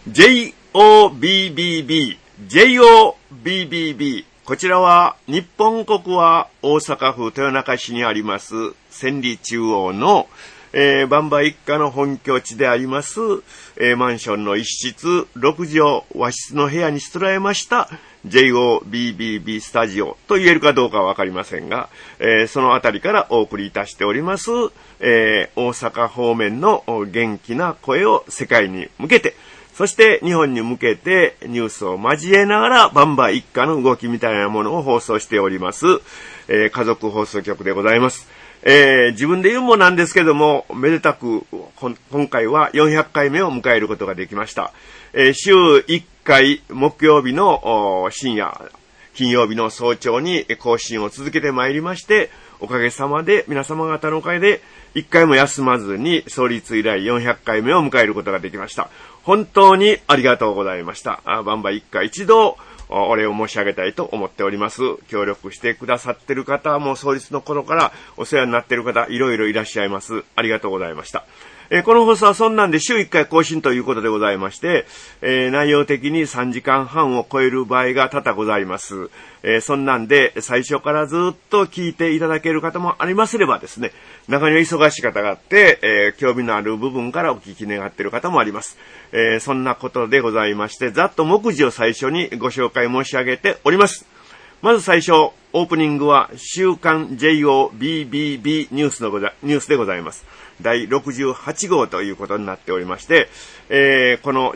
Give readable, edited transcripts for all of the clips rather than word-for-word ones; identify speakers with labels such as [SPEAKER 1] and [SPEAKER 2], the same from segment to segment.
[SPEAKER 1] JOBBB。こちらは日本国は大阪府豊中市にあります千里中央の、番場一家の本拠地であります、マンションの一室6畳和室の部屋にしつらえました JOBBB スタジオと言えるかどうかはわかりませんが、そのあたりからお送りいたしております、大阪方面の元気な声を世界に向けて、そして日本に向けてニュースを交えながらバンバ一家の動きみたいなものを放送しております、家族放送局でございます。自分で言うもなんですけども、めでたく今回は400回目を迎えることができました。週1回木曜日の深夜、金曜日の早朝に更新を続けてまいりまして、おかげさまで皆様方のおかげで1回も休まずに創立以来400回目を迎えることができました。本当にありがとうございました。バンバ一家一同お礼を申し上げたいと思っております。協力してくださっている方も創立の頃からお世話になっている方いろいろいらっしゃいます。ありがとうございました。この放送はそんなんで週1回更新ということでございまして、内容的に3時間半を超える場合が多々ございます。そんなんで最初からずっと聞いていただける方もありますればですね、中には忙しい方があって、興味のある部分からお聞き願っている方もあります。そんなことでございまして、ざっと目次を最初にご紹介申し上げております。まず最初、オープニングは週刊 JOBBB ニュースでございます。第68号ということになっておりまして、この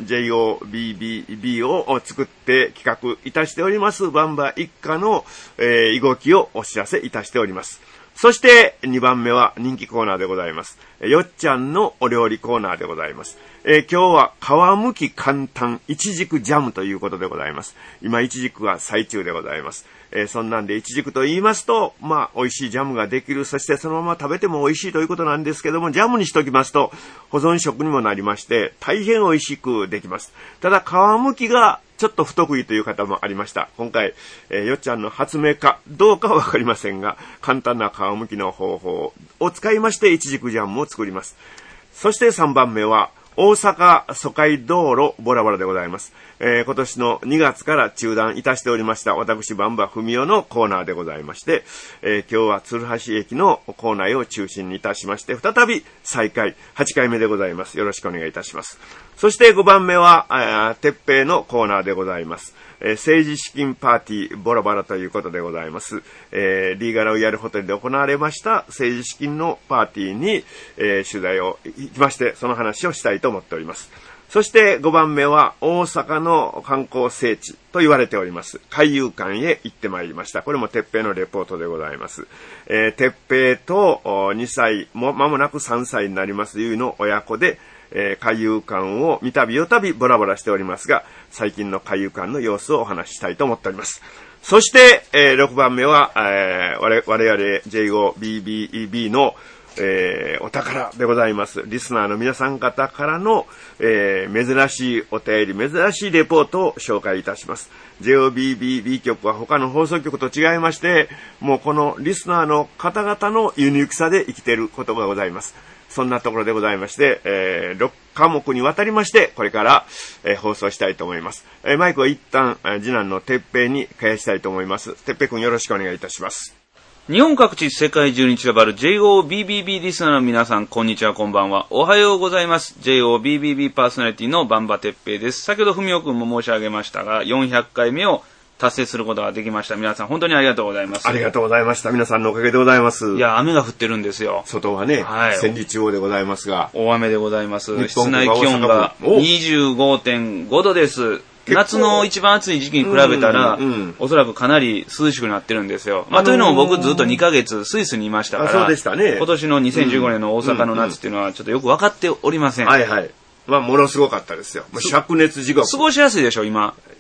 [SPEAKER 1] JOBBB を作って企画いたしておりますバンバ一家の、動きをお知らせいたしております。そして2番目は人気コーナーでございます。よっちゃんのお料理コーナーでございます。今日は皮むき簡単いちじくジャムということでございます。今いちじくが最中でございます。そんなんでいちじくと言いますと、美味しいジャムができる、そしてそのまま食べても美味しいということなんですけども、ジャムにしときますと保存食にもなりまして大変美味しくできます。ただ皮むきがちょっと不得意という方もありました。今回、よっちゃんの発明かどうかはわかりませんが、簡単な皮むきの方法を使いましていちじくジャムを作ります。そして3番目は大阪疎開道路ボラボラでございます。今年の2月から中断いたしておりました私バンバ文雄のコーナーでございまして、今日は鶴橋駅の構内を中心にいたしまして再び再開8回目でございます。よろしくお願いいたします。そして5番目は鉄平のコーナーでございます。政治資金パーティーボラボラということでございます。リーガロイヤルホテルで行われました政治資金のパーティーに、取材を行きましてその話をしたいと思っております。そして5番目は大阪の観光聖地と言われております海遊館へ行ってまいりました。これも鉄平のレポートでございます。鉄平と2歳間もなく3歳になりますゆいの親子で海遊館を見たびよたびボラボラしておりますが、最近の海遊館の様子をお話ししたいと思っております。そして、6番目は、我々 JOBBB の、お宝でございます。リスナーの皆さん方からの、珍しいお便り、珍しいレポートを紹介いたします。JOBBB 局は他の放送局と違いまして、もうこのリスナーの方々のユニークさで生きていることがございます。そんなところでございまして、6科目にわたりましてこれから、放送したいと思います。マイクは一旦次男の鉄平に返したいと思います。鉄平君よろしくお願いいたします。
[SPEAKER 2] 日本各地世界中に散らばる JOBBB リスナーの皆さん、こんにちは、こんばんは。おはようございます。JOBBB パーソナリティのバンバ鉄平です。先ほど文雄君も申し上げましたが、400回目を達成することができました。皆さん本当にありがとうございます。
[SPEAKER 1] ありがとうございました。皆さんのおかげでございます。
[SPEAKER 2] いや、雨が降ってるんですよ。
[SPEAKER 1] 外はね、
[SPEAKER 2] はい、
[SPEAKER 1] 千里中央でございますが、
[SPEAKER 2] 大雨でございます。室内気温が 25.5 度です。夏の一番暑い時期に比べたら、おそらくかなり涼しくなってるんですよ。というのも僕ずっと2ヶ月スイスにいましたから、
[SPEAKER 1] そうでしたね、
[SPEAKER 2] 今年の2015年の大阪の夏っていうのはちょっとよく分かっておりません。
[SPEAKER 1] はいはい。ものすごかったですよ。灼熱地獄。
[SPEAKER 2] 過ごしやすいでしょ、今。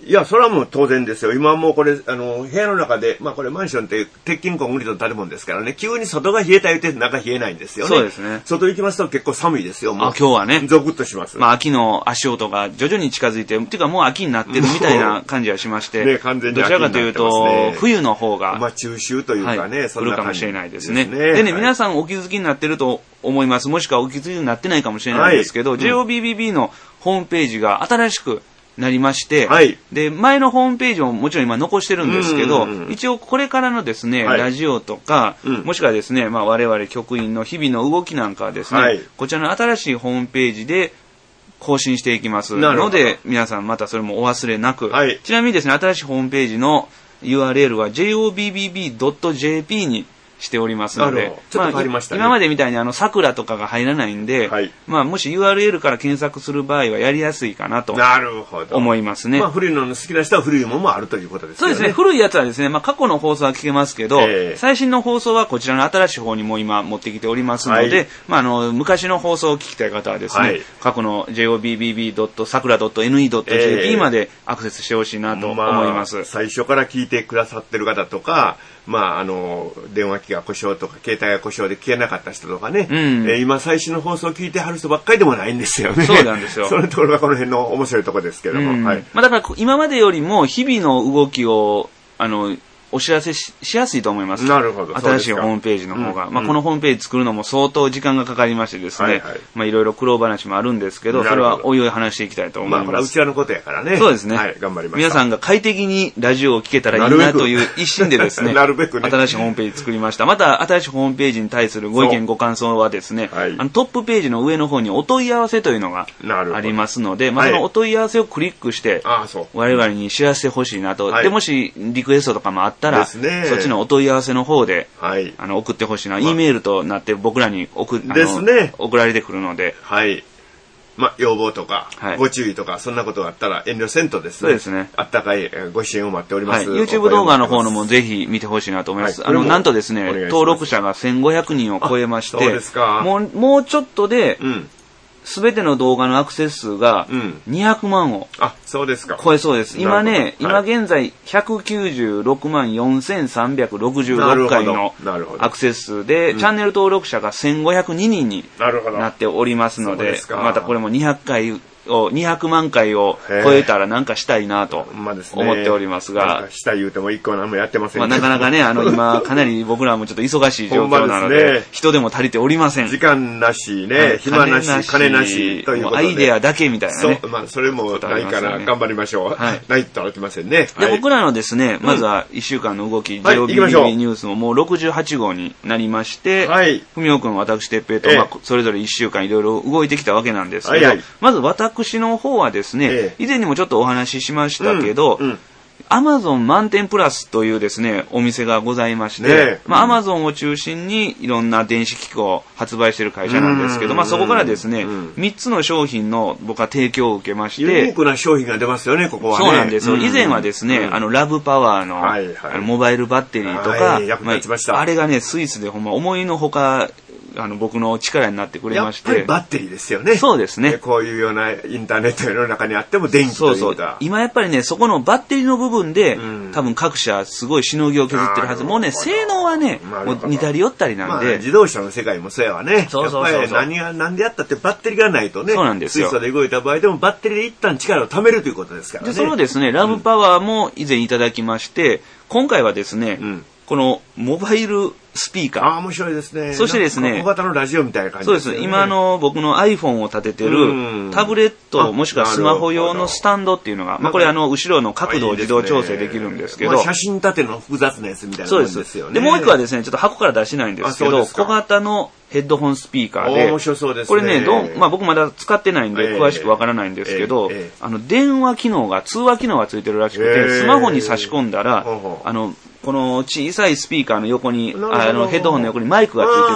[SPEAKER 1] いや、それはもう当然ですよ。今はもうこれ、部屋の中で、まあこれマンションって鉄筋コンクリートの建物ですからね、急に外が冷えた言うて中冷えないんですよね。
[SPEAKER 2] そうですね。
[SPEAKER 1] 外行きますと結構寒いですよ、もう。
[SPEAKER 2] 今日はね。
[SPEAKER 1] ゾクッとします。
[SPEAKER 2] まあ秋の足音が徐々に近づいて、っていうかもう秋になってるみたいな感じはしまして、
[SPEAKER 1] ね、完全に秋になってますね。
[SPEAKER 2] どちらかというと、冬の方が、
[SPEAKER 1] まあ中秋というかね、
[SPEAKER 2] 来るかもしれないですね。でね、皆さんお気づきになってると思います。もしくはお気づきになってないかもしれないですけど、JOBBB のホームページが新しくなりまして、で、前のホームページももちろん今残してるんですけど、一応これからのですね、ラジオとか、もしくはですね、まあ我々局員の日々の動きなんかはですね、こちらの新しいホームページで更新していきますので、皆さんまたそれもお忘れなく、ちなみにですね、新しいホームページの URL は jobbb.jp にしておりますので、
[SPEAKER 1] ちょっと変わりましたね。
[SPEAKER 2] 今までみたいに桜とかが入らないんで、まあもし URL から検索する場合はやりやすいかなと思いますね。
[SPEAKER 1] まあ古いの好きな人は古いものもあるということですね。
[SPEAKER 2] そうですね。古いやつはですね、まあ過去の放送は聞けますけど、最新の放送はこちらの新しい方にも今持ってきておりますので、まあ昔の放送を聞きたい方はですね、過去の jobbb.sakura.ne.jp までアクセスしてほしいなと思います。
[SPEAKER 1] 最初から聞いてくださってる方とか、まあ電話機が故障とか携帯が故障で消えなかった人とかね、今最新の放送を聞いてはる人ばっかりでもないんですよね。
[SPEAKER 2] そうなんですよ。
[SPEAKER 1] そのところがこの辺の面白いところですけども、
[SPEAKER 2] まあだから今までよりも日々の動きをお知らせ しやすいと思います。
[SPEAKER 1] なるほど。
[SPEAKER 2] 新しいホームページの方が。まあこのホームページ作るのも相当時間がかかりましてですね、まあいろいろ苦労話もあるんですけど、それはおいおい話していきたいと思います。
[SPEAKER 1] まあこれはうちらのことやからね。
[SPEAKER 2] そうですね。
[SPEAKER 1] 頑張りましょう。
[SPEAKER 2] 皆さんが快適にラジオを聞けたらいいなという一心でですね、
[SPEAKER 1] なるべくね。
[SPEAKER 2] 新しいホームページ作りました。また新しいホームページに対するご意見ご感想はですね、トップページの上の方にお問い合わせというのがありますので、まあそのお問い合わせをクリックして、我々に知らせてほしいなと。で、もしリクエストとかもあったら、そっちのお問い合わせの方で、送ってほしいな。E メールとなって僕らに送られてくるので。
[SPEAKER 1] まあ、要望とか、ご注意とか、そんなことがあったら遠慮せんとですね。そうですね。あったかいご支援を待っております。
[SPEAKER 2] YouTube 動画の方のもぜひ見てほしいなと思います。なんとですね、登録者が1500人を超えまして、もうちょっとで、すべての動画のアクセス数が200万を超えそうです。今ね、今現在196万4366回のアクセス数で、チャンネル登録者が1502人になっておりますので、またこれも200万回を超えたらなんかしたいなと思っておりますが、
[SPEAKER 1] した言うても一個何もやってませんけど、
[SPEAKER 2] なかなかね、今かなり僕らもちょっと忙しい状況なので、人でも足りておりません。
[SPEAKER 1] 時間なしね、暇なし、金なしということで、
[SPEAKER 2] アイデアだけみたいなね。
[SPEAKER 1] まあそれもないから頑張りましょう。ないと歩きませんね。
[SPEAKER 2] で、僕らのですね、まずは1週間の動き、JOBBB ニュースももう68号になりまして、ふみおくん、私、てっぺいと、それぞれ1週間いろいろ動いてきたわけなんですけど、まず私の方はですね、以前にもちょっとお話ししましたけど、Amazon 満点プラスというですね、お店がございまして、まあ Amazon を中心にいろんな電子機器を発売している会社なんですけど、まあそこからですね、3つの商品の僕は提供を受けまして、
[SPEAKER 1] ユニークな商品が出ますよね、ここはね。
[SPEAKER 2] そうなんですよ。以前はですね、ラブパワーのモバイルバッテリーとか、あれがね、スイスでほんま思いのほか、僕の力になってくれまして。
[SPEAKER 1] やっぱりバッテリーですよね。
[SPEAKER 2] そうですね。
[SPEAKER 1] こういうようなインターネットの中にあっても電気というか。
[SPEAKER 2] 今やっぱりね、そこのバッテリーの部分で、多分各社すごいしのぎを削ってるはず。もうね、性能はね、もう似たり寄ったりなんで。
[SPEAKER 1] 自動車の世界もそうやわね。やっぱり何でやったってバッテリーがないとね。
[SPEAKER 2] そうなんですよ。
[SPEAKER 1] 水素で動いた場合でもバッテリーで一旦力を貯めるということですからね。
[SPEAKER 2] で、そのですね、ラブパワーも以前いただきまして、今回はですね、このモバイルスピーカー。
[SPEAKER 1] 面白いですね。
[SPEAKER 2] そしてですね、
[SPEAKER 1] 小型のラジオみたいな感じですね。
[SPEAKER 2] そうです。今僕の iPhone を立ててるタブレットもしくはスマホ用のスタンドっていうのが、まあこれ後ろの角度を自動調整できるんですけど、
[SPEAKER 1] 写真立ての複雑なやつみたいなもんですよね。
[SPEAKER 2] そうです。で、もう一個はですね、ちょっと箱から出しないんですけど、小型のヘッドホンスピーカーで、
[SPEAKER 1] 面白そうですね。
[SPEAKER 2] これね、まあ僕まだ使ってないんで詳しくわからないんですけど、電話機能が、通話機能がついてるらしくて、スマホに差し込んだら、この小さいスピーカーの横に、ヘッドホンの横にマイクがついてて、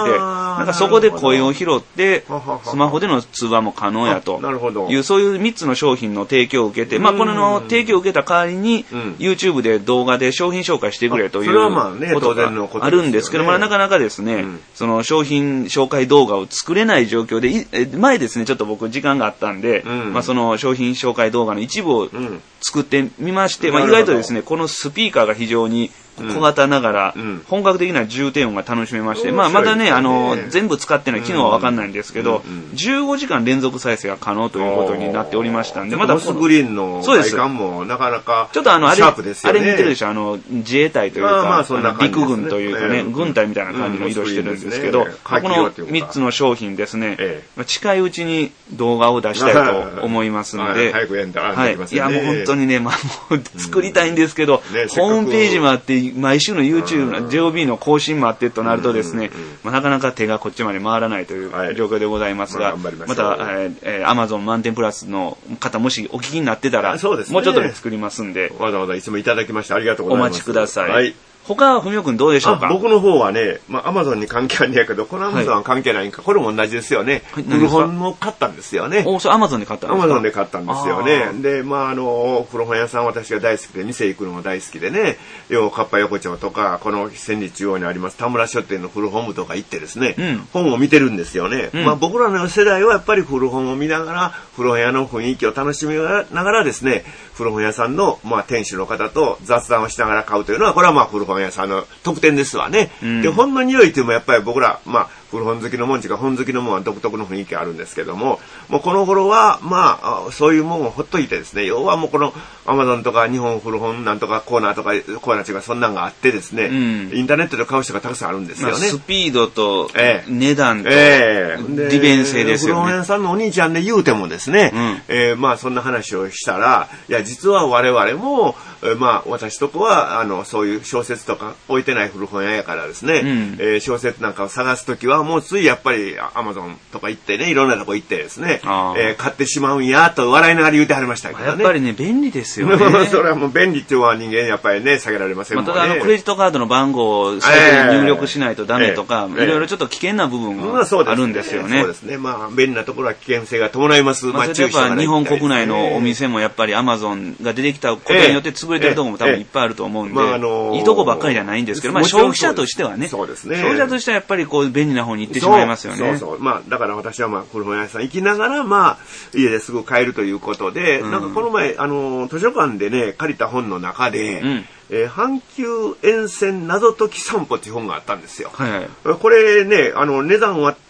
[SPEAKER 2] なんかそこで声を拾って、スマホでの通話も可能やという、そういう3つの商品の提供を受けて、まあこの提供を受けた代わりに、YouTube で動画で商品紹介してくれということがあるんですけど、まあなかなかですね、その商品紹介動画を作れない状況で、前ですね、ちょっと僕時間があったんで、まあその商品紹介動画の一部を作ってみまして、まあ意外とですね、このスピーカーが非常に小型ながら、本格的な重低音が楽しめまして、まあまたね、全部使ってない機能はわかんないんですけど、15時間連続再生が可能ということになっておりましたんで、
[SPEAKER 1] またスクリーンの外観もなかなかシャープですよね。
[SPEAKER 2] あれ似てるでしょ、自衛隊というか、陸軍というかね、軍隊みたいな感じの色してるんですけど、この3つの商品ですね、近いうちに動画を出したいと思いますので、いやもう本当にね、まあもう作りたいんですけど、ホームページもあって、毎週の YouTube の JOB の更新もあってとなるとですね、まあなかなか手がこっちまで回らないという状況でございますが、また、Amazon 満点プラスの方もしお聞きになってたら、もうちょっとで作りますんで、
[SPEAKER 1] わざわざいつもいただきましてありがとうございます。
[SPEAKER 2] お待ちください。他は文雄くんどうでしょうか。
[SPEAKER 1] 僕の方はね、まあアマゾンに関係あるんやけど、このアマゾンは関係ないんか、これも同じですよね。古本も買ったんですよね。
[SPEAKER 2] それアマゾンで買ったんですか。
[SPEAKER 1] アマゾンで買ったんですよね。で、まあ古本屋さん私が大好きで、店行くのも大好きでね、かっぱ横丁とか、この千里中央にあります田村書店の古本部とか行ってですね、本を見てるんですよね。まあ僕らの世代はやっぱり古本を見ながら、古本屋の雰囲気を楽しみながらですね、古本屋さんの、まあ、店主の方と雑談をしながら買うというのは、これはまあ古本屋さんの特典ですわね。で、本の匂いというのもやっぱり僕ら、まあ、古本好きのもんちが本好きのもんは独特の雰囲気あるんですけども、もうこの頃は、まあ、そういうもんをほっといてですね、要はもうこのアマゾンとか日本古本なんとかコーナーとかコーナーとかそんなんがあってですね、インターネットで買う人がたくさんあるんですよね。
[SPEAKER 2] まあ、スピードと値段と利便性ですよね。
[SPEAKER 1] 古本屋さんのお兄ちゃんで言うてもですね、まあそんな話をしたら、いや実は我々も、まあ私とこはそういう小説とか置いてない古本屋やからですね、小説なんかを探すときはもうついやっぱりアマゾンとか行ってね、いろんなとこ行ってですね、買ってしまうんやと笑いながら言ってはりましたけどね。
[SPEAKER 2] やっぱりね、便利ですよね。
[SPEAKER 1] それはもう便利っていうのは人間やっぱりね、下げられませんもんね。
[SPEAKER 2] またクレジットカードの番号を最初に入力しないとダメとか、いろいろちょっと危険な部分があるんですよね。
[SPEAKER 1] そうですね。まあ便利なところは危険性が伴います。
[SPEAKER 2] まあ注意してやっぱ日本国内のお店もやっぱりアマゾンが出てきたことによって潰れてるところも多分いっぱいあると思うんで、いいとこばっかりじゃないんですけど、まあ消費者としてはね、消費者としてはやっぱりこう便利な方に行ってしまいますよね。
[SPEAKER 1] まあだから私はまあ古本屋さん行きながらまあ家ですぐ買えるということで、なんかこの前図書館でね借りた本の中で、阪急沿線謎解き散歩っていう本があったんですよ。これね値段は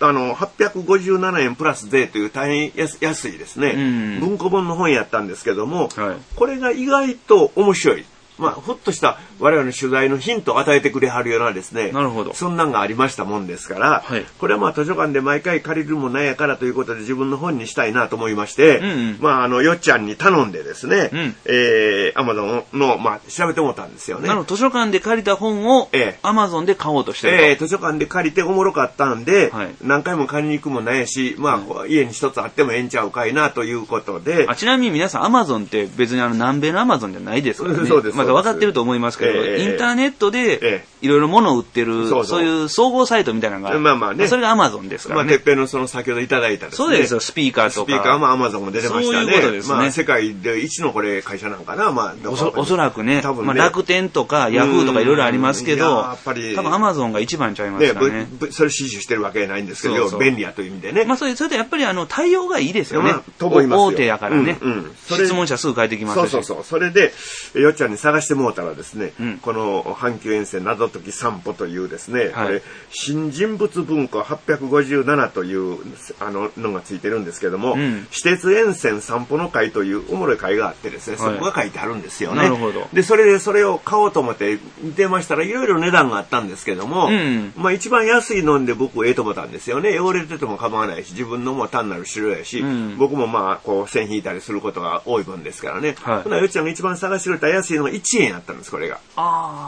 [SPEAKER 1] 857円プラス税という大変安いですね、文庫本の本やったんですけども、これが意外と面白い。まあ、ふっとした我々の取材のヒントを与えてくれはるようなですね、そんなんがありましたもんですから、これはまあ図書館で毎回借りるもんなんやからということで自分の本にしたいなと思いまして、まあよっちゃんに頼んでですね、アマゾンの、まあ、調べてもらったんですよね。
[SPEAKER 2] 図書館で借りた本をアマゾンで買おうとしてる
[SPEAKER 1] と。図書館で借りておもろかったんで、何回も借りに行くもんないし、まあ、家に一つあってもええんちゃうかいなということで。
[SPEAKER 2] ちなみに皆さんアマゾンって別に南米のアマゾンじゃないですからね。そうです。まだ分かってると思いますけど、インターネットでいろいろ物を売ってる、そういう総合サイトみたいなのが、まあまあね、それがアマゾンですからね。
[SPEAKER 1] まあ、てっぺんのその先ほどいただいたですね。
[SPEAKER 2] そうですよ、スピーカーとか。
[SPEAKER 1] スピーカーもアマゾンも出てましたね。
[SPEAKER 2] そういうことですね。
[SPEAKER 1] まあ、世界で一のこれ会社なんかな、まあ、
[SPEAKER 2] おそらくね、まあ、楽天とかヤフーとかいろいろありますけど、多分アマゾンが一番ちゃいますからね。
[SPEAKER 1] それ支持してるわけじゃないんですけど、便利やという意味でね。
[SPEAKER 2] まあ、それでやっぱり対応がいいですよね。大手やからね。質問者すぐ返ってきますし。
[SPEAKER 1] そう。それで、よっちゃんに探してもうたらですね、この阪急沿線謎解き散歩というですね、これ新人物文庫857というのがついてるんですけども、私鉄沿線散歩の会というおもろい会があってですね、そこが書いてあるんですよね。でそれを買おうと思って見てましたらいろいろ値段があったんですけども、まあ一番安いのんで僕と思ったんですよね。汚れてても構わないし、自分のも単なる白やし、僕もまあこう線引いたりすることが多い分ですからね。ほなよっちゃんが一番探してるた安いのが1円やったんです、これが。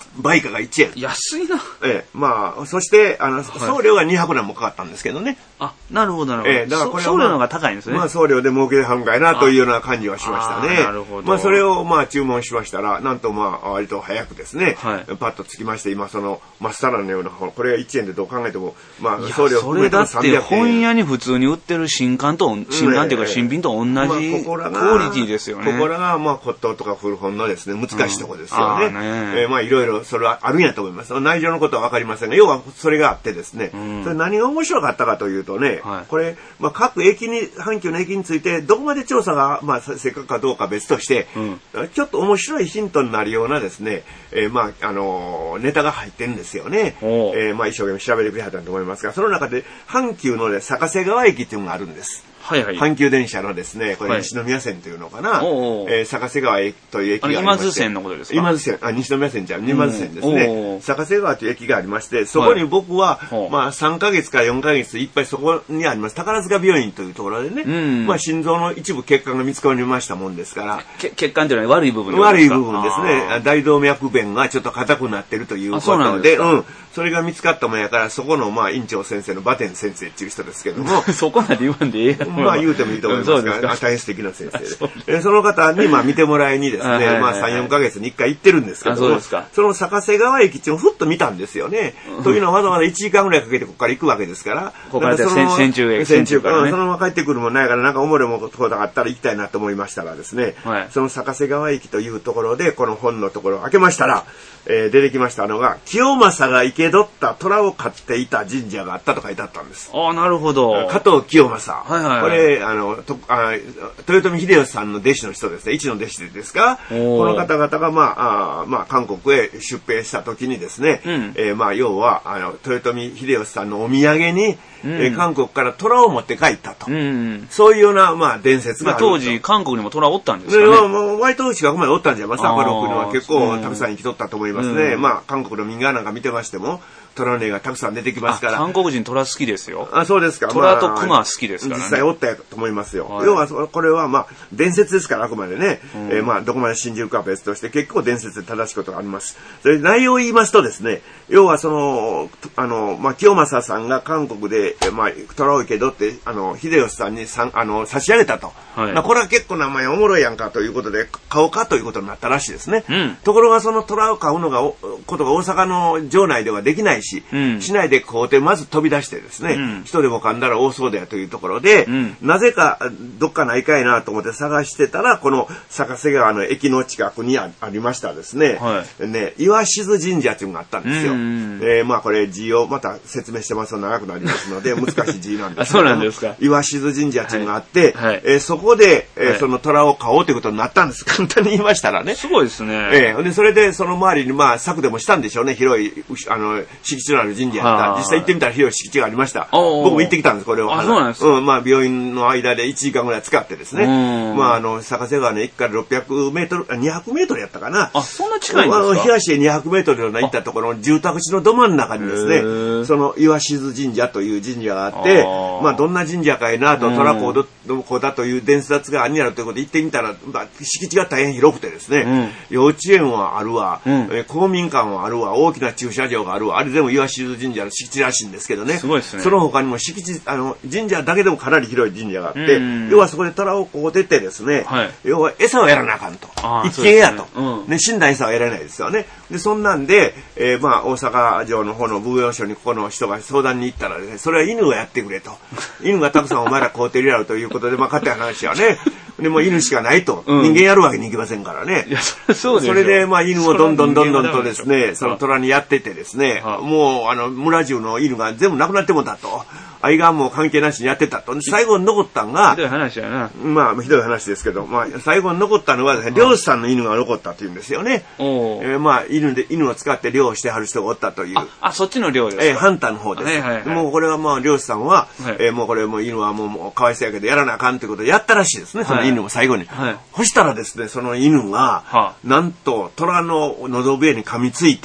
[SPEAKER 1] 売価が1円。
[SPEAKER 2] 安いな。
[SPEAKER 1] まあ、そして、送料が200何もかかったんですけどね。
[SPEAKER 2] あ、なるほど、なるほど。
[SPEAKER 1] だからこれは
[SPEAKER 2] 送料の方が高いんですね。
[SPEAKER 1] まあ、送料で儲けはんかいなというような感じはしましたね。
[SPEAKER 2] なるほど。
[SPEAKER 1] まあ、それをまあ、注文しましたら、なんとまあ、割と早くですね、
[SPEAKER 2] はい、
[SPEAKER 1] パッとつきまして、今、まっさらのような、これが1円でどう考えても、まあ、送料
[SPEAKER 2] 含めて300円。それだって、本屋に普通に売ってる新刊というか、新品と同じクオリティですよね。
[SPEAKER 1] ここらが、まあ、骨董とか古本のですね、難しいところですよね。まあ、いろいろ、それはあるんやと思います。内情のことはわかりませんが、要はそれがあってですね、それ何が面白かったかというとね、これ、まあ、各阪急の駅について、どこまで調査が、まあ、正確かどうか別として、ちょっと面白いヒントになるようなですね、まあ、ネタが入ってるんですよね。まあ、一生懸命調べてくれはったと思いますが、その中で、阪急のね、坂瀬川駅っていうのがあるんです。
[SPEAKER 2] はいはい、
[SPEAKER 1] 阪急電車のですね、これ西宮線というのかな、坂瀬川駅という駅がありまして。今
[SPEAKER 2] 津線のことですか？
[SPEAKER 1] 今津線、西宮線じゃん、今津線ですね。坂瀬川という駅がありまして、そこに僕は、まあ3ヶ月から4ヶ月いっぱいそこにあります、宝塚病院というところでね、まあ心臓の一部血管が見つかりましたもんですから。
[SPEAKER 2] 血管というのは悪い部分ですか？
[SPEAKER 1] 悪い部分ですね。大動脈弁がちょっと硬くなってるということで、それが見つかったもんやから、そこのまあ院長先生のバテン先生っていう人ですけども。
[SPEAKER 2] そこまで言わんでええやん。
[SPEAKER 1] まあ言うてもいいと思いますが、大変素敵な先生で。その方にまあ見てもらいにですね、まあ3、4ヶ月に1回行ってるんですけども、その坂瀬川駅っていうのをふっと見たんですよね。というのはわざわざ1時間ぐらいかけてここから行くわけですから。
[SPEAKER 2] ここから戦中駅。
[SPEAKER 1] 戦中からね。そのまま帰ってくるもんないから、なんかおもれもことがあったら行きたいなと思いましたらですね、その坂瀬川駅というところで、この本のところを開けましたら、出てきましたのが、清正が生け捕った虎を飼っていた神社があったと書いてあったんです。
[SPEAKER 2] ああ、なるほど。
[SPEAKER 1] 加藤清正。これ、豊臣秀吉さんの弟子の人ですね。一の弟子ですか。この方々が、まあ、韓国へ出兵した時にですね、まあ、要は、豊臣秀吉さんのお土産に、韓国から虎を持って帰ったと。そういうような、まあ、伝説がある。
[SPEAKER 2] 当時、韓国にも虎おったんですかね。
[SPEAKER 1] 割と近くまでおったんじゃいますか。この国は結構たくさん生きとったと思いますね。まあ、韓国の民話なんか見てましても、虎の絵がたくさん出てきますから。
[SPEAKER 2] 韓国人虎好きですよ。
[SPEAKER 1] あ、そうですか。
[SPEAKER 2] 虎と熊好きですからね。
[SPEAKER 1] 実際おったと思いますよ。要は、これはまあ、伝説ですから、あくまでね。まあ、どこまで信じるかは別として、結構伝説で正しいことがあります。それ内容を言いますとですね、要はまあ、清正さんが韓国で、まあ、虎を生け捕って、秀吉さんに差し上げたと。まあ、これは結構名前おもろいやんかということで、買おうかということになったらしいですね。ところが、その虎を飼うことが大阪の城内ではできないし、市内で買うてまず飛び出してですね、人でも噛んだら多そうだよというところで、なぜかどっかないかいなと思って探してたら、この坂瀬川の駅の近くにありましたですね、岩静神社というのがあったんですよ。まあこれ字をまた説明してますと長くなりますので、難しい字なんですけど
[SPEAKER 2] そうなんですか。
[SPEAKER 1] 岩静神社というのがあって、そこで、その虎を買おうということになったんです。簡単に言いましたらね。
[SPEAKER 2] すごいですね。
[SPEAKER 1] で、それでその周りにまあ柵でもしたんでしょうね。広い、敷地のある神社やった。実際行ってみたら広い敷地がありました。僕も行ってきたんです、これを。
[SPEAKER 2] そうなんですか。
[SPEAKER 1] まあ病院の間で1時間ぐらい使ってですね。まあ坂瀬川の駅から600メートル、200メートルやったかな。
[SPEAKER 2] そんな近いんですか。
[SPEAKER 1] 東へ200メートルの行ったところの住宅地のど真ん中にですね、その岩静神社という神社があって、まあどんな神社かいなと、虎子だという伝説があるんやろということで行ってみたら、敷地が大変広くてですね、幼稚園はあるわ、公民館はあるわ、大きな駐車場があるわ、あれでも岩静神社の敷地らしいんですけどね。
[SPEAKER 2] すごいですね。
[SPEAKER 1] その他にも敷地、神社だけでもかなり広い神社があって、要はそこで虎をこう出てですね、要は餌をやらなあかんと。一軒やと。死んだ餌はやらないですよね。で、そんなんで、まあ、大阪城の方の奉行所にここの人が相談に行ったらですね、それは犬がやってくれと。犬がたくさんお前ら買うてるやろということで、まあ、勝手な話はね。でも犬しかないと。人間やるわけにいきませんからね。
[SPEAKER 2] いや、そうですよ。
[SPEAKER 1] それで、まあ、犬をどんどんとですね、その虎にやっててですね、もう、村中の犬が全部なくなってもだと。愛がもう関係なしにやってたと。最後に残ったんが、
[SPEAKER 2] ひどい話やな。
[SPEAKER 1] まあ、ひどい話ですけど、まあ、最後に残ったのはですね、漁師さんの犬が残ったというんですよね。まあ、犬を使って漁してはる人がおったという。
[SPEAKER 2] そっちの漁ですか。
[SPEAKER 1] ハンターの方です。もうこれはまあ、漁師さんは、もうこれもう犬はもうかわいそうやけどやらなあかんということでやったらしいですね、その犬も最後に。そしたらですね、その犬が、なんと虎の喉笛に噛みついて、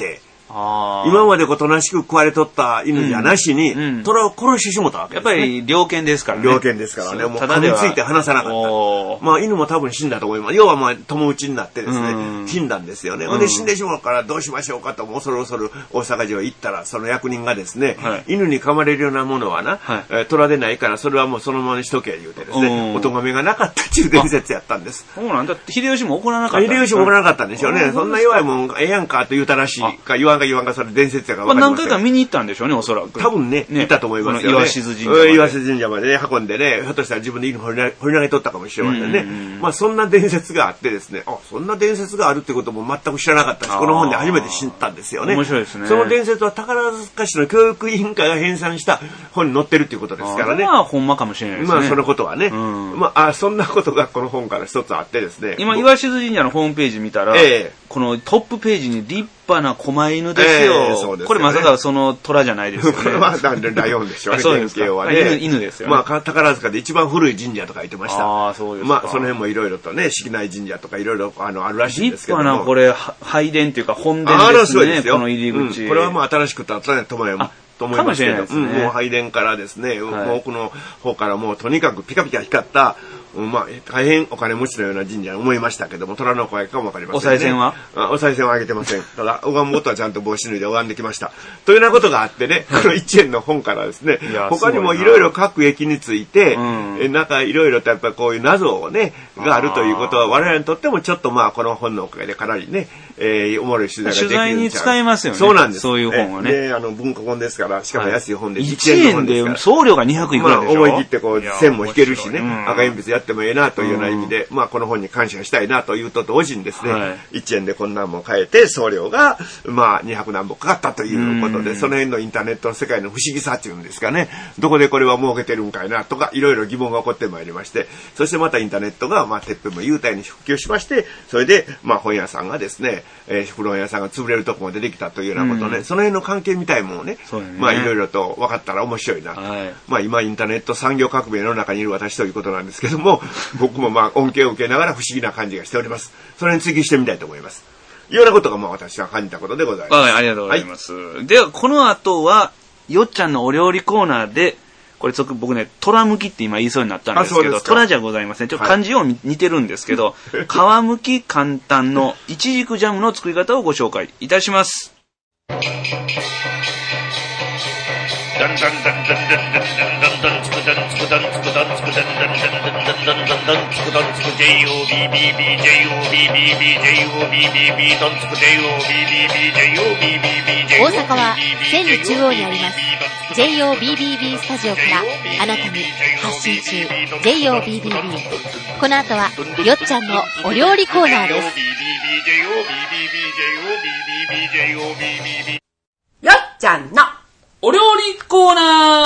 [SPEAKER 1] 今までおとなしく食われとった犬じゃなしに、虎を殺してしもたわけですね。
[SPEAKER 2] やっぱり猟犬ですからね。
[SPEAKER 1] 猟犬ですからね。もう噛みついて離さなかった。まあ犬も多分死んだと思います。要はまあ友打ちになってですね、死んだんですよね。で死んでしまうからどうしましょうかと恐る恐る大阪城へ行ったら、その役人がですね、犬に噛まれるようなものはな、虎でないからそれはもうそのままにしとけ言うてですね、お咎めがなかったっていう伝説やったんです。
[SPEAKER 2] そうなんだ。秀吉も怒らなかった。
[SPEAKER 1] 秀吉も怒らなかったんでしょうね。そんな弱いもんええやんかと言うたらしいか言わんかそれ伝説やから分かりません。
[SPEAKER 2] 何回か見に行ったんでしょうね、おそらく。
[SPEAKER 1] 多分ね、行ったと思いますよね。
[SPEAKER 2] 岩静神社まで。
[SPEAKER 1] 岩静神社までね、運んでね、ひょっとしたら自分で犬掘り投げとったかもしれませんね。まあそんな伝説があってですね、そんな伝説があるってことも全く知らなかったし、この本で初めて知ったんですよね。
[SPEAKER 2] 面白いですね。
[SPEAKER 1] その伝説は宝塚市の教育委員会が編纂した本に載ってるっていうことですからね。
[SPEAKER 2] まあほんまかもしれないですね。
[SPEAKER 1] まあそのことはね。まあそんなことがこの本から一つあってですね。
[SPEAKER 2] 今岩静神社のホームページ見たら、このトップページに立派な狛犬ですよ。これまさかその虎じゃないですよね。
[SPEAKER 1] これはライオンでしょうね。
[SPEAKER 2] そうですか。犬ですよね。
[SPEAKER 1] まあ宝塚で一番古い神社とか言ってました。
[SPEAKER 2] ああ、そうですか。
[SPEAKER 1] まあその辺もいろいろとね、式内神社とかいろいろあるらしいんですけども。
[SPEAKER 2] 立派なこれ拝殿っていうか本殿ですね。この入り口。
[SPEAKER 1] これはもう新しく建ったねと思いますけど、もう拝殿からですね、奥の方からもうとにかくピカピカ光った。まあ、大変お金持ちのような神社に思いましたけども、虎の声かもわかりませんね。
[SPEAKER 2] お賽銭は
[SPEAKER 1] お賽銭はあげてません。ただ、拝むことはちゃんと帽子脱いで拝んできました。というようなことがあってね、この一円の本からですね、他にもいろいろ各駅について、なんかいろいろとやっぱりこういう謎をね、があるということは我々にとってもちょっとまあ、この本のおかげでかなりね、おもろい取材ができる。
[SPEAKER 2] 取材に使えますよね。
[SPEAKER 1] そうなんです。
[SPEAKER 2] そういう本はね。
[SPEAKER 1] 文庫本ですから、しかも安い本で
[SPEAKER 2] 1円で送料が200いくらでしょ。
[SPEAKER 1] 思い切ってこう、線も引けるしね、赤鉛筆やってもええなというような意味で、まあこの本に感謝したいなというと同時にですね、1円でこんなんも買えて、送料がまあ200何本かかったということで、その辺のインターネットの世界の不思議さっていうんですかね、どこでこれは儲けてるんかいなとか、いろいろ疑問が起こってまいりまして、そしてまたインターネットが、まあてっぺんも優待に普及しまして、それで、まあ本屋さんがですね、古本屋さんが潰れるとこまでできたというようなことね、その辺の関係みたいもんね、まあいろいろと分かったら面白いなと。まあ今インターネット産業革命の中にいる私ということなんですけども、僕もまあ恩恵を受けながら不思議な感じがしております。それに追求してみたいと思います。いうようなことがまあ私は感じたことでございます。
[SPEAKER 2] はい、ありがとうございます。ではこの後はよっちゃんのお料理コーナーで、これ僕ね、虎むきって今言いそうになったんですけど、虎じゃございません。ちょっと漢字を似てるんですけど、皮むき簡単のいちじくジャムの作り方をご紹介いたします。
[SPEAKER 3] 大阪は千里中央にあります JOBBB スタジオからあなたに発信中 JOBBB。 この後はよっちゃんのお料理コーナーです。
[SPEAKER 4] よっちゃんの
[SPEAKER 2] お料理コーナー。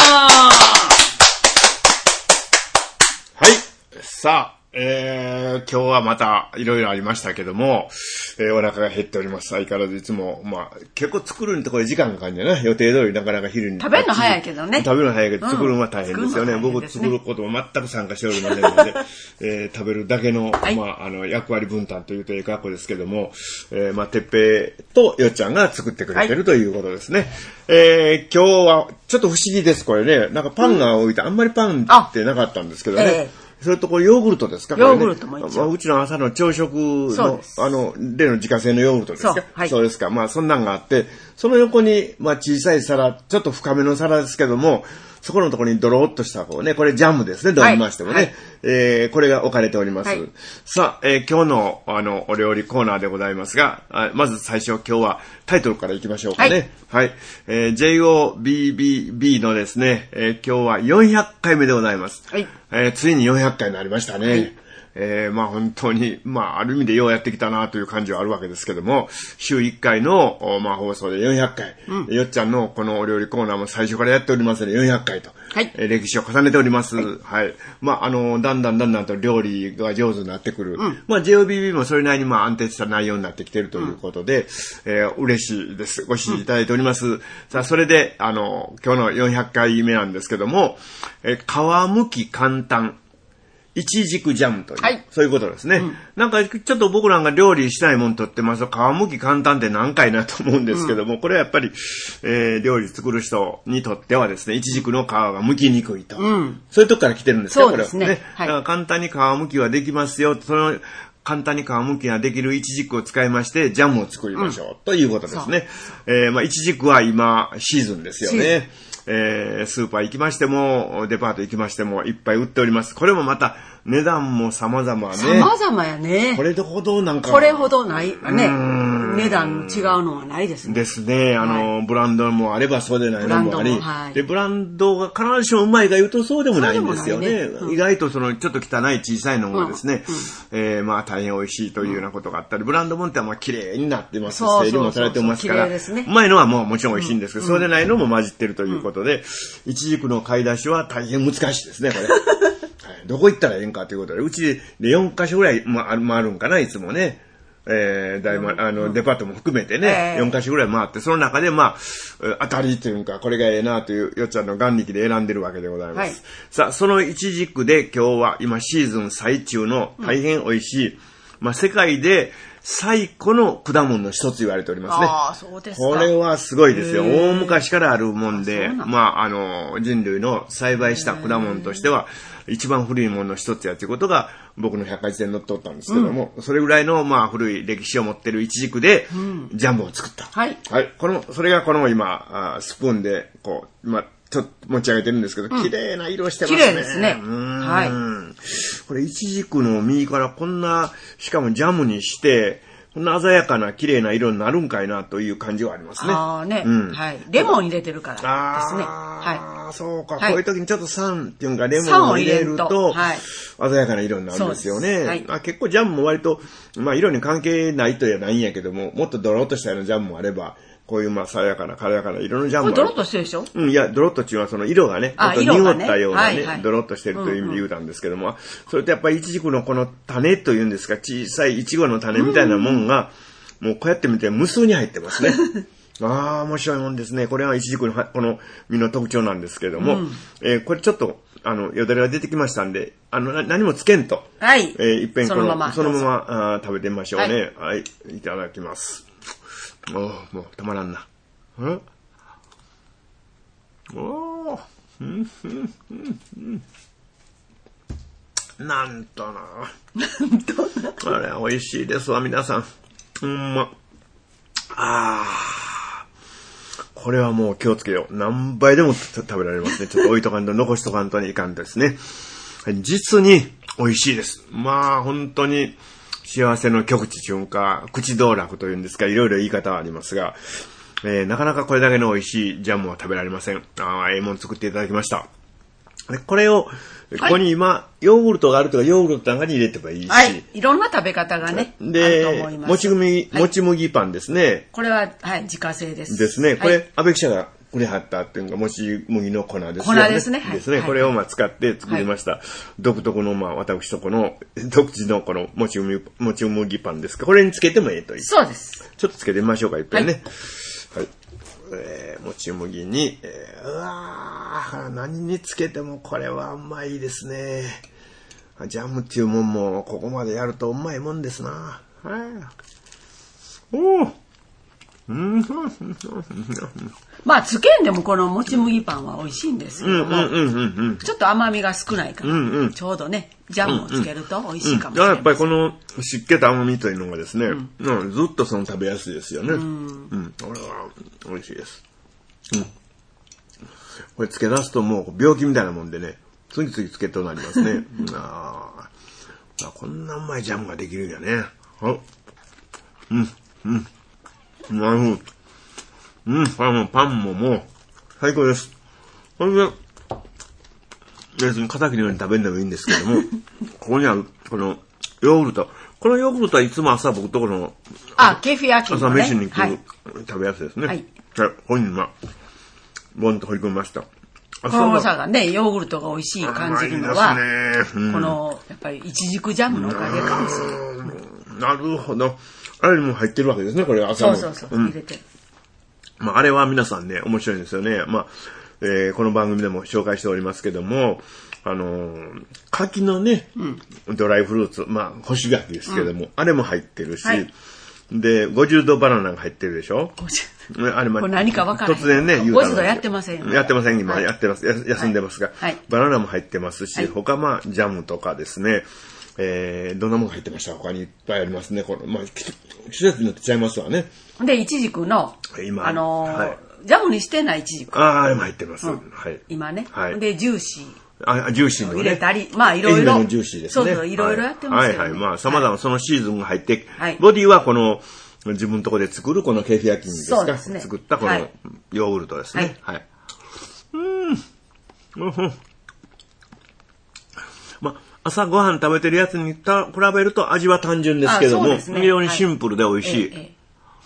[SPEAKER 1] はい。さあ、今日はまたいろいろありましたけども、お腹が減っております。相変わらずいつも、まあ、結構作るんってこれ時間がかかるんじゃない？予定通りなかなか昼に。
[SPEAKER 4] 食べるの早いけどね。
[SPEAKER 1] 食べるの早いけど、作るのは大変ですよね。僕作ることも全く参加しておりませんので、食べるだけの、まあ、役割分担というという格好ですけども、まあ、てっぺいとよっちゃんが作ってくれてるということですね。今日はちょっと不思議です、これね。なんかパンが置いて、あんまりパンってなかったんですけどね。それとこれヨーグルトですか？
[SPEAKER 4] ヨーグルトも一応。
[SPEAKER 1] うちの朝の朝食の、例の自家製のヨーグルトですか？そうですか。まあそんなんがあって、その横に、まあ小さい皿、ちょっと深めの皿ですけども、そこのところにドロッとしたこうね、これジャムですね、どう見ましてもね。これが置かれております。さあ、今日のお料理コーナーでございますが、まず最初今日はタイトルからいきましょうかね。はい。JOBBB のですね、今日は400回目でございます。ついに400回になりましたね。まあ本当に、まあある意味でようやってきたなという感じはあるわけですけども、週1回の、まあ放送で400回、よっちゃんのこのお料理コーナーも最初からやっておりますので400回と、歴史を重ねております。はい。まあだんだんと料理が上手になってくる。まあ JOBB もそれなりにまあ安定した内容になってきているということで、嬉しいです。ご支持いただいております。さあ、それで、今日の400回目なんですけども、皮むき簡単。 いちじくジャムという、
[SPEAKER 4] はい、
[SPEAKER 1] そういうことですね、なんかちょっと僕らが料理したいもんとってますと皮むき簡単って何回なと思うんですけども、これはやっぱり、料理作る人にとってはですね、いちじくの皮が剥きにくいと、そういうとこから来てるんですか、
[SPEAKER 4] そうですね、
[SPEAKER 1] これはね、だから簡単に皮むきはできますよ、その簡単に皮むきができるいちじくを使いましてジャムを作りましょう、ということですね。いちじくは今シーズンですよね。スーパー行きましてもデパート行きましてもいっぱい売っております。これもまた値段も様々ね。
[SPEAKER 4] 様々やね。
[SPEAKER 1] これほどなんか。
[SPEAKER 4] これほどないね。値段違うのはないですね。
[SPEAKER 1] ですね。ブランドもあればそうでないのもあり。で、ブランドが必ずしもうまいか言うとそうでもないんですよね。意外とちょっと汚い小さいのもですね、大変美味しいというようなことがあったり、ブランドもんって綺麗になってます。整理もされてますから。うまいのはもちろん美味しいんですけど、そうでないのも混じってるということで、いちじくの買い出しは大変難しいですね、これ。どこ行ったらええんかということで、うちで4カ所ぐらい回るんかな、いつもね。デパートも含めてね、4カ所ぐらい回って、その中で当たりというか、これがええなというよっちゃんの眼力で選んでるわけでございます。さあ、そのいちじくで今日は今シーズン最中の大変美味しい、世界で最古の果物の一つ言われておりますね。
[SPEAKER 4] そうですか。
[SPEAKER 1] これはすごいですよ。大昔からあるもんで、人類の栽培した果物としては、一番古いものの一つやということが僕の百科事典に載っておったんですけども、それぐらいの古い歴史を持っているイチジクでジャムを作った。はい。それがこの今スプーンでこうちょっと持ち上げてるんですけど、綺麗な色してますね。
[SPEAKER 4] 綺麗ですね。はい。
[SPEAKER 1] これイチジクの実からこんなしかもジャムにしてこんな鮮やかな綺麗な色になるんかいなという感じはありますね。
[SPEAKER 4] はい。レモン入れてるからですね。
[SPEAKER 1] はい。そうか。こういう時にちょっと酸っていうかレモンを入れると鮮やかな色になるんですよね。結構ジャムも割と色に関係ないとはないんやけども、もっとドロッとしたようなジャムもあれば。こういう爽やかな軽やかな色のジャムも。
[SPEAKER 4] これドロッとしてるでしょ？
[SPEAKER 1] いや、ドロッとっていうのはその色がね、濁ったようなね、ドロッとしてるという意味で言うたんですけども、それとやっぱりイチジクのこの種というんですか、小さいイチゴの種みたいなもんが、もうこうやって見て無数に入ってますね。面白いもんですね。これはイチジクのこの実の特徴なんですけども、これちょっと、よだれが出てきましたんで、何もつけんと。
[SPEAKER 4] はい。
[SPEAKER 1] いっぺんそのまま食べてみましょうね。はい。いただきます。もうたまらんな。なんとな。これ美味しいですわ、皆さん。これはもう気をつけよう。何倍でも食べられますね。ちょっと置いとかんと残しとかんといかんですね。実に美味しいです。本当に。幸せの極致というか、口道楽というんですか、いろいろ言い方はありますが、なかなかこれだけの美味しいジャムは食べられません。ええもん作っていただきました。これを、ここに今、ヨーグルトがあるとか、ヨーグルトなんかに入れてもいいし。
[SPEAKER 4] はい。いろんな食べ方がね、あると思います。
[SPEAKER 1] もち麦パンですね。
[SPEAKER 4] これは、自家製です。
[SPEAKER 1] ですね。これ、安倍記者がくれはったっていうか、もち麦の粉ですよ
[SPEAKER 4] ね。粉ですね。
[SPEAKER 1] ですね。これを使って作りました。独特の、私とこの、独自のこのもち麦パンですか。これにつけてもいいという。
[SPEAKER 4] そうです。
[SPEAKER 1] ちょっとつけてみましょうか、いっぺんね。はい。もち麦に、何につけてもこれはうまいですね。ジャムっていうもんも、ここまでやるとうまいもんですな。
[SPEAKER 4] つけんでもこのもち麦パンは美味しいんですけども、ちょっと甘みが少ないから、ちょうどね、ジャムをつけると美味しいかもしれない。
[SPEAKER 1] やっぱりこの湿気と甘みというのがですね、ずっと食べやすいですよね。これは美味しいです。これつけ出すともう病気みたいなもんでね、次々つけとなりますね。こんなうまいジャムができるんやね。なるほど。これもパンももう最高です。これで別に片桐のように食べるのもいいんですけども、ここにあるこのヨーグルト。このヨーグルトはいつも朝僕とこの
[SPEAKER 4] ケフィアキの
[SPEAKER 1] ね、朝飯に食べやすいですね。はい。ここにボンと放り込みました。
[SPEAKER 4] このさがね、ヨーグルトが美味しい感じるのは、このやっぱりイチジクジャムのおかげかもしれない。
[SPEAKER 1] なるほど。あれにも入ってるわけですね、これ朝も。
[SPEAKER 4] そう入れて。
[SPEAKER 1] あれは皆さんね、面白いんですよね。この番組でも紹介しておりますけども、 柿のね、ドライフルーツ、まあ、干し柿ですけども、あれも入ってるし、で、50度バナナが入ってるでしょ。あれ
[SPEAKER 4] これ何か分からない。
[SPEAKER 1] 突然ね、言うたの。
[SPEAKER 4] 50度やってませんよね。
[SPEAKER 1] やってません、今やってます。休んでますが、バナナも入ってますし、他まあ、ジャムとかですね、どんなものが入ってました？他にいっぱいありますね。この、まあ、季節によってちゃいますわね。
[SPEAKER 4] で、イチジクの、
[SPEAKER 1] 今、
[SPEAKER 4] ジャムにしてないイチジク。
[SPEAKER 1] あれも入ってます。
[SPEAKER 4] 今ね。で、ジューシー。
[SPEAKER 1] ジューシーのね。
[SPEAKER 4] 入れたり、まあいろいろ。
[SPEAKER 1] 愛媛のジューシーですね。
[SPEAKER 4] そう、いろいろやってますよね。
[SPEAKER 1] まあ様々そのシーズンが入って、ボディはこの、自分のところで作るこのケフィア菌ですか、作ったこのヨーグルトですね。まあ、朝ごはん食べてるやつに比べると味は単純ですけども、非常にシンプルで美味しい。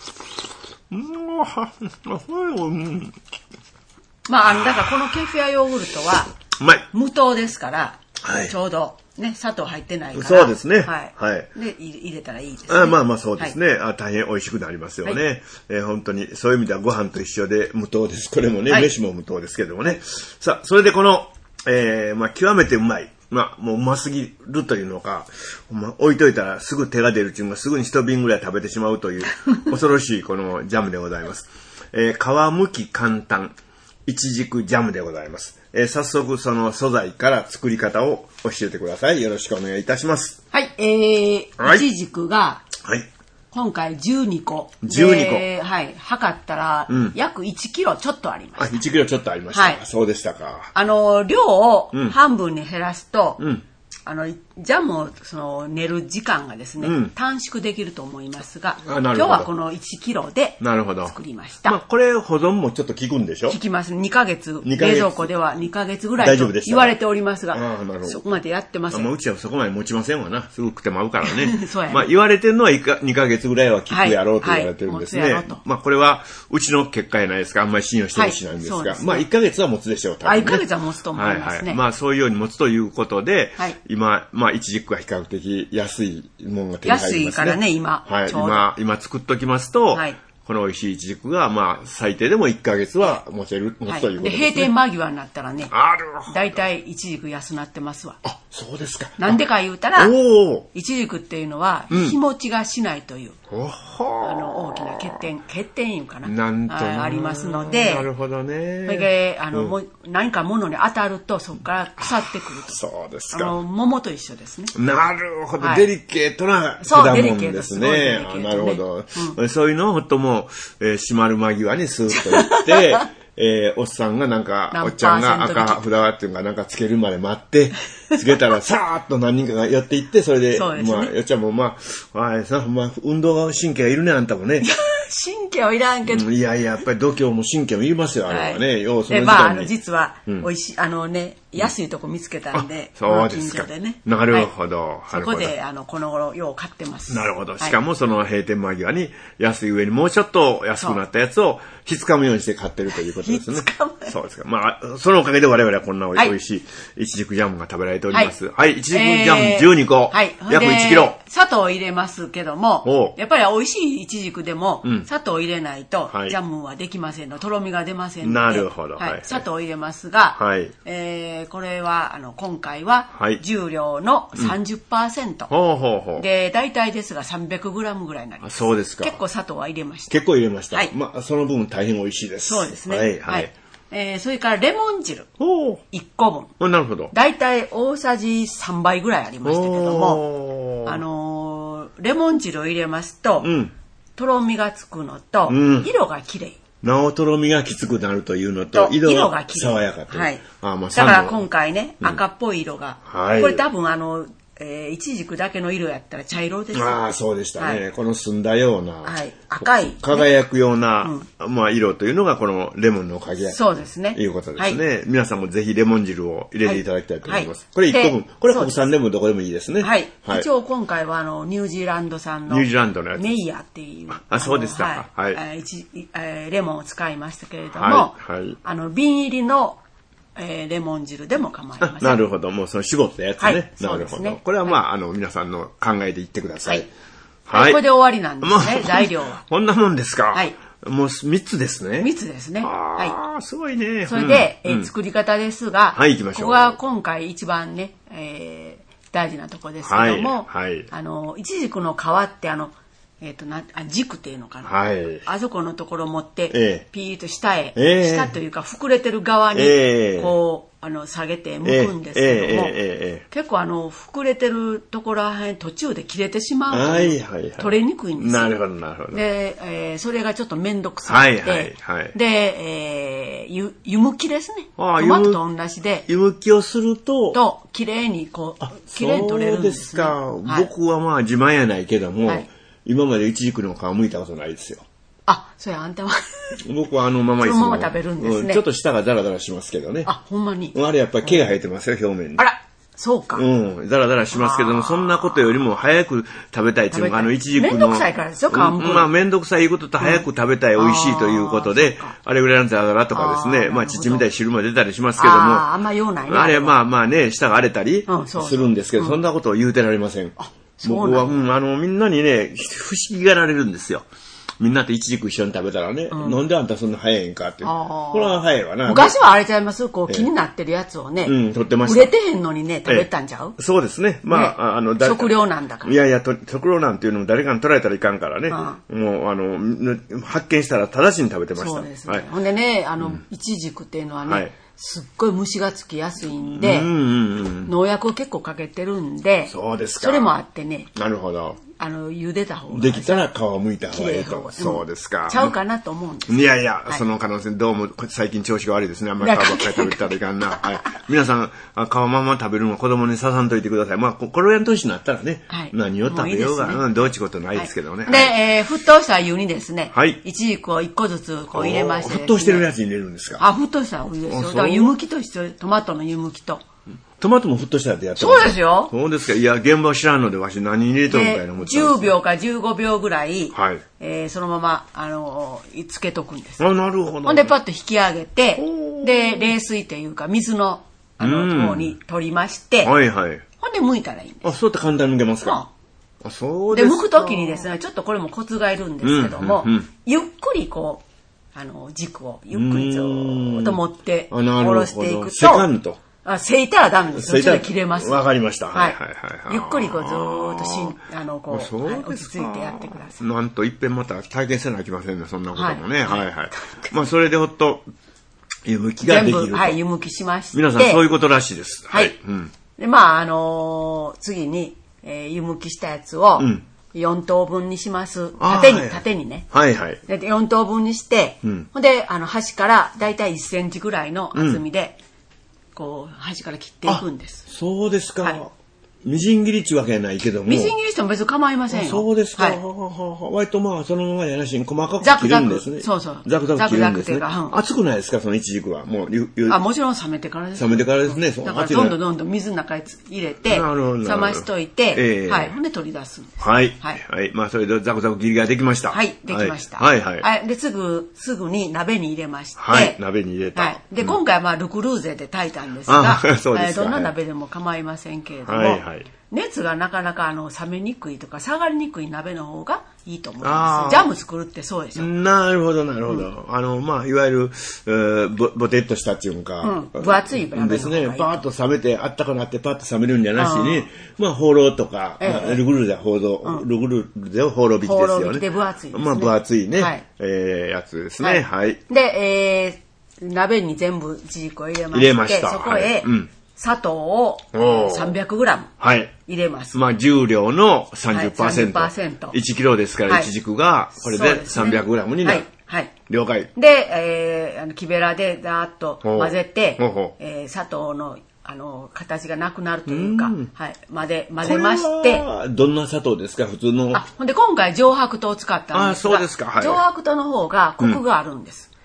[SPEAKER 4] まあ、だからこのケフィアヨーグルトは、無糖ですから、ちょうどね、砂糖入ってないから。
[SPEAKER 1] そうですね。
[SPEAKER 4] で、入れたらいいですね。
[SPEAKER 1] まあまあそうですね。大変美味しくなりますよね。本当に、そういう意味ではご飯と一緒で無糖です。これもね、飯も無糖ですけどもね。さあ、それでこの、まあ極めてうまい。まあ、もううますぎるというのか、置いといたらすぐ手が出るっていうのがすぐに一瓶ぐらい食べてしまうという恐ろしいこのジャムでございます。皮むき簡単、いちじくジャムでございます。早速その素材から作り方を教えてください。よろしくお願いいたします。
[SPEAKER 4] はい、いちじくが、今回12個。
[SPEAKER 1] 12
[SPEAKER 4] 個。測ったら、約1キロちょっとありました。
[SPEAKER 1] 1キロちょっとありました。そうでしたか。
[SPEAKER 4] 量を半分に減らすと、ジャムを練る時間がですね、短縮できると思いますが、今日はこの1キロで作りました。
[SPEAKER 1] まあ、これ保存もちょっと効くんでしょ？
[SPEAKER 4] 効きます。2ヶ月。冷蔵庫では2ヶ月ぐらいと言われておりますが、そこまでやってません。
[SPEAKER 1] うちはそこまで持ちませんわな。すぐ食ってまうからね。まあ、言われてるのは2ヶ月ぐらいは効くやろうと言われてるんですね。まあ、これはうちの結果やないですか。あんまり信用してほしいなんですが、まあ、1ヶ月は持つでしょう。
[SPEAKER 4] 1ヶ月は持つと思いますね。
[SPEAKER 1] まあ、そういうように持つということで、今、まあ、イチジクは比較的安いものが手に入りますね。
[SPEAKER 4] 安いからね、今。
[SPEAKER 1] 今作っときますと、この美味しいイチジクが、まあ、最低でも1ヶ月は持つということですね。
[SPEAKER 4] で、閉店間際になったらね、だいたいイチジク安なってますわ。
[SPEAKER 1] そうですか。
[SPEAKER 4] なんでか言うたら、イチジクっていうのは、日持ちがしないという、大きな欠点いうかな。ありますので、
[SPEAKER 1] なるほどね。
[SPEAKER 4] それで、何か物に当たると、そこから腐ってくると。
[SPEAKER 1] そうですか。
[SPEAKER 4] 桃と一緒ですね。
[SPEAKER 1] なるほど。デリケートな果物ですね。なるほど。そういうのをほんともう、閉まる間際にスーッといって、おっさんがなんか、おっちゃんが赤札っていうかなんかつけるまで待って、つけたらさーっと何人かが寄っていって、それで、まあ、よっちゃんもまあ、運動神経がいるね、あんたもね。
[SPEAKER 4] 神経はいらんけど。
[SPEAKER 1] いや、やっぱり度胸も神経もいりますよ、あれはね。
[SPEAKER 4] まあ、実は、美味しい、安いとこ見つけたんで、
[SPEAKER 1] そうですか。なるほど。
[SPEAKER 4] そこで、この頃、よう買ってます。
[SPEAKER 1] なるほど。しかも、その閉店間際に、安い上にもうちょっと安くなったやつを、ひっつかむようにして買ってるということですね。そうですか。まあ、そのおかげで我々はこんな美味しいイチジクジャムが食べられております。イチジクジャム12個。約1キロ。
[SPEAKER 4] 砂糖を入れますけども、やっぱり美味しいイチジクでも、砂糖を入れないと、ジャムはできませんの。とろみが出ませんので。
[SPEAKER 1] なるほど。
[SPEAKER 4] 砂糖を入れますが、これは、今回は、重量の 30%。で、大体ですが 300g ぐらいになります。
[SPEAKER 1] そうですか。
[SPEAKER 4] 結構砂糖は入れました。
[SPEAKER 1] 結構入れました。まあ、その分大変美味しいです。
[SPEAKER 4] そうですね。それからレモン汁。1個分。
[SPEAKER 1] なるほど。
[SPEAKER 4] 大体大さじ3倍ぐらいありましたけども、レモン汁を入れますと、とろみがつくのと、色がきれい。
[SPEAKER 1] なおとろみがきつくなるというのと、色が爽やかという。
[SPEAKER 4] だから今回ね、赤っぽい色が。これ多分イチジクだけの色やったら茶色です。
[SPEAKER 1] そうでしたね。この澄んだような、
[SPEAKER 4] 赤い、
[SPEAKER 1] 輝くような、まあ色というのがこのレモンのおかげや
[SPEAKER 4] そうですね。
[SPEAKER 1] いうことですね。皆さんもぜひレモン汁を入れていただきたいと思います。これ1個分。これ国産レモンどこでもいいですね。
[SPEAKER 4] 一応今回はニュージーランド産のメイヤーっていう、
[SPEAKER 1] そうでしたか。
[SPEAKER 4] レモンを使いましたけれども、瓶入りのレモン汁でも構いません。
[SPEAKER 1] なるほど。もうその絞ったやつね。なるほど。これはまあ、皆さんの考えで言ってください。
[SPEAKER 4] これで終わりなんですね、材料は。
[SPEAKER 1] こんなもんですか。 もう3つですね。
[SPEAKER 4] 3つですね。
[SPEAKER 1] はい。すごいね。
[SPEAKER 4] それで、作り方ですが、
[SPEAKER 1] はい、行きましょう。
[SPEAKER 4] ここが今回一番ね、大事なとこですけども、いちじくの皮って軸っていうのかな、はい、あそこのところを持って、ピーッと下へ、下というか膨れてる側に、こう下げて剥くんですけども、結構膨れてるところらへん途中で切れてしまうと、取れにくいんですよ。
[SPEAKER 1] なるほどなるほど。
[SPEAKER 4] で、それがちょっと面倒くさくて、で、湯むきですね。トマトと同じで。
[SPEAKER 1] 湯むきをすると、
[SPEAKER 4] 綺麗に綺麗に取れるんですね。
[SPEAKER 1] そうですか。僕はまあ自慢やないけども、今までイチジクの皮剥いたことないですよ。
[SPEAKER 4] あ、それあんたは。
[SPEAKER 1] 僕はままいつも。
[SPEAKER 4] そのまま食べるんですね。
[SPEAKER 1] ちょっと舌がザラザラしますけどね。
[SPEAKER 4] あ、ほんまに。
[SPEAKER 1] あれやっぱり毛が生えてますよ、表面に。
[SPEAKER 4] あら、そうか。
[SPEAKER 1] ザラザラしますけども、そんなことよりも早く食べたいっていうのイチジクの。
[SPEAKER 4] めんどくさいからですよ、皮むく。
[SPEAKER 1] まあ、めんどくさいことと早く食べたい、美味しいということで、あれぐらいのザラザラとかですね、まあ、乳みたい汁も出たりしますけども。
[SPEAKER 4] あんま用ないね。
[SPEAKER 1] あれまあね、舌が荒れたりするんですけど、そんなことを言うてられません。僕は、みんなにね、不思議がられるんですよ。みんなとイチジク一緒に食べたらね、なんであんたそんな早いんかって。これは早いわな。
[SPEAKER 4] 昔はあれちゃいます？こう気になってるやつをね、
[SPEAKER 1] 取ってました。
[SPEAKER 4] 売れてへんのにね、食べたんちゃう？
[SPEAKER 1] そうですね。まあ、
[SPEAKER 4] 食料なんだから。
[SPEAKER 1] いやいや、食料なんていうのも誰かに取られたらいかんからね。もう、発見したら直ちに食べてました。
[SPEAKER 4] そうですね。ほんでね、イチジクっていうのはね、すっごい虫がつきやすいんで、農薬を結構かけてるんで、
[SPEAKER 1] そうですか。
[SPEAKER 4] それもあってね。
[SPEAKER 1] なるほど。
[SPEAKER 4] 茹でた方が。
[SPEAKER 1] できたら皮をむいた方がいいと。そうですか。
[SPEAKER 4] ちゃうかなと思うんです。
[SPEAKER 1] いやいや、その可能性、どうも最近調子が悪いですね。あんまり皮ばっかり食べたらいかんな。はい。皆さん、皮まま食べるのは子供にささんといてください。まあ、これぐらいの年になったらね、何を食べようが、どうちことないですけどね。
[SPEAKER 4] で、沸騰した湯にですね、イチジクを1個ずつこう入れまして。
[SPEAKER 1] 沸騰してるやつに入れるんですか？
[SPEAKER 4] 沸騰したらお湯ですよ。だから湯むきと一緒、トマトの湯むきと。
[SPEAKER 1] トマトも沸騰したってやって
[SPEAKER 4] ます。そうですよ。
[SPEAKER 1] そうですか。いや、現場知らんので、わし何入れとるみたいな思って
[SPEAKER 4] 10秒か15秒ぐらい、そのまま、つけとくんです。
[SPEAKER 1] なるほど。
[SPEAKER 4] ほんで、パッと引き上げて、で、冷水というか、水の、方に取りまして、ほんで、剥いたらいいんです。
[SPEAKER 1] そうやって簡単に剥けますか？そう
[SPEAKER 4] ですか。で、剥くときにですね、ちょっとこれもコツがいるんですけども、ゆっくりこう、軸をゆっくりずーっと持って、下ろしていくと、
[SPEAKER 1] セカンド。
[SPEAKER 4] せいたらダメです。そっちで切れます。
[SPEAKER 1] わかりました。
[SPEAKER 4] はい。ゆっくりこうずーっと落ち着いてやってください。
[SPEAKER 1] なんといっぺんまた体験せなきゃいけませんね、そんなこともね。まあそれでほっと湯むきができると。
[SPEAKER 4] 全部、湯むきしまして。
[SPEAKER 1] 皆さんそういうことらしいです。
[SPEAKER 4] はい。で、まあ次に湯むきしたやつを4等分にします。縦にね。で4等分にして、ほんで端からだいたい1センチぐらいの厚みで。こう端から切っていくんです。
[SPEAKER 1] そうですか。みじん切りっちゅうわけやないけども。
[SPEAKER 4] みじん切りしても別に構いませんよ。
[SPEAKER 1] そうですか。割とまあそのままやなしに細かく切るんですね。
[SPEAKER 4] そうそう。
[SPEAKER 1] ザクザク切るんですね。熱くないですか、そのイチジクは。も
[SPEAKER 4] ちろん冷めてからです。
[SPEAKER 1] 冷めてからですね。
[SPEAKER 4] だからどんどん水の中に入れて、冷ましといて、ほんで取り出すんです。
[SPEAKER 1] はい。まあそれでザクザク切りができました。
[SPEAKER 4] はい、できました。で、すぐに鍋に入れまして。
[SPEAKER 1] 鍋に入れた。
[SPEAKER 4] で、今回はルクルーゼで炊いたんですが、どんな鍋でも構いませんけれども、熱がなかなか冷めにくいとか下がりにくい鍋の方がいいと思います。ジャム作るってそうでしょ。
[SPEAKER 1] なるほど、なるほど。まあ、いわゆる、ぼてっとしたっていうか、
[SPEAKER 4] 分厚い鍋の方がいい
[SPEAKER 1] ですね。パーッと冷めて、あったかなってパーッと冷めるんじゃなしに、まあ、放浪とか、ルグルーゼを放浪引きですよね。放浪引き
[SPEAKER 4] で分厚いですね。
[SPEAKER 1] まあ、分厚いね、やつですね。
[SPEAKER 4] で、鍋に全部イチジクを入れまして、そこへ、砂糖を 300g 入れます。
[SPEAKER 1] まあ重量の 30%。1キロですから、イチジクがこれで 300g になる。了解。
[SPEAKER 4] で、木べらでざーっと混ぜて、砂糖の形がなくなるというか、混ぜまして。
[SPEAKER 1] どんな砂糖ですか、普通の。
[SPEAKER 4] ほんで今回上白糖を使ったんですが、上白糖の方がコクがあるんです。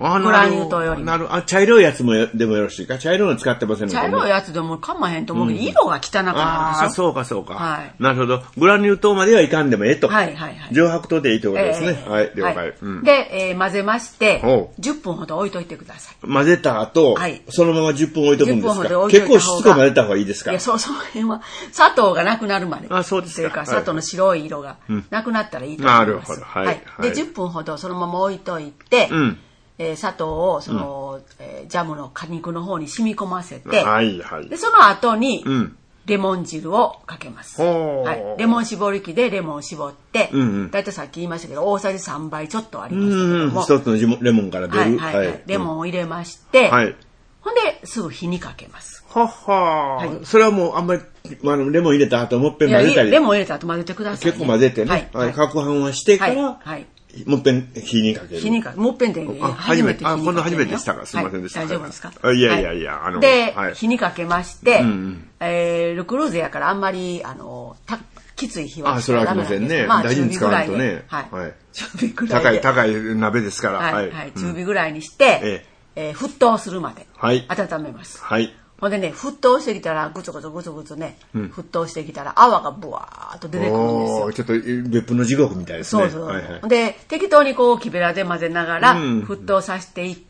[SPEAKER 4] グラニュー糖よりも。
[SPEAKER 1] 茶色いやつもでもよろしいか？茶色いの使ってませんのか？
[SPEAKER 4] 茶色いやつでもかまへんと思うけど、色が汚くなるでしょ。
[SPEAKER 1] ああ、そうかそうか。なるほど。グラニュー糖まではいかんでもええと。上白糖でいいってことですね。はい、了解。
[SPEAKER 4] で、混ぜまして、10分ほど置いといてください。
[SPEAKER 1] 混ぜた後、そのまま10分置いとくんですか？結構しつこく混ぜた方がいいですか？
[SPEAKER 4] いや、その辺は、砂糖がなくなるまで。
[SPEAKER 1] あ、そうですか。
[SPEAKER 4] それから砂糖の白い色がなくなったらいいと思います。なるほど。
[SPEAKER 1] はい。
[SPEAKER 4] で、10分ほどそのまま置いといて、砂糖をジャムの果肉の方に染み込ませて、でその後にレモン汁をかけます。レモン絞り器でレモンを絞って、だいたいさっき言いましたけど大さじ3杯ちょっとありますけども、
[SPEAKER 1] 一つのレモンから出る
[SPEAKER 4] レモンを入れまして、ほんですぐ火にかけます。
[SPEAKER 1] それはもうあんまりレモン入れた後もっぺん混ぜたり。
[SPEAKER 4] レモン入れた後混ぜてください。
[SPEAKER 1] 結構混ぜてね。攪拌はしてから。もっぺん火にかける。
[SPEAKER 4] もっぺんで初めて火にかける。
[SPEAKER 1] 今度初めてしたからすみませんでした。
[SPEAKER 4] 大丈夫ですか？
[SPEAKER 1] いや。
[SPEAKER 4] で、火にかけまして、ルクルーゼやからあんまり、きつい火は
[SPEAKER 1] それはありませんね。大事に使わないとね。
[SPEAKER 4] 中火ぐらいで。
[SPEAKER 1] 高い鍋ですから。
[SPEAKER 4] 中火ぐらいにして、沸騰するまで温めます。ほんでね、沸騰してきたら、ぐつぐつね、沸騰してきたら、泡がブワーっと出てくるんですよ。
[SPEAKER 1] ちょっと別府の地獄みたいですね。
[SPEAKER 4] そう。で、適当にこう、木べらで混ぜながら、沸騰させていって、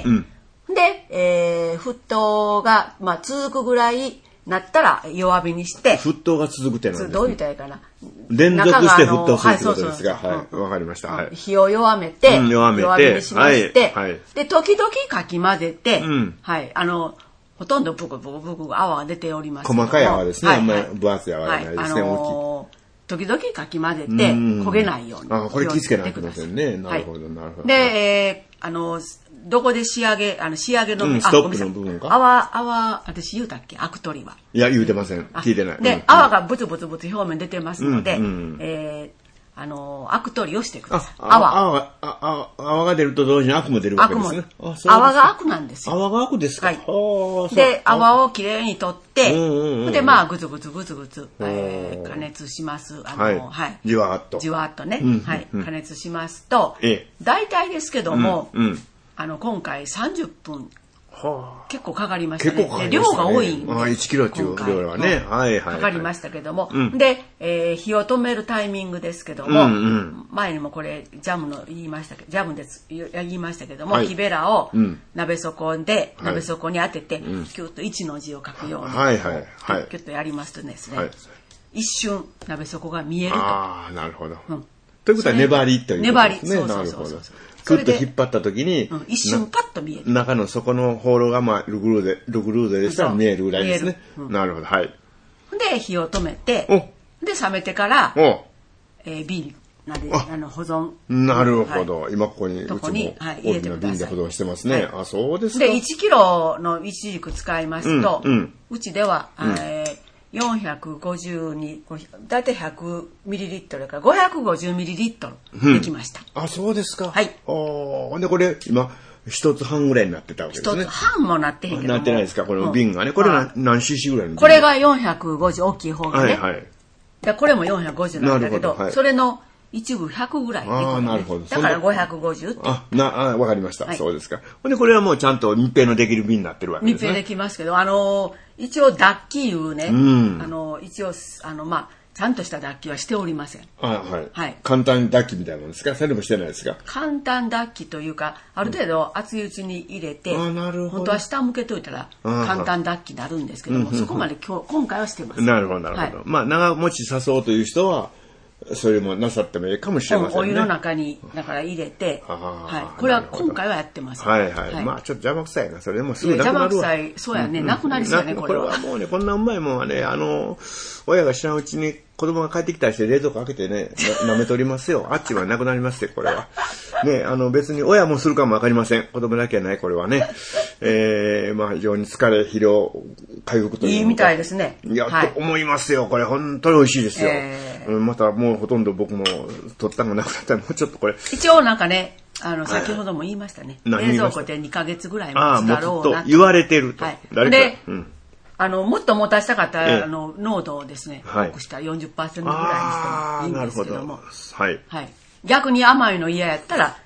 [SPEAKER 4] で、沸騰が、続くぐらいなったら弱火にして。
[SPEAKER 1] 沸騰が続くってのは
[SPEAKER 4] どう言ったらいいかな。
[SPEAKER 1] 連続して沸騰するってことですが、わかりました。
[SPEAKER 4] 火を弱めて、弱火にしまして、で、時々かき混ぜて、ほとんどブク泡が出ておりますけども。
[SPEAKER 1] 細かい泡ですね。あんまり分厚い泡がないですね。
[SPEAKER 4] 時々かき混ぜて焦げないように。
[SPEAKER 1] これ気付けなきゃいけませんね。なるほど。
[SPEAKER 4] で、どこで仕上げの
[SPEAKER 1] ストップの部分か。
[SPEAKER 4] 泡、私言うたっけ？アク取りは。
[SPEAKER 1] いや、言うてません。聞いてない。
[SPEAKER 4] で、泡がブツブツ表面出てますので、アク取りをしてください。
[SPEAKER 1] 泡が出ると同時にアクも出るわけですね。
[SPEAKER 4] 泡がアクなんですよ。
[SPEAKER 1] 泡がアクですか。
[SPEAKER 4] で、泡をきれいに取って、で、ぐつぐつ、加熱します。
[SPEAKER 1] じわ
[SPEAKER 4] ーっとね。加熱しますと、大体ですけども、今回30分、結構かかりましたね。量が多いんで。
[SPEAKER 1] 1キロっていう量はね。
[SPEAKER 4] かかりましたけども。で、火を止めるタイミングですけども、前にもこれ、ジャム言いましたけども、木べらを鍋底に当てて、キュッと1の字を書くように、キュッとやりますとですね、一瞬鍋底が見えると。
[SPEAKER 1] なるほど。ということは粘りということですね。なるほど。クッと引っ張った時に、
[SPEAKER 4] 一瞬パッと見える。
[SPEAKER 1] 中の底のホールがルクルーゼでしたら見えるぐらいですね。なるほど。
[SPEAKER 4] で、火を止めて、で、冷めてから、瓶なんで保存。
[SPEAKER 1] なるほど。今ここに、うちも大きな瓶で保存してますね。そうですか。
[SPEAKER 4] で、1キロのイチジク使いますと、うちでは、450に、だいたい100ミリリットルから550ミリリットルできました。
[SPEAKER 1] そうですか。ほんでこれ、今、一つ半ぐらいになってたわけですね。
[SPEAKER 4] 一つ半もなってへんけど。
[SPEAKER 1] なってないですか、この瓶がね。これ何 cc ぐらいの？
[SPEAKER 4] これが450、大きい方がね。これも450なんだけど、それの一部100ぐらい。
[SPEAKER 1] なるほど。
[SPEAKER 4] だから550って。
[SPEAKER 1] わかりました。そうですか。ほんでこれはもうちゃんと密閉のできる瓶になってるわけですね。
[SPEAKER 4] 密閉できますけど、一応脱気いうね、一応、ちゃんとした脱気はしておりません。簡単脱気みたいなものですか？それもしてないですか？簡単脱気というか、ある程度熱いうちに入れて、本当は下向けといたら簡単脱気になるんですけども、そこまで今回はしてます。
[SPEAKER 1] なるほど。長持ちさそうという人は、それもなさってもいいかもしれませんね。
[SPEAKER 4] お湯の中にだから入れて、これは今回はやってます。
[SPEAKER 1] ちょっと邪魔くさいな。それでもすぐなくなるわ。
[SPEAKER 4] 邪魔くさい、そうやね、なくなりそうやね、これは。
[SPEAKER 1] これはもうね、こんなうまいもんはね、親が知らんうちに子供が帰ってきたりして冷蔵庫開けてね、舐めとりますよ。あっちはなくなりますよ、これは。ね、別に親もするかもわかりません。子供だけはない、これはね。非常に疲れ、疲労、回復という。
[SPEAKER 4] いいみたいですね。
[SPEAKER 1] と思いますよ。これ本当に美味しいですよ。またもうほとんど僕も取ったのがなくなったらもうちょっとこれ。
[SPEAKER 4] 一応なんかね、先ほども言いましたね。冷蔵庫で2ヶ月ぐらい持つだろうなと。
[SPEAKER 1] 言われてると。
[SPEAKER 4] で、もっと持たしたかったら、濃度をですね、多くしたら 40% ぐらいにしてもいいんですけども。逆に甘いの嫌やったら、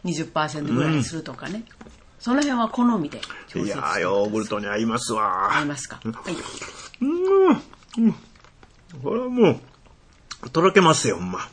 [SPEAKER 4] 20% ぐらいにするとかね。その辺は好みで調節してください。
[SPEAKER 1] いやー、ヨーグルトに合いますわ。
[SPEAKER 4] 合いますか。はい。
[SPEAKER 1] これはもう、とろけますよ、ほんま。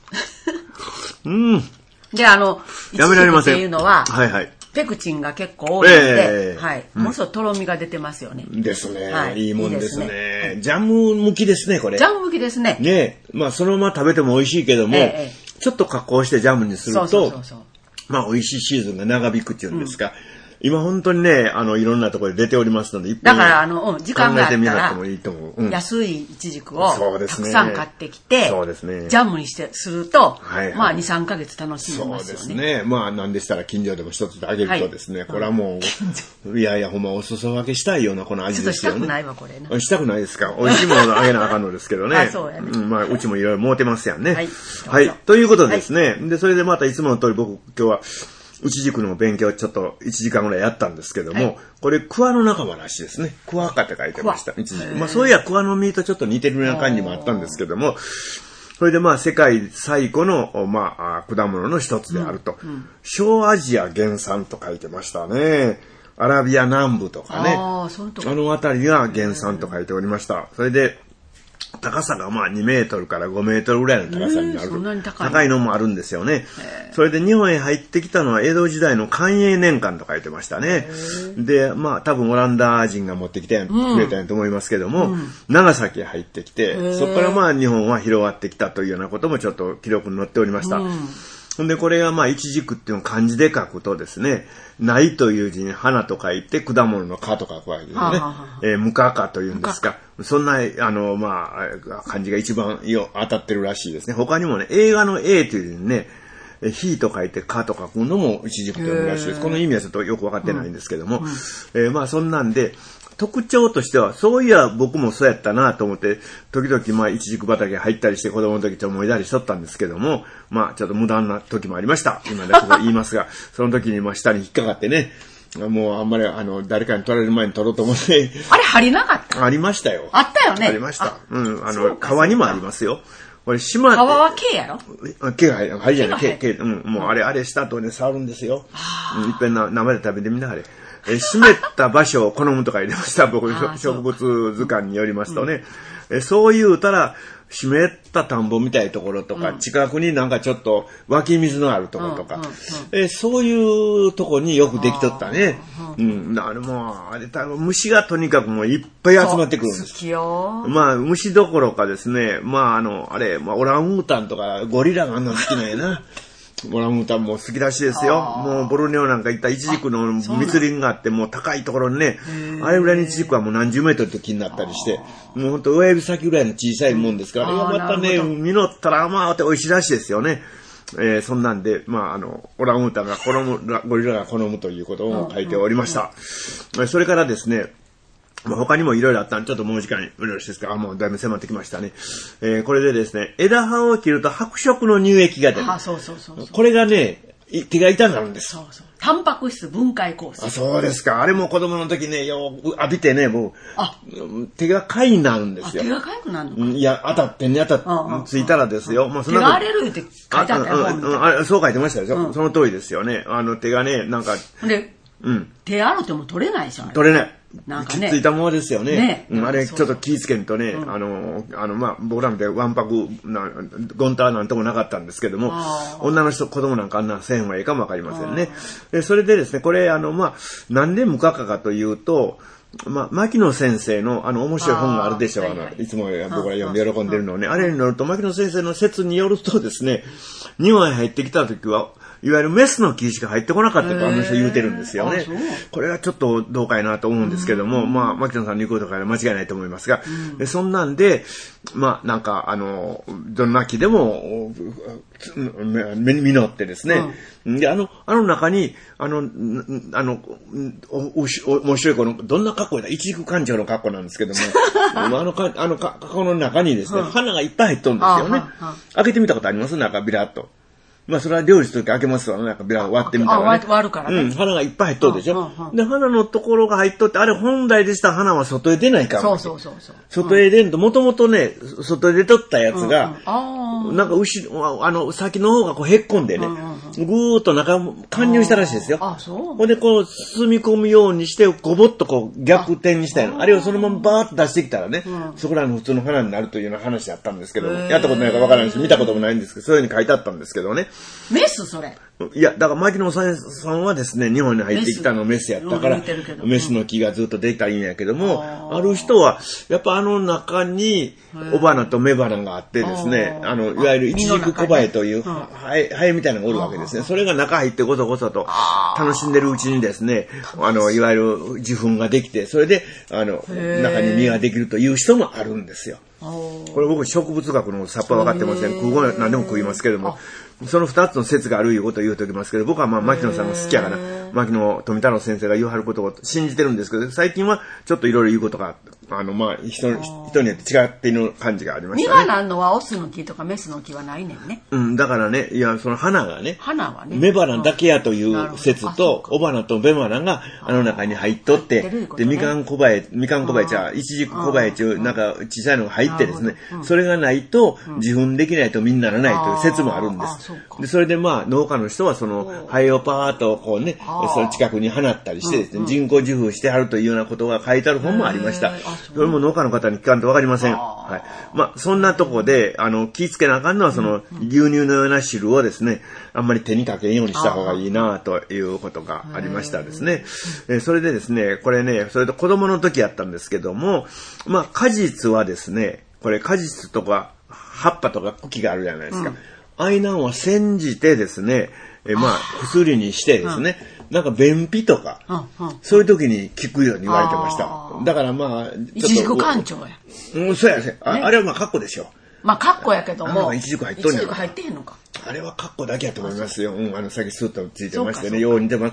[SPEAKER 4] で、
[SPEAKER 1] やめられません。
[SPEAKER 4] っていうのは、
[SPEAKER 1] はいはい。
[SPEAKER 4] ペクチンが結構多いので、はい。ものすごいとろみが出てますよね。
[SPEAKER 1] ですね。はい。いいもんですね。ジャム向きですね、これ。
[SPEAKER 4] ジャム向きですね。
[SPEAKER 1] ねえ。まあ、そのまま食べても美味しいけども、ちょっと加工してジャムにすると、まあ、美味しいシーズンが長引くっていうんですか。今本当にね、いろんなところで出ておりますので、
[SPEAKER 4] だから、時間があったら、
[SPEAKER 1] もいいと思う。
[SPEAKER 4] 安いイチジクをたくさん買ってきて、ジャムにすると、まあ、2、3ヶ月楽しめますよね。
[SPEAKER 1] そうですね。まあ、なんでしたら近所でも一つであげるとですね、これはもう、いやいや、ほんまお裾分けしたいようなこの味ですよね。
[SPEAKER 4] ちょっとしたくないわ、これ。
[SPEAKER 1] したくないですか。美味しいものあげなあかんのですけどね。
[SPEAKER 4] あ、そうやね。
[SPEAKER 1] まあ、うちもいろいろ儲てますやんね。はい。ということですね。で、それでまたいつもの通り僕今日は、イチジクの勉強をちょっと1時間ぐらいやったんですけども、これ、クワの仲間らしいですね。クワ科って書いてました。イチジク。まあ、そういや、クワの実とちょっと似てるような感じもあったんですけども、それでまあ、世界最古の、まあ、果物の一つであると。小アジア原産と書いてましたね。アラビア南部とかね。あの辺りが原産と書いておりました。それで、高さがまあ2メートルから5メートルぐらいの高さになると。高いのもあるんですよね。それで日本へ入ってきたのは江戸時代の寛永年間と書いてましたね。で、まあ多分オランダ人が持ってきてくれたんやと思いますけども、長崎へ入ってきて、そこからまあ日本は広がってきたというようなこともちょっと記録に載っておりました。ほんで、これがまあ、イチジクっていうのを漢字で書くとですね、ないという字に花と書いて、果物の果と書くわけですね。無花果というんですか。そんな、まあ、漢字が一番当たってるらしいですね。他にもね、映画の A というね、火と書いてかと書くのもイチジクと読むらしいです。この意味はちょっとよくわかってないんですけども。まあ、そんなんで、特徴としては、そういや僕もそうやったなと思って、時々まあ、イチジク畑入ったりして子供の時と思い出りしとったんですけども、まあ、ちょっと無駄な時もありました。今だけ言いますが、その時にまあ、下に引っかかってね、もうあんまり誰かに取られる前に取ろうと思って。
[SPEAKER 4] あれ、針なかった？
[SPEAKER 1] ありましたよ。
[SPEAKER 4] あったよね。
[SPEAKER 1] ありました。川にもありますよ。これ島って。
[SPEAKER 4] 川は毛やろ？
[SPEAKER 1] 毛が針じゃない、毛。もうあれした後ね、触るんですよ。いっぺん生で食べてみなはれ。湿った場所を好むとか入れました。僕、植物図鑑によりますとね。そう言うたら、湿った田んぼみたいなところとか、近くになんかちょっと湧き水のあるところとか、そういうとこによくできとったね。もう、あれ多分虫がとにかくもういっぱい集まってくるんです。まあ、虫どころかですね、まあ、オランウータンとかゴリラがあんな好きなんやな。オランウータンも好きらしいですよ。もうボルネオなんか行ったイチジクの密林があって、もう高いところにね、あれぐらいのイチジクはもう何十メートルと木になったりして、もうほんと親指先ぐらいの小さいもんですから、またね、実ったら甘って美味しいらしいですよね。そんなんで、まあ、オランウータンがゴリラが好むということを書いておりました。それからですね、他にもいろいろあったんで、ちょっともう時間よろしいですか。もうだいぶ迫ってきましたね。これでですね、枝葉を切ると白色の乳液が出る。これがね、手が痛くなるんです。
[SPEAKER 4] タンパク質分解酵素。
[SPEAKER 1] そうですか。あれも子供の時ね、浴びてね、もう、手が痒になるんですよ。
[SPEAKER 4] 手が痒くなるのか。
[SPEAKER 1] いや、ついたらですよ。
[SPEAKER 4] 手が荒れるって書いてあったよ。
[SPEAKER 1] そう書いてましたよ。その通りですよね。手がね、なんか。
[SPEAKER 4] で、手洗っても取れないでしょ。
[SPEAKER 1] 取れない。
[SPEAKER 4] なんかね。
[SPEAKER 1] ついたままですよね。あれ、ちょっと気ぃつけんとね、まあ、僕らみたいにわんぱくゴンターなんともなかったんですけども、女の人、子供なんかあんなせんはいいかもわかりませんね。それでですね、これ、まあ、なんで無花果かというと、まあ、牧野先生の面白い本があるでしょう。いつも僕ら読んで喜んでるのをね。あれによると、牧野先生の説によるとですね、日本へ入ってきた時は、いわゆるメスの木しか入ってこなかったと人言うてるんですよね。これはちょっとどうかいなと思うんですけども、まあ、牧野さんの言うことから間違いないと思いますが、そんなんで、まあ、なんか、どんな木でも、実ってですね。で、中に、面白いこの、どんな格好だ、イチジク館長の格好なんですけども、格好の中にですね、花がいっぱい入っとるんですよね。開けてみたことあります？中、ビラッと。 まあそれは料理するとき開けますわね。なんかビラ割ってみたらね。
[SPEAKER 4] 割るからね。
[SPEAKER 1] 花がいっぱい入っとるでしょ。で、花のところが入っとって、あれ本来でしたら花は外へ出ないから。
[SPEAKER 4] そう。
[SPEAKER 1] 外へ出んと、もともとね、外へ出とったやつが、なんか先の方がこうへっこんでね、ぐーっと中貫入したらしいですよ。ほんでこう包み込むようにして、ごぼっとこう逆転にしたいの。あれをそのままバーッと出してきたらね、そこらの普通の花になるというような話だったんですけど、やったことないかわからないし、見たこともないんですけど、そういうふうに書いてあったんですけどね。
[SPEAKER 4] メスそれ。
[SPEAKER 1] いや、だから牧野さんはですね、日本に入ってきたのメスやったから、メスの木がずっとできたんやけども、ある人は、やっぱあの中に、雄花と雌花があってですね、いわゆるイチジクコバエという、ハエみたいなのがおるわけですね。それが中入ってごそごそと楽しんでるうちにですね、いわゆる受粉ができて、それで、中に実ができるという人もあるんですよ。これ僕植物学のさっぱ分かってません。食うもの何でも食いますけれども、その二つの説があるいうことを言うときますけど、僕はまあ牧野さんが好きやから、牧野富太郎先生が言わはることを信じてるんですけど、最近はちょっといろいろ言うことが、まあ人によって違っている感じがありましたね。
[SPEAKER 4] 実がなんのはオスの木とかメスの木はないねんね。
[SPEAKER 1] だからね、いや、その花はね、雌花だけやという説と、雄花と雌花があの中に入っとって、で、みかん小林じゃ、イチジク小林っていう、なんか小さいのが入ってですね、それがないと、受粉できないと実にならないという説もあるんです。で、それでまあ、農家の人はその、ハエをパーッとこうね、その近くに放ったりしてですね、人工受粉してはるというようなことが書いてある本もありました。それも農家の方に聞かんとわかりません。はい。まあ、そんなとこで、気ぃつけなあかんのは、その、牛乳のような汁をですね、あんまり手にかけんようにした方がいいなということがありましたですね。それでですね、これね、それと子供の時やったんですけども、まあ、果実はですね、これ果実とか葉っぱとか茎があるじゃないですか。あいなんは煎じてですね、まあ、薬にしてですね、なんか便秘とか、そういう時に効くように言われてました。だからまあ、
[SPEAKER 4] イチジク館長や。
[SPEAKER 1] そうやね。あれはまあ、カッコでしょ。
[SPEAKER 4] まあ、カッコやけども。
[SPEAKER 1] イチジク入っとんねん。
[SPEAKER 4] イチジク入ってへんのか。
[SPEAKER 1] あれはカッコだけやと思いますよ。さっきスーッとついてましてね、よう似てます。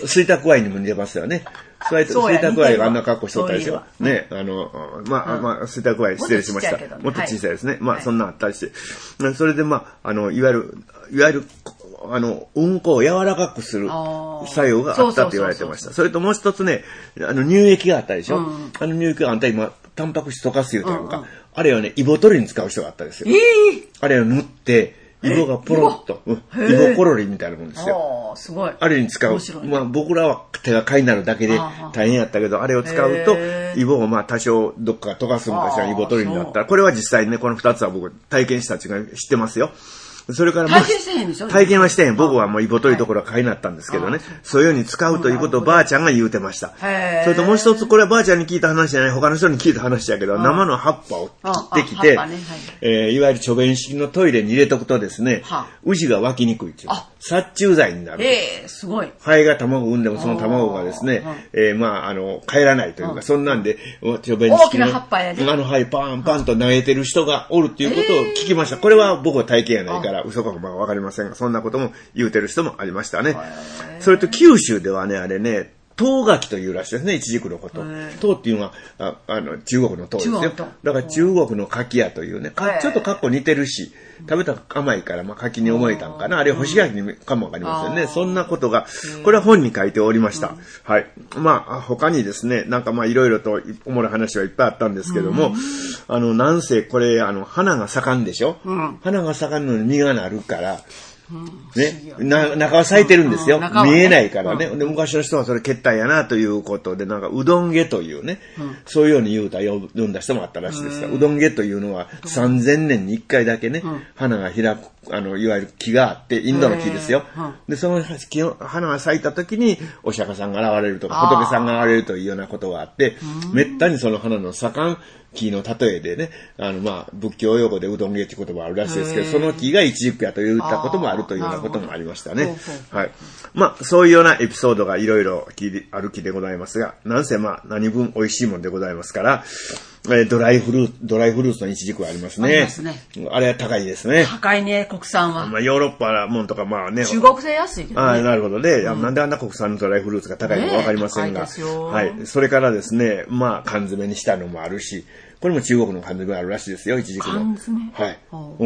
[SPEAKER 1] スイタクワイにも似てますよね。スイタクワイがあんな格好しとったですよ。ね、まあ、スイタクワイ失礼しました。もっと小さいですね。まあ、そんなあったりして。それでまあ、いわゆる、うんこを柔らかくする作用があったと言われてました。それともう一つね、乳液があったでしょ。乳液があんた今、タンパク質溶かす言うたのか。あれはね、イボ取りに使う人があったんですよ。あれを塗って、イボがポロッと、イボコロリみたいなもんですよ。
[SPEAKER 4] すごい。
[SPEAKER 1] あれに使う。まあ僕らは手がかいになるだけで大変やったけど、あれを使うと、イボをまあ多少どっか溶かす昔はイボ取りになったら、これは実際にね、この二つは僕体験したちが知ってますよ。それからもう体験はしてへん。僕はもうイボ取りところは買いになったんですけどね。そういうように使うということをばあちゃんが言うてました。それともう一つ、これはばあちゃんに聞いた話じゃない、他の人に聞いた話やけど、生の葉っぱを切ってきて、いわゆる貯便式のトイレに入れとくとですね、牛が湧きにくいっていう。殺虫剤になる。
[SPEAKER 4] すごい。
[SPEAKER 1] ハエが卵を産んでもその卵がですね、まあ、帰らないというか、そんなんで、貯便式の、はい、パンパンと投げてる人がおるっていうことを聞きました。これは僕は体験やないから、嘘かもわかりませんが、そんなことも言うてる人もありましたね。それと九州ではね、あれね、唐柿というらしいですね、イチジクのこと。唐っていうのは、中国の唐ですよ。だから中国の柿屋というね、ちょっとカッコ似てるし、食べたら甘いから、まあ柿に思えたんかな。あれ干し柿にかもわかりませんね。そんなことが、これは本に書いておりました。はい。まあ、他にですね、なんかまあいろいろとおもろい話はいっぱいあったんですけども、なんせこれ、花が盛んでしょ。花が盛んのに実がなるから、ね、中は咲いてるんですよ。見えないからね。で、昔の人はそれ決体やなということで、なんかうどん毛というね、そういうように読んだ人もあったらしいですが、うどん毛というのは3000年に1回だけね、花が開く、いわゆる木があって、インドの木ですよ。で、その花が咲いた時に、お釈迦さんが現れるとか、仏さんが現れるというようなことがあって、めったにその花の盛ん、木の例えでね、まあ、仏教用語でうどん毛って言葉あるらしいですけど、その木がイチジクやと言ったこともあるというようなこともありましたね。はい。まあ、そういうようなエピソードがいろいろある木でございますが、なんせまあ、何分美味しいもんでございますから、ドライフルーツのイチジクはありますね。ありますね。あれは高いですね。
[SPEAKER 4] 高いね、国産は。
[SPEAKER 1] まあ、ヨーロッパもんとかまあね。
[SPEAKER 4] 中国製安いけどね。
[SPEAKER 1] なるほどね。なんであんな国産のドライフルーツが高いのかわかりませんが。はい。それからですね、まあ、缶詰にしたのもあるし、 これも中国の缶詰あるらしいですよ、一軸の。
[SPEAKER 4] 缶詰？
[SPEAKER 1] はい。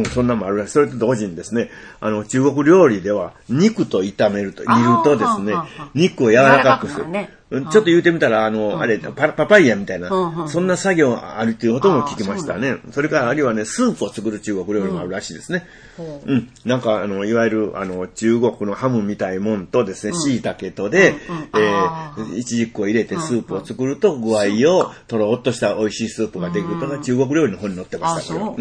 [SPEAKER 1] そんなもあるらしい。それと同時にですね、中国料理では、肉と炒めると、煮るとですね、肉を柔らかくする。ちょっと言うてみたら、あれ、パパイヤみたいな、そんな作業あるということも聞きましたね。それから、あるいはね、スープを作る中国料理もあるらしいですね。なんか、いわゆる、中国のハムみたいもんとですね、椎茸とで、一軸を入れてスープを作ると、具合を、とろっとした美味しいスープができるとか、中国料理の本に載ってましたから。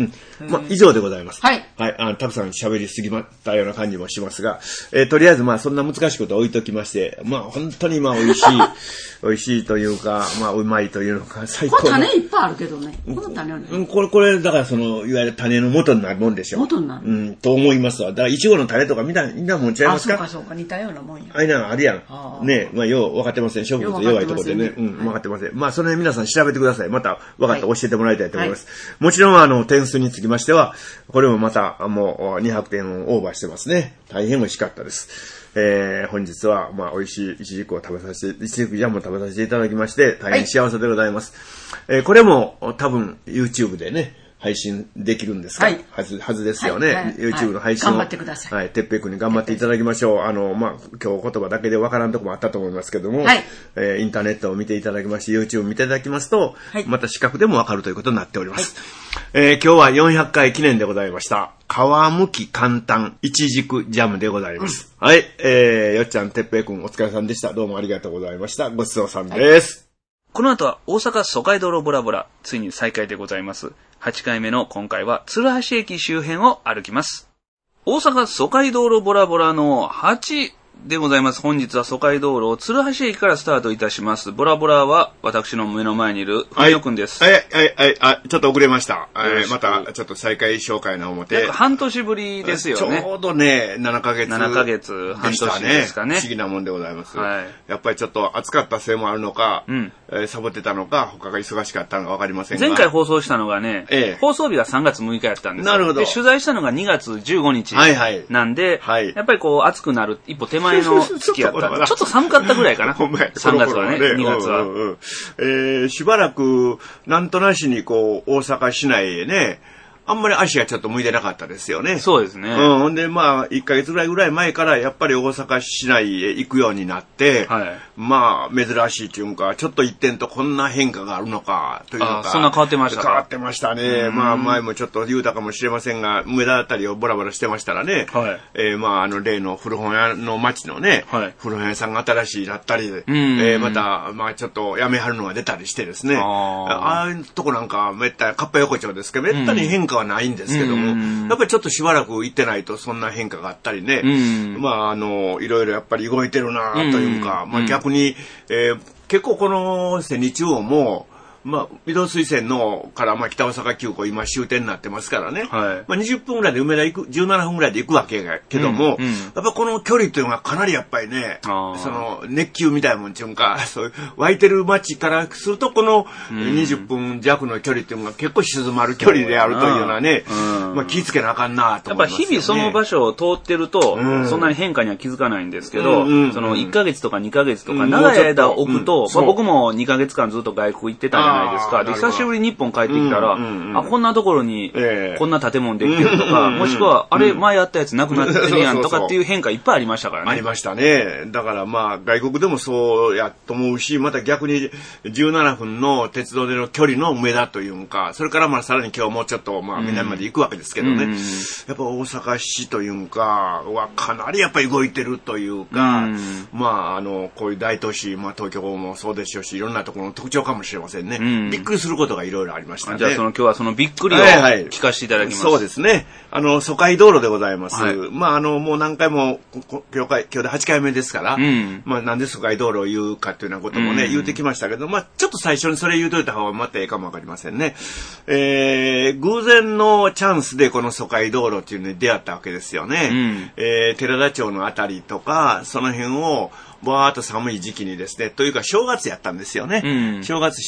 [SPEAKER 1] 以上でございます。
[SPEAKER 4] はい。
[SPEAKER 1] はい。たくさん喋りすぎまったような感じもしますが、とりあえず、そんな難しいことを置いときまして、本当に美味しい。美味しいというか、うまいというのか、最高。
[SPEAKER 4] これ種いっぱいあるけどね。この種はね。
[SPEAKER 1] これ、だからいわゆる種の元になるもんでしょ。
[SPEAKER 4] 元になる。
[SPEAKER 1] と思いますわ。だから、いちごの種とかみんなもんちゃいますか？
[SPEAKER 4] そうか、似たようなもんや。
[SPEAKER 1] あるやん。ねよう分かってません。植物弱いところでね。分かってません。その辺皆さん調べてください。また、分かったら教えてもらいたいと思います。もちろん、点数につきましては、これもまた、もう、200点をオーバーしてますね。大変美味しかったです。本日は、美味しいイチジクジャムを食べさせていただきまして、大変幸せでございます。これも多分 YouTube でね、配信できるんですか？はずですよね。YouTube の配信を。
[SPEAKER 4] 頑張ってください。
[SPEAKER 1] はい。てっぺいくんに頑張っていただきましょう。今日言葉だけでわからんとこもあったと思いますけども、インターネットを見ていただきまして、YouTube を見ていただきますと、また視覚でもわかるということになっております。今日は400回記念でございました。皮むき簡単イチジクジャムでございます。はい。よっちゃん、てっぺいくんお疲れさんでした。どうもありがとうございました。ごちそうさんです。
[SPEAKER 2] この後は大阪疎開道路ブラブラ、ついに再開でございます。8回目の今回は鶴橋駅周辺を歩きます。大阪疎開道路ブラブラの8でございます。本日は疎開道路を鶴橋駅からスタートいたします。ボラボラは私の目の前にいるふみおくんです。
[SPEAKER 1] ちょっと遅れました。またちょっと再開紹介の表。
[SPEAKER 2] 半年ぶりですよね。
[SPEAKER 1] ちょうどね、7ヶ月。
[SPEAKER 2] 7ヶ月、半年ですかね。
[SPEAKER 1] 不思議なもんでございます。やっぱりちょっと暑かったせいもあるのか、サボってたのか、他が忙しかったのかわかりませんが。
[SPEAKER 2] 前回放送したのがね、放送日が3月6日やったんですよ。
[SPEAKER 1] なるほど。
[SPEAKER 2] で、取材したのが2月15日。なんで、やっぱりこう暑くなる一歩手前の月やった。ちょっと寒かったぐらいかな。3月はね、2月は。
[SPEAKER 1] しばらく、なんとなしにこう、大阪市内へね、あんまり足がちょっと向いてなかったですよね。
[SPEAKER 2] そうですね。
[SPEAKER 1] ほんで、1ヶ月ぐらい前から、やっぱり大阪市内へ行くようになって、珍しいっていうか、ちょっと一点とこんな変化があるのか、というか。
[SPEAKER 2] そんな変わってましたか？
[SPEAKER 1] 変わってましたね。前もちょっと言うたかもしれませんが、梅田あたりをボラボラしてましたらね、例の古本屋の町のね、古本屋さんが新しいなったり、また、ちょっとやめはるのが出たりしてですね、ああいうとこなんか、めったに、かっぱ横丁ですけど、めったに変化はないんですけども、やっぱりちょっとしばらく行ってないとそんな変化があったりね、いろいろやっぱり動いてるなというか、逆に、結構この千里中央も、御堂水線のから北大阪急行今終点になってますからね。20分ぐらいで梅田行く、17分ぐらいで行くわけやけども、やっぱこの距離というのがかなりやっぱりね、その熱気みたいなもんちゅうんか、そういう湧いてる街からするとこの20分弱の距離っていうのが結構静まる距離であるというようなね、気ぃつけなあかんなと思いますよね。
[SPEAKER 2] やっぱ日々その場所を通ってると、そんなに変化には気づかないんですけど、その1ヶ月とか2ヶ月とか長い間置くと、僕も2ヶ月間ずっと外国行ってたじゃないですか。で、久しぶりに日本帰ってきたら、こんなところに、こんな建物できてるとか、もしくは、前やったやつなくなってるやんとかっていう変化いっぱいありましたからね。
[SPEAKER 1] ありましたね。だから外国でもそうやと思うし、また逆に17分の鉄道での距離の梅田というか、それからさらに今日もうちょっと南まで行くわけですけどね。やっぱ大阪市というか、かなりやっぱり動いてるというか、こういう大都市、東京もそうでしょうし、いろんなところの特徴かもしれませんね。びっくりすることがいろいろありましたね。
[SPEAKER 2] じゃあ今日はそのびっくりを聞かせていただきます。
[SPEAKER 1] そうですね。疎開道路でございます。もう何回も、今日で8回目ですから、なんで疎開道路を言うかっていうようなこともね、言うてきましたけど、ちょっと最初にそれ言うといた方がまたいいかもわかりませんね。偶然のチャンスでこの疎開道路っていうのに出会ったわけですよね。寺田町のあたりとか、その辺を、わーっと寒い時期にですね、というか正月やったんですよね。正月取材に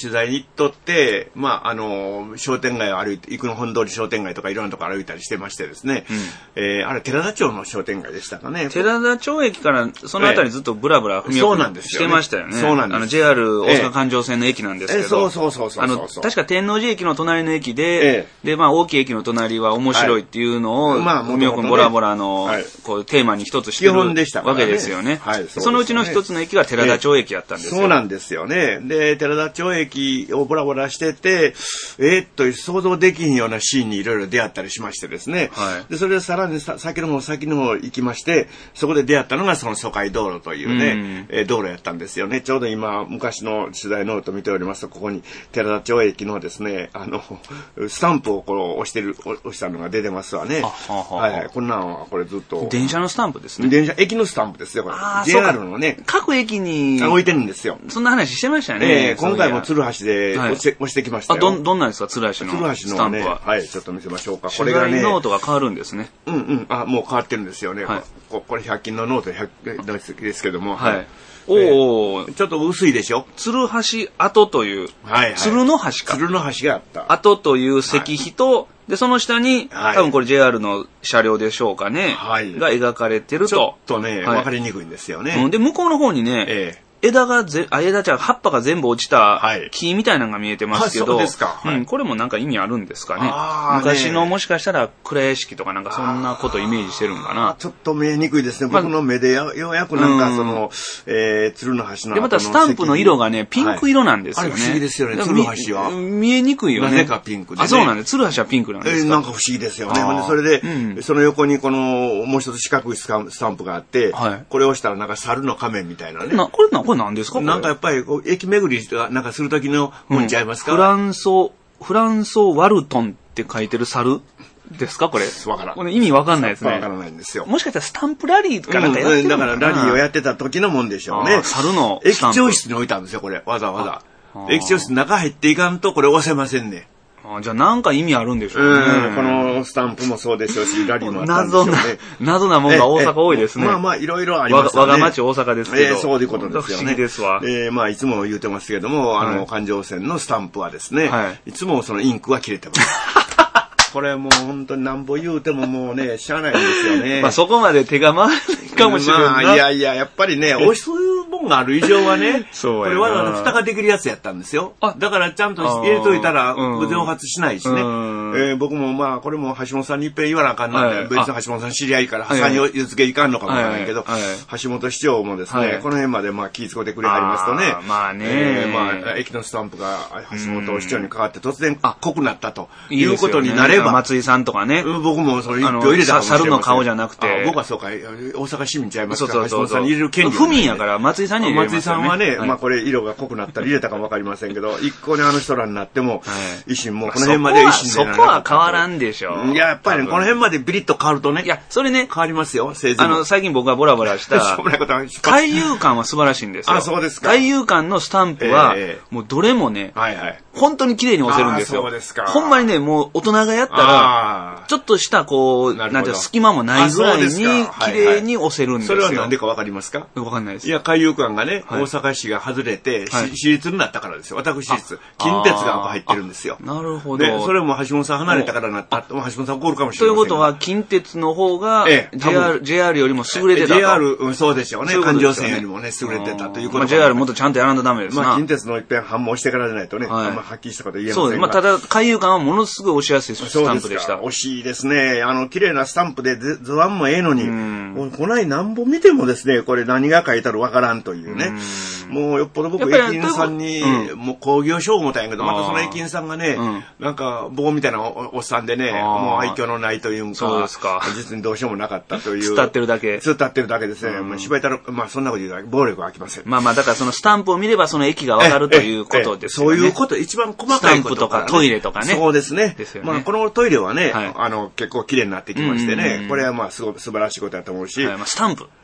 [SPEAKER 1] 行っとって、まあ、商店街を歩いて、生野本通り商店街とかいろんなとこ歩いたりしてましてですね、あれ、寺田町の商店街でしたかね。
[SPEAKER 2] 寺田町駅からそのあたりずっとブラブラ踏み寄ってしてましたよね。
[SPEAKER 1] そうなんです。
[SPEAKER 2] JR 大阪環状線の駅なんですけど、
[SPEAKER 1] そう。
[SPEAKER 2] 確か天王寺駅の隣の駅で、で、まあ、大きい駅の隣は面白いっていうのを、文雄君ボラボラの、こう、テーマに一つしてるわけですよね。そのうちの一つの駅が寺田町駅だったんですよ。
[SPEAKER 1] そうなんですよね。で、寺田町駅をボラボラしてて、想像できひんようなシーンにいろいろ出会ったりしましてですね。で、それでさらに先の方行きまして、そこで出会ったのがその疎開道路というね、道路やったんですよね。ちょうど今、昔の取材ノート見ておりますと、ここに寺田町駅のですね、スタンプをこう押したのが出てますわね。こんなんはこれずっと。
[SPEAKER 2] 電車のスタンプですね。
[SPEAKER 1] 駅のスタンプですよ、これ。JR のね。
[SPEAKER 2] 各駅に
[SPEAKER 1] 置いてるんですよ。
[SPEAKER 2] そんな話してましたよね。
[SPEAKER 1] 今回も鶴橋で押してきましたよ。
[SPEAKER 2] どんなんですか、鶴橋のスタンプは。
[SPEAKER 1] はい、ちょっと見せましょうか。
[SPEAKER 2] これがね。ノートが変わるんですね。
[SPEAKER 1] もう変わってるんですよね。これ100均のノートですけども。ちょっと薄いでしょ。
[SPEAKER 2] 鶴橋跡という、鶴の橋か。
[SPEAKER 1] 鶴の橋があった。
[SPEAKER 2] 跡という石碑と、で、その下に、多分これ JR の車両でしょうかね。が描かれてると。
[SPEAKER 1] ちょっとね、わかりにくいんですよね。
[SPEAKER 2] で、向こうの方にね、葉っぱが全部落ちた木みたいなのが見えてますけど、
[SPEAKER 1] そうですか。
[SPEAKER 2] これもなんか意味あるんですかね。昔のもしかしたら蔵屋敷とかなんかそんなことイメージしてるんかな。
[SPEAKER 1] ちょっと見えにくいですね。僕の目でようやくなんかその、鶴の橋の。
[SPEAKER 2] で、またスタンプの色がね、ピンク色なんですよね。
[SPEAKER 1] あれ不思議ですよね、鶴の橋は。
[SPEAKER 2] 見えにくいよね。
[SPEAKER 1] なぜかピンクで。
[SPEAKER 2] そうなんです。鶴橋はピンクなんですか。
[SPEAKER 1] なんか不思議ですよね。それで、その横にこの、もう一つ四角いスタンプがあって、これを押したらなんか猿の仮面みたいなね。
[SPEAKER 2] これ何ですか？
[SPEAKER 1] なんかやっぱり駅巡りなんかする時のもんちゃいますか？
[SPEAKER 2] フランソワルトンって書いてる猿ですかこれ？
[SPEAKER 1] わからん。
[SPEAKER 2] これ意味わかんないですね。
[SPEAKER 1] わからないんですよ。
[SPEAKER 2] もしかしたらスタンプラリーかなんかやってるのかな？
[SPEAKER 1] だからラリーをやってた時のもんでしょうね。
[SPEAKER 2] 猿の
[SPEAKER 1] 駅長室に置いたんですよ、これ。わざわざ。駅長室の中入っていかんとこれ押せませんね。
[SPEAKER 2] じゃあなんか意味あるんでしょうね。
[SPEAKER 1] このスタンプもそうでしょうし、ラリーもあったんでしょうね。
[SPEAKER 2] 謎なもんが大阪多いですね。
[SPEAKER 1] いろいろありますね。
[SPEAKER 2] 我が町大阪ですけど。
[SPEAKER 1] そういうことですよね。
[SPEAKER 2] 不思議ですわ。
[SPEAKER 1] いつも言うてますけども、環状線のスタンプはですね、いつもそのインクは切れてます。これもう本当になんぼ言うてももうね、しゃあないんですよね。
[SPEAKER 2] そこまで手が回らないかもしれない。
[SPEAKER 1] やっぱりね、そういうもんがある以上はね、これわざわざ蓋ができるやつやったんですよ。だからちゃんと入れといたら、蒸発しないしね。僕もこれも橋本さんにいっぺん言わなあかんなんで、別に橋本さん知り合いから破産に言うつけいかんのかもわからないけど、橋本市長もですね、この辺まで気ぃつこてくれはりますとね、駅のスタンプが橋本市長に変わって突然濃くなったということになれば、
[SPEAKER 2] 松井さんとかね。
[SPEAKER 1] 僕もそれ一票入れたかもしれません。
[SPEAKER 2] 猿の顔じゃなくて。
[SPEAKER 1] 僕はそうか、大阪市民ちゃいますから、橋本さんに入れる権利。
[SPEAKER 2] 府民やから松井さんに入れますよね。
[SPEAKER 1] 松井さんはね、これ色が濃くなったり入れたかもわかりませんけど、一向に人らになっても、維新もこの辺まで維新でならなかった。
[SPEAKER 2] そこは変わらんでしょ。
[SPEAKER 1] やっぱりね、この辺までビリッと変わるとね。
[SPEAKER 2] それね。
[SPEAKER 1] 変わりますよ、最
[SPEAKER 2] 近僕がボラボラした、海遊館は素晴らしいんですよ。
[SPEAKER 1] そうですか。
[SPEAKER 2] 海遊館のスタンプは、もうどれもね、本当に綺麗に押せるんですよ。
[SPEAKER 1] そうですか。
[SPEAKER 2] ほんまにね、もう大人がやったら、ちょっとしたなんて隙間もないぐらいに綺麗に押せるんですよ。
[SPEAKER 1] それはなんでかわかりますか？
[SPEAKER 2] わかんないです。
[SPEAKER 1] いや、海遊館がね、大阪市が外れて、私立になったからですよ。私立。近鉄が入ってるんですよ。
[SPEAKER 2] なるほど。
[SPEAKER 1] で、それも橋本さん離れたからなった。橋本さん怒るかもしれない。
[SPEAKER 2] ということは、近鉄の方が、JR よりも優れてたと。
[SPEAKER 1] JR、そうでしょうね。環状線よりもね、優れてたということ。
[SPEAKER 2] JR もっとちゃんとやらんとダメですな。
[SPEAKER 1] 近鉄の一遍反応してからじゃないとね、あんまはっきりしたこと言えませんが。
[SPEAKER 2] そうです。ただ、海遊館はものすごい押しやすいスタンプでした。
[SPEAKER 1] 惜しいですね。綺麗なスタンプで図案もええのに、こないなんぼ見てもですね、これ何が書いてあるわからんというね。もうよっぽど僕駅員さんに、もう工業賞を思ったんやけど、またその駅員さんがね、なんか棒みたいなおっさんでね、もう愛嬌のないというか、実にどうしようもなかったという。
[SPEAKER 2] 突っ立ってるだけ。
[SPEAKER 1] 突っ立ってるだけですね。芝居たら、そんなこと言うと暴力は飽きません。
[SPEAKER 2] だからそのスタンプを見ればその駅がわかるということですよね。
[SPEAKER 1] そういうこと、一番細かいこと。
[SPEAKER 2] スタンプとかトイレとかね。
[SPEAKER 1] そうですね。このトイレはね、結構綺麗になってきましてね、これは素晴らしいことだと思うし。
[SPEAKER 2] スタンプ。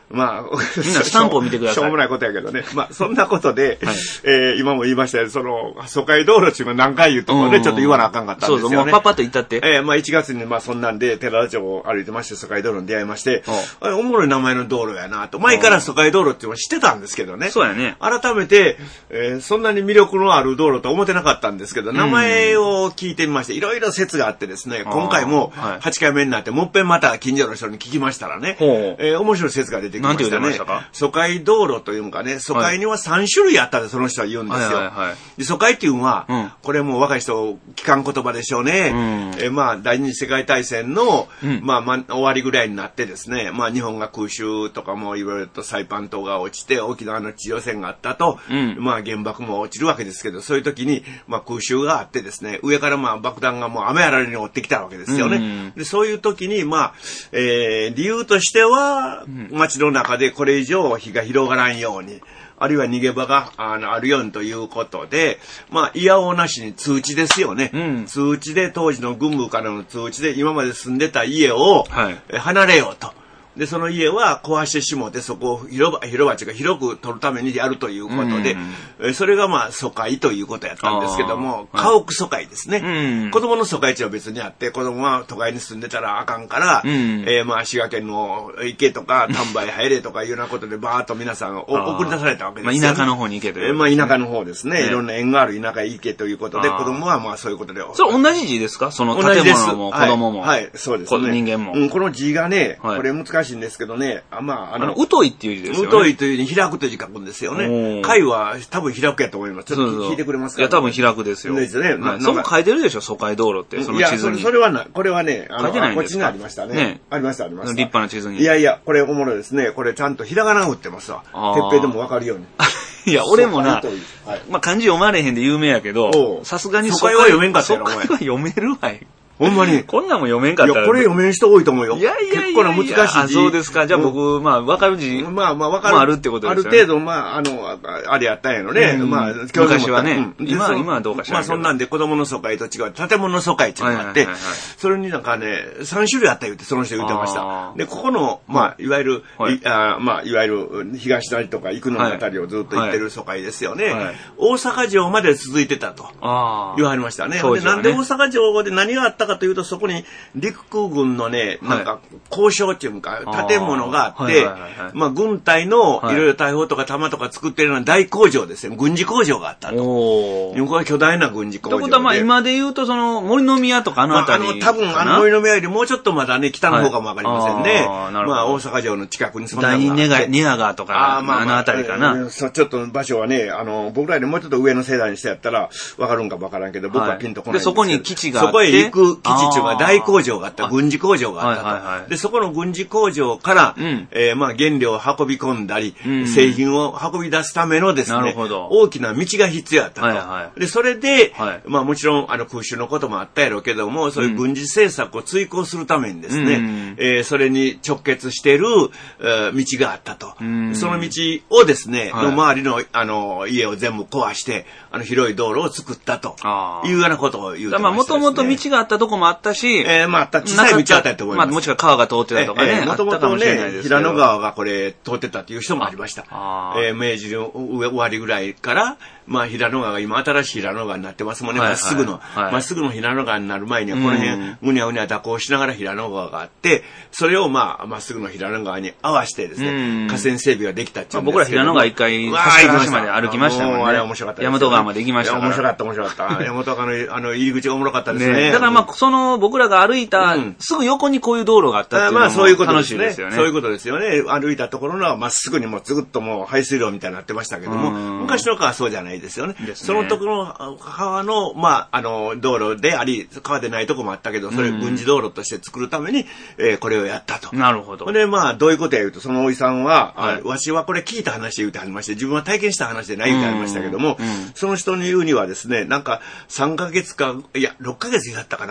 [SPEAKER 1] まあ、
[SPEAKER 2] みんなスタンプを見てください。
[SPEAKER 1] しょうもないことやけどね。まあ、そんなことで、今も言いましたよ、疎開道路っていうのは何回言うともね、ちょっと言わなあかんかったんですよね。
[SPEAKER 2] そうそう、もうパッパッと言ったって。
[SPEAKER 1] まあ、1月にまあ、そんなんで、寺田町を歩いてまして、疎開道路に出会いまして、おもろい名前の道路やなと。前から疎開道路っていうのを知ってたんですけどね。
[SPEAKER 2] そうやね。
[SPEAKER 1] 改めて、そんなに魅力のある道路と思ってなかったんですけど、名前を聞いてみまして、いろいろ説があってですね、今回も8回目になって、もっぺんまた近所の人に聞きましたらね、面白い説が出てきましたね。
[SPEAKER 2] なんて言ってましたか？
[SPEAKER 1] 疎開道路というのかね、疎開には3種類あったでその人は言うんですよ。で疎開っていうのは、これもう若い人聞かん言葉でしょうね。まあ第二次世界大戦の、まあ終わりぐらいになってですね、まあ日本が空襲とかもいろいろとサイパン島が落ちて沖縄の地上戦があったと、まあ原爆も落ちるわけですけど、そういう時にまあ空襲があってですね、上からまあ爆弾がもう雨あられに追ってきたわけですよね。でそういう時にまあ、理由としては、街の中でこれ以上火が広がらんように、あるいは逃げ場があるようにということで、まあ、いやおうなしに通知ですよね。通知で、当時の軍部からの通知で、今まで住んでた家を、離れようと。で、その家は壊してしもて、そこを広場地が広く取るためにやるということで、それがまあ疎開ということやったんですけども、家屋疎開ですね。子供の疎開地は別にあって、子供は都会に住んでたらあかんから、まあ滋賀県の池とか丹波へ入れとかいうようなことでバーッと皆さん送り出されたわけですよ、ね。
[SPEAKER 2] まあ、田舎の方に行けという、
[SPEAKER 1] まあ田舎の方ですね。いろんな縁がある田舎へ行けということで、子供はまあそういうことで。
[SPEAKER 2] それ同じ字ですか？その建物も子供も。
[SPEAKER 1] はい、そうですね。
[SPEAKER 2] 人間も。
[SPEAKER 1] この字がね、これ難しいんですけどね、まあ、
[SPEAKER 2] 疎いっていう字ですよね。
[SPEAKER 1] 疎いという字に開くという字書くんですよね。開は多分開くやと思います。ちょっと聞いてくれますか？
[SPEAKER 2] いや、多分開くですよ。
[SPEAKER 1] ですね。
[SPEAKER 2] そこ書いてるでしょ、疎開道路って、その地図に。
[SPEAKER 1] いや、それはな、これはね、
[SPEAKER 2] 書いてないん
[SPEAKER 1] こっち
[SPEAKER 2] ですか？
[SPEAKER 1] にありましたね。ありました。立
[SPEAKER 2] 派な地図に。
[SPEAKER 1] いやいや、これおもろいですね。これちゃんとひらがな打ってますわ。てっぺんでもわかるように。
[SPEAKER 2] いや、俺もな、まあ漢字読まれへんで有名やけど、さすがに
[SPEAKER 1] 疎開は読めんかったよ、
[SPEAKER 2] 疎開は読めるわい。
[SPEAKER 1] ほんまに。
[SPEAKER 2] こんなんも読めんかったら。
[SPEAKER 1] いや、これ読めん人多いと思うよ。
[SPEAKER 2] いやいやいや。
[SPEAKER 1] 結構な難しい字。
[SPEAKER 2] あ、そうですか。じゃあ僕、まあ、わかる字。
[SPEAKER 1] まあ、わかる。
[SPEAKER 2] あるってことですよ
[SPEAKER 1] ね。ある程度、まあ、あれやったんやろね。まあ、
[SPEAKER 2] 昔はね。今はどうかしら。
[SPEAKER 1] まあ、そんなんで子供の疎開と違う。建物の疎開っていうのがあって、それになんかね、3種類あった言って、その人言ってました。で、ここの、まあ、いわゆる、まあ、いわゆる東成とか生野のあたりをずっと行ってる疎開ですよね。大阪城まで続いてたと。言われましたね。で、なんで大阪城で何があったかというと、そこに、陸空軍のね、なんか、交渉っていうか、建物があって、まあ、軍隊のいろいろ大砲とか弾とか作ってるような大工場ですね。軍事工場があったと。これは巨大な軍事工場で。
[SPEAKER 2] ということは、まあ、今で言うと、その、森の宮とかあたり。
[SPEAKER 1] 多分、森の宮よりもうちょっとまだね、北の方かもわかりませんね。まあ、大阪城の近くにそんなのがあって。
[SPEAKER 2] 第二寝屋川とか、あのあたりかな。
[SPEAKER 1] ちょっと場所はね、僕らよりもうちょっと上の世代にしてやったら、わかるんかわからんけど、僕はピンとこないんですけど。
[SPEAKER 2] で、そこに基地があって。
[SPEAKER 1] そこへ行く基地っていうか、大工場があった。軍事工場があったと。で、そこの軍事工場から、まあ、原料を運び込んだり、製品を運び出すためのですね、大きな道が必要だったと。で、それで、まあ、もちろん、空襲のこともあったやろうけども、そういう軍事政策を追行するためにですね、それに直結している、道があったと。その道をですね、の周りの、家を全部壊して、広い道路を作ったというようなことを言うてました。
[SPEAKER 2] まあ、もともと道があったとこもあったし、
[SPEAKER 1] まあ、小さい道あったと思います。
[SPEAKER 2] まあ、もちろん川が通ってたとかね。
[SPEAKER 1] もともとね、平野川がこれ通ってたっていう人もありました。明治の終わりぐらいから、まあ、平野川が今新しい平野川になってますもんね。まっすぐの平野川になる前には、この辺、ぐにゃぐにゃ蛇行しながら平野川があって、それをまあ、まっすぐの平野川に合わせてですね、河川整備ができたっていうんですけど。
[SPEAKER 2] 僕ら平野川一回、端から端まで歩きましたもんね。
[SPEAKER 1] あれ面白かったです。
[SPEAKER 2] 大和川まで行きましたから。
[SPEAKER 1] 面白かった。大和川の入り口がおもろかったですね。
[SPEAKER 2] だからまあ、僕らが歩いた、すぐ横にこういう道路があったっていうのも楽しいですよね。
[SPEAKER 1] そういうことですよね。歩いたところのはまっすぐにもうずっともう排水路みたいになってましたけども、昔の川はそうじゃないですよね。そのところの川の、まあ、道路であり、川でないとこもあったけど、それ軍事道路として作るために、これをやったと。
[SPEAKER 2] なるほど。
[SPEAKER 1] で、まあ、どういうことや言うと、そのおじさんは、わしはこれ聞いた話で言うてはりまして、自分は体験した話でない言うてはりましたけども、その人に言うにはですね、なんか3ヶ月か、いや、6ヶ月だったかな。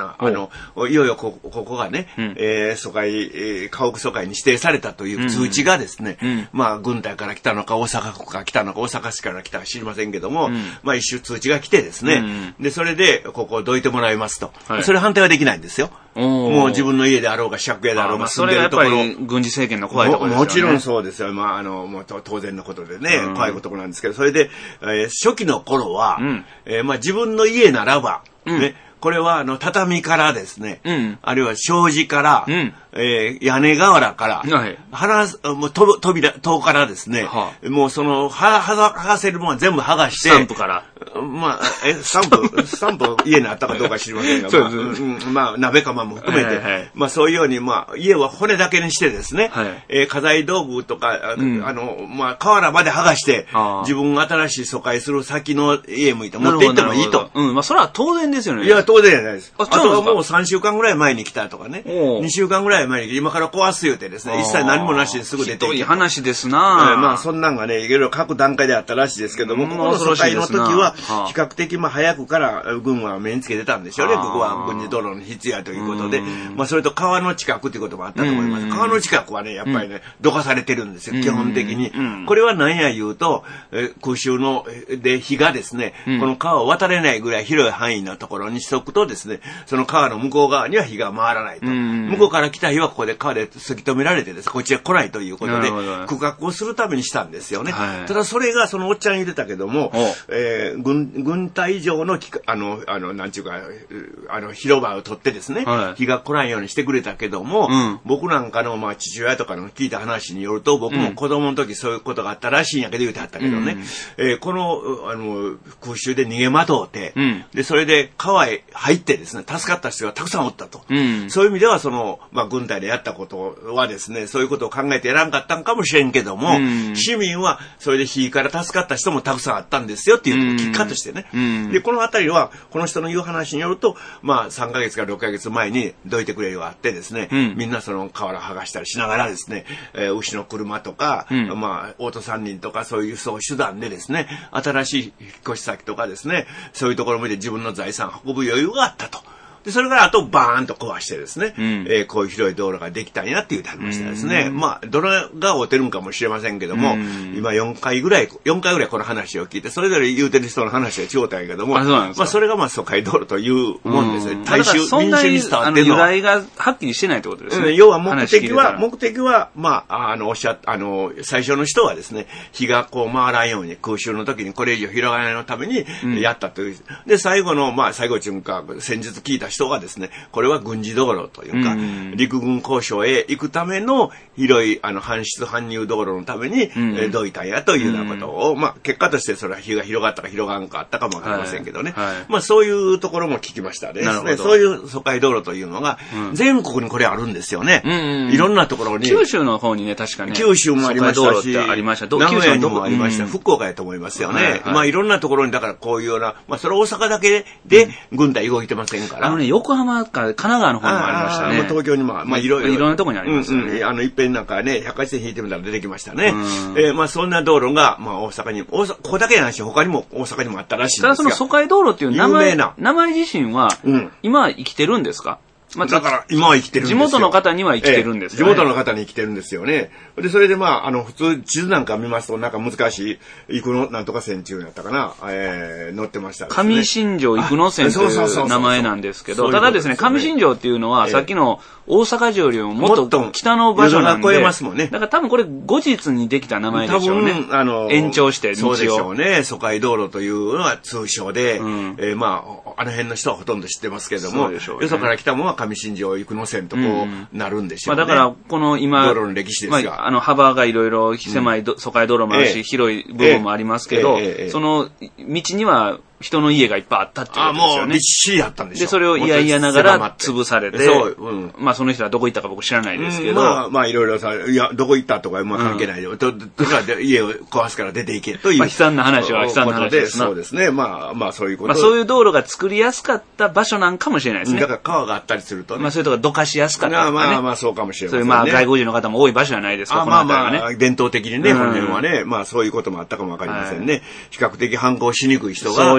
[SPEAKER 1] いよいよここがね、疎開、家屋疎開に指定されたという通知がですね、まあ、軍隊から来たのか、大阪府から来たのか、大阪市から来たか知りませんけども、まあ、一種通知が来てですね、で、それで、ここをどいてもらいますと。それ反対はできないんですよ。もう自分の家であろうが、借家であろうが、住んでるところ。
[SPEAKER 2] それがやっぱり軍事政権の怖いところですよね。
[SPEAKER 1] もちろんそうですよ。まあ、もう当然のことでね、怖いところなんですけど、それで、初期の頃は、まあ、自分の家ならば、ね、これは畳からですね、あるいは障子から、屋根瓦から、もう戸からですね、もうその、剥がせるものは全部剥がして、
[SPEAKER 2] スタンプから。
[SPEAKER 1] まあ、スタンプ家にあったかどうか知りませんが、まあ、鍋釜も含めて、まあそういうように、まあ、家は骨だけにしてですね、家財道具とか、まあ、瓦まで剥がして、自分が新しい疎開する先の家向いて持って行ってもいいと。
[SPEAKER 2] まあ、それは当然ですよね。
[SPEAKER 1] いや、当然じゃないです。あとはもう3週間ぐらい前に来たとかね、2週間ぐらい前に今から壊す言うてですね、一切何もなしですぐ出てきて。
[SPEAKER 2] ひどい話ですな。
[SPEAKER 1] まあ、そんなんがね、いろいろ各段階であったらしいですけども、ここの疎開の時は、比較的まあ早くから軍は目につけてたんでしょうね。ここは軍事道路の必要ということで、まあそれと川の近くということもあったと思います。川の近くはね、やっぱりね、どかされてるんですよ、基本的に。これは何や言うと、空襲で火がですね、この川を渡れないぐらい広い範囲のところにしとくとですね、その川の向こう側には火が回らないと。向こうから来た火はここで川で突き止められてです、こっちへ来ないということで、区画をするためにしたんですよね。ただそれがそのおっちゃん言ってたけども、軍隊以上のなんちゅうか、広場を取ってですね、日が来ないようにしてくれたけども、僕なんかの、まあ、父親とかの聞いた話によると、僕も子供の時そういうことがあったらしいんやけど言うてはったけどね、この、空襲で逃げ惑うて、で、それで川へ入ってですね、助かった人がたくさんおったと。そういう意味では、まあ、軍隊でやったことはですね、そういうことを考えてやらんかったんかもしれんけども、市民は、それで火から助かった人もたくさんあったんですよっていう結果としてね。で、このあたりは、この人の言う話によると、まあ、3ヶ月から6ヶ月前にどいてくれがあってですね、みんなその瓦剥がしたりしながらですね、牛の車とか、まあ、オート三輪とかそういう手段でですね、新しい引っ越し先とかですね、そういうところまで自分の財産を運ぶ余裕があったと。で、それからあとバーンと壊してですね、こういう広い道路ができたんやって言って話したですね。まあ、どれが合うてるんかもしれませんけども、今4回ぐらいこの話を聞いて、それぞれ言うてる人の話が違うたんやけども、まあ、それがまあ、疎開道路というもんですね。大衆、民主に伝わってるのは。
[SPEAKER 2] 由来がはっきりしてないってことですね。
[SPEAKER 1] 要は目的は、まあ、最初の人はですね、火がこう回らんように、空襲の時にこれ以上広がらないのためにやったという。で、最後中にか、先日聞いた人がですね、これは軍事道路というか、陸軍交渉へ行くための広い搬出搬入道路のために、どいたんやというようなことを、まあ結果としてそれは火が広がったか広がらんかあったかもわかりませんけどね。まあそういうところも聞きましたね。そういう疎開道路というのが、全国にこれあるんですよね。いろんなところに。
[SPEAKER 2] 九州の方にね、確かね。
[SPEAKER 1] 九州もありましたし、名古屋にもありました。福岡やと思いますよね。まあいろんなところにだからこういうような、まあそれは大阪だけで軍隊動いてませんから。
[SPEAKER 2] 横浜か神奈川の方にもありましたね。
[SPEAKER 1] 東京にも、まあいろい
[SPEAKER 2] ろなところにありますよね。
[SPEAKER 1] いっぺんなんかね、百貨店引いてみたら出てきましたね。まあそんな道路が、まあ大阪に、ここだけじゃないし、他にも大阪にもあったらしいんですが。
[SPEAKER 2] ただその疎開道路っていう名前自身は、今は生きてるんですか？
[SPEAKER 1] だから今は生きてるんですよ。
[SPEAKER 2] 地元の方には生きてるんです
[SPEAKER 1] よね。地元の方に生きてるんですよね。で、それでまあ、普通地図なんか見ますとなんか難しい、生野なんとか線っていうのやったかな、載ってましたですね。
[SPEAKER 2] 上新庄生野線という名前なんですけど、ただですね、上新庄っていうのはさっきの大阪城よりももっと北の場所なんで、
[SPEAKER 1] 越えますもんね。
[SPEAKER 2] だから多分これ後日にできた名前でしょうね。延長して道を。
[SPEAKER 1] そうでしょうね。疎開道路というのは通称で、まあ、あの辺の人はほとんど知ってますけども、よそから来たものは上新庄生野線とこうなるんでしょうね。
[SPEAKER 2] だからこの今、
[SPEAKER 1] 道路の歴史ですが。
[SPEAKER 2] 幅がいろいろ狭い疎開道路もあるし、広い部分もありますけど、その道には人の家がいっぱいあったっていうことですよね。
[SPEAKER 1] もうびっしりあったんでしょ。
[SPEAKER 2] で、それを嫌々ながら潰されて、まあその人はどこ行ったか僕知らないですけど。
[SPEAKER 1] まあいろいろさ、いや、どこ行ったとかまあ関係ないよ。だから家を壊すから出て行けという。
[SPEAKER 2] まあ悲惨な話は悲惨な話ですな。
[SPEAKER 1] そうですね。まあそういうこと。
[SPEAKER 2] まあそういう道路が作りやすかった場所なんかもしれないですね。
[SPEAKER 1] だから川があったりするとね。
[SPEAKER 2] まあそういうとこどかしやすかったとかね。
[SPEAKER 1] まあそうかもしれない。
[SPEAKER 2] そういうまあ外国人の方も多い場所じゃないですか、この辺りはね。
[SPEAKER 1] 伝統的にね、この辺はね、まあそういうこともあったかもわかりませんね。比較的反抗しにくい人が、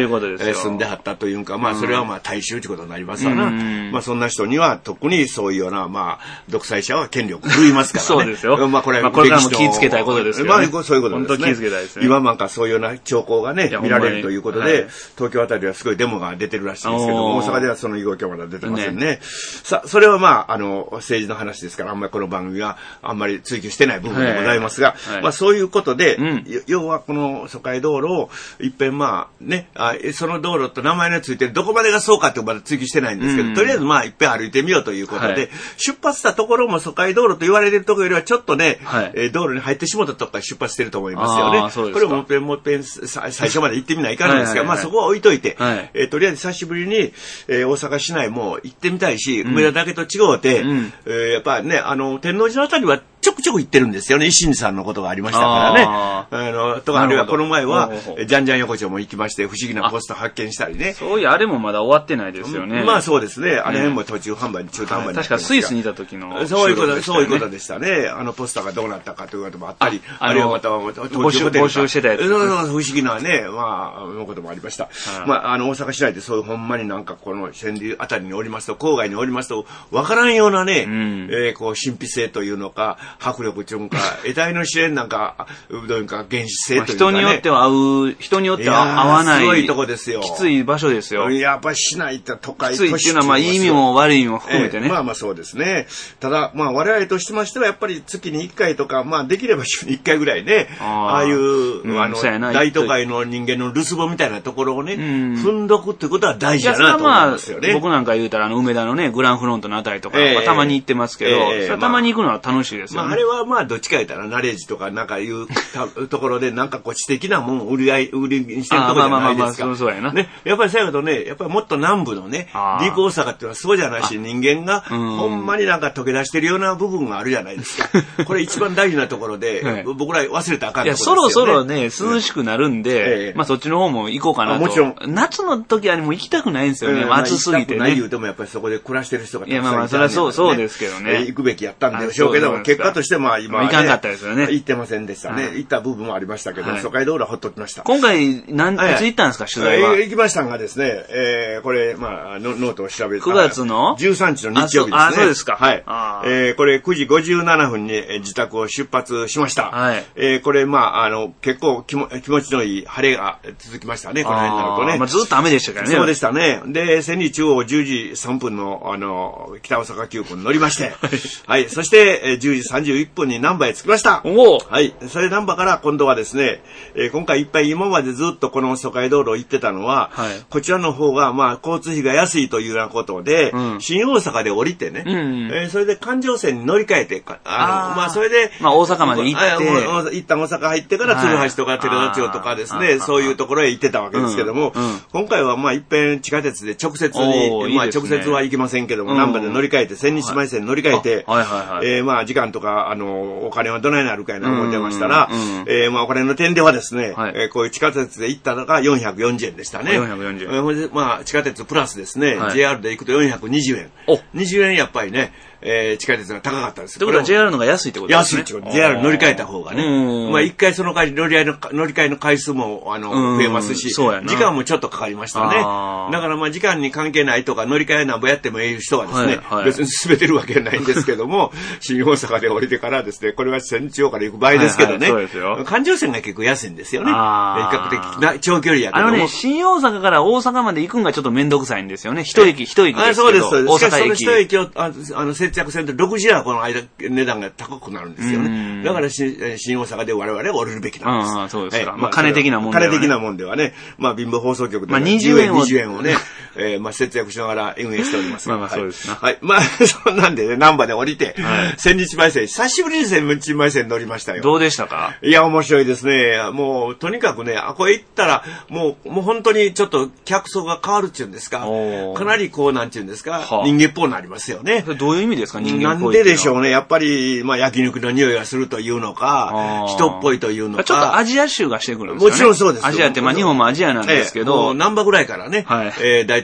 [SPEAKER 2] いうことですよ。
[SPEAKER 1] 住んではったというか、まあそれはまあ大衆ということになりますわな。まあそんな人には特にそういうような、まあ独裁者は権力振るいますからね。
[SPEAKER 2] そうですよ。
[SPEAKER 1] まあこれ
[SPEAKER 2] からも気をつけたいことですよね。
[SPEAKER 1] まあそういうことですね。
[SPEAKER 2] 本当気をつけたいですね。
[SPEAKER 1] 今なんかそういうような兆候がね、見られるということで、東京あたりではすごいデモが出てるらしいんですけど、大阪ではその動きはまだ出てませんね。さあ、それはまあ、政治の話ですから、あんまりこの番組はあんまり追求してない部分でございますが、まあそういうことで、要はこの疎開道路を一遍まあね、その道路と名前のついてるどこまでがそうかってまだ追求してないんですけど、とりあえずまあ一遍歩いてみようということで、出発したところも疎開道路と言われてるところよりはちょっとね、道路に入ってしまったところから出発してると思いますよね。これももっぺん最初まで行ってみないかなんですが、まあそこは置いといて、とりあえず久しぶりに、大阪市内も行ってみたいし、梅田だけと違うて、やっぱね、天王寺のあたりはちょくちょく行ってるんですよね。維新さんのことがありましたからね。とか、あるいはこの前は、じゃんじゃん横丁も行きまして、不思議なポスター発見したりね。
[SPEAKER 2] そういう、あれもまだ終わってないですよね。
[SPEAKER 1] まあそうですね。あれも途中販売、中途販売になってます。
[SPEAKER 2] 確かスイスにいた時の。
[SPEAKER 1] そういうことでしたね。ポスターがどうなったかということもあったり、あるいはまた、
[SPEAKER 2] 募集してたやつ。
[SPEAKER 1] 不思議なね、まあ、のこともありました。まあ、大阪市内でそういうほんまになんかこの千里あたりにおりますと、郊外におりますと、わからんようなね、こう、神秘性というのか、迫力というか、得体の知れんなんか、どういうか、原始性というか、ね。
[SPEAKER 2] 人によっては人によっては合わない。
[SPEAKER 1] すごいとこですよ。
[SPEAKER 2] きつい場所ですよ。
[SPEAKER 1] やっぱり市内って都会
[SPEAKER 2] きついっていうのは、まあ、いい意味も悪い意味も含めてね。
[SPEAKER 1] まあまあそうですね。ただ、まあ我々としてましては、やっぱり月に1回とか、まあできれば週に1回ぐらいね、ああいう、大都会の人間の留守簿みたいなところをね、踏んどくってことは大事だなと思いますよね。
[SPEAKER 2] 僕なんか言うたら、梅田のね、グランフロントのあたりとか、たまに行ってますけど、たまに行くのは楽しいですよね。
[SPEAKER 1] あれはまあどっちか言ったら、ナレッジとかなんかいうところで、なんかこう知的なもんを売りにしてるところじゃないですか。
[SPEAKER 2] そうやな。
[SPEAKER 1] ね、やっぱり最後とね、やっぱりもっと南部のね、ディープ大阪っていうのはそうじゃないし、人間がほんまになんか溶け出してるような部分があるじゃないですか。これ一番大事なところで、僕ら忘れたらあかんところですよね。
[SPEAKER 2] いや、そろそろね、涼しくなるんで、まあそっちの方も行こうかなと。
[SPEAKER 1] もちろん。
[SPEAKER 2] 夏の時はもう行きたくないんですよね。暑すぎてね。
[SPEAKER 1] ない言うてもやっぱりそこで暮らしてる人がたくさんいて。
[SPEAKER 2] いや、まあそれはそうですけどね。
[SPEAKER 1] 行くべきやったんでしょうけども、結果としてまあ今はね。
[SPEAKER 2] 行かなかったですよね。
[SPEAKER 1] 行ってませんでしたね。行った部分もありましたけど、疎開道路はほっときました。
[SPEAKER 2] 今回、いつ行ったんですか、取材は。
[SPEAKER 1] 行きましたがですね、これ、まあ、ノートを調べて。
[SPEAKER 2] 9月の
[SPEAKER 1] ?13 日の日曜日ですね。
[SPEAKER 2] あ、そうですか。
[SPEAKER 1] はい。これ9時57分に自宅を出発しました。
[SPEAKER 2] はい。
[SPEAKER 1] これ、まあ、結構気持ちのいい晴れが続きましたね、この辺になるとね。
[SPEAKER 2] まあ、ずっと雨でしたからね。
[SPEAKER 1] そうでしたね。で、千里中央10時3分の、北大阪急行に乗りまして、はい。そして、10時31分に難波へ着きました。はい。それ難波から今度はですね、今回いっぱい今までずっとこの疎開道路を行ってたのは、こちらの方が、まあ、交通費が安いというようなことで、新大阪で降りてね、それで環状線に乗り換えて、まあ、それで、
[SPEAKER 2] まあ、大阪まで行って、
[SPEAKER 1] 一旦大阪入ってから鶴橋とか寺田町とかですね、そういうところへ行ってたわけですけども、今回はまあ、いっぺん地下鉄で直接に、まあ、直接は行きませんけども、難波で乗り換えて、千日前線乗り換えて、まあ、時間とか、お金はどないなるかいな思ってましたら、まあ、お金の点ではですね、こういう地下鉄で行ったのが440円でしたね。
[SPEAKER 2] 440
[SPEAKER 1] 円。まあ、地下鉄プラスですね、JR で行くと420円。20円やっぱりね、地下鉄が高かったんですよ。
[SPEAKER 2] ということは JR のが安いってことですね。
[SPEAKER 1] 安いってこと。JR 乗り換えた方がね。まあ一回その代わり乗り換えの回数も増えますし、時間もちょっとかかりましたね。だからまあ時間に関係ないとか乗り換えなんぼやってもいい人はですね、別に進めてるわけないんですけども、新大阪で降りてからですね、これは千中央から行く場合ですけどね、環状線が結構安いんですよね。比較的な長距離やけども。
[SPEAKER 2] 新大阪から大阪まで行くんがちょっとめんどくさいんですよね。一駅ですけど。
[SPEAKER 1] そうです、そうです。しかしその
[SPEAKER 2] 一
[SPEAKER 1] 駅を節約せんと6時はこの間値段が高くなるんですよね。だから新大阪で我々が降りるべきなんです。
[SPEAKER 2] そうですか。まあ金的なもんではね。
[SPEAKER 1] 金的なもんではね、まあ貧乏放送局で
[SPEAKER 2] 20
[SPEAKER 1] 円をね、まあ節約しながら運営しております。
[SPEAKER 2] まあそうですな。
[SPEAKER 1] はい。まあそんなんでね、難波で降りて、千日前線、久しぶりに千日前線乗りましたよ。
[SPEAKER 2] どうでしたか？
[SPEAKER 1] いや、面白いですね。もう、とにかくね、これ行ったら、もう本当にちょっと客層が変わるっていうんですか、かなりこう、なんていうんですか、人間っぽくなりますよね。
[SPEAKER 2] どういう意味ですか、人間っぽい。
[SPEAKER 1] なんででしょうね。やっぱり、まあ焼肉の匂いがするというのか、人っぽいというのか。
[SPEAKER 2] ちょっとアジア臭がしてくるんですよね。
[SPEAKER 1] もちろんそうです。
[SPEAKER 2] アジアって、まあ日本もアジアなんですけど。
[SPEAKER 1] 難波ぐらいからね、大体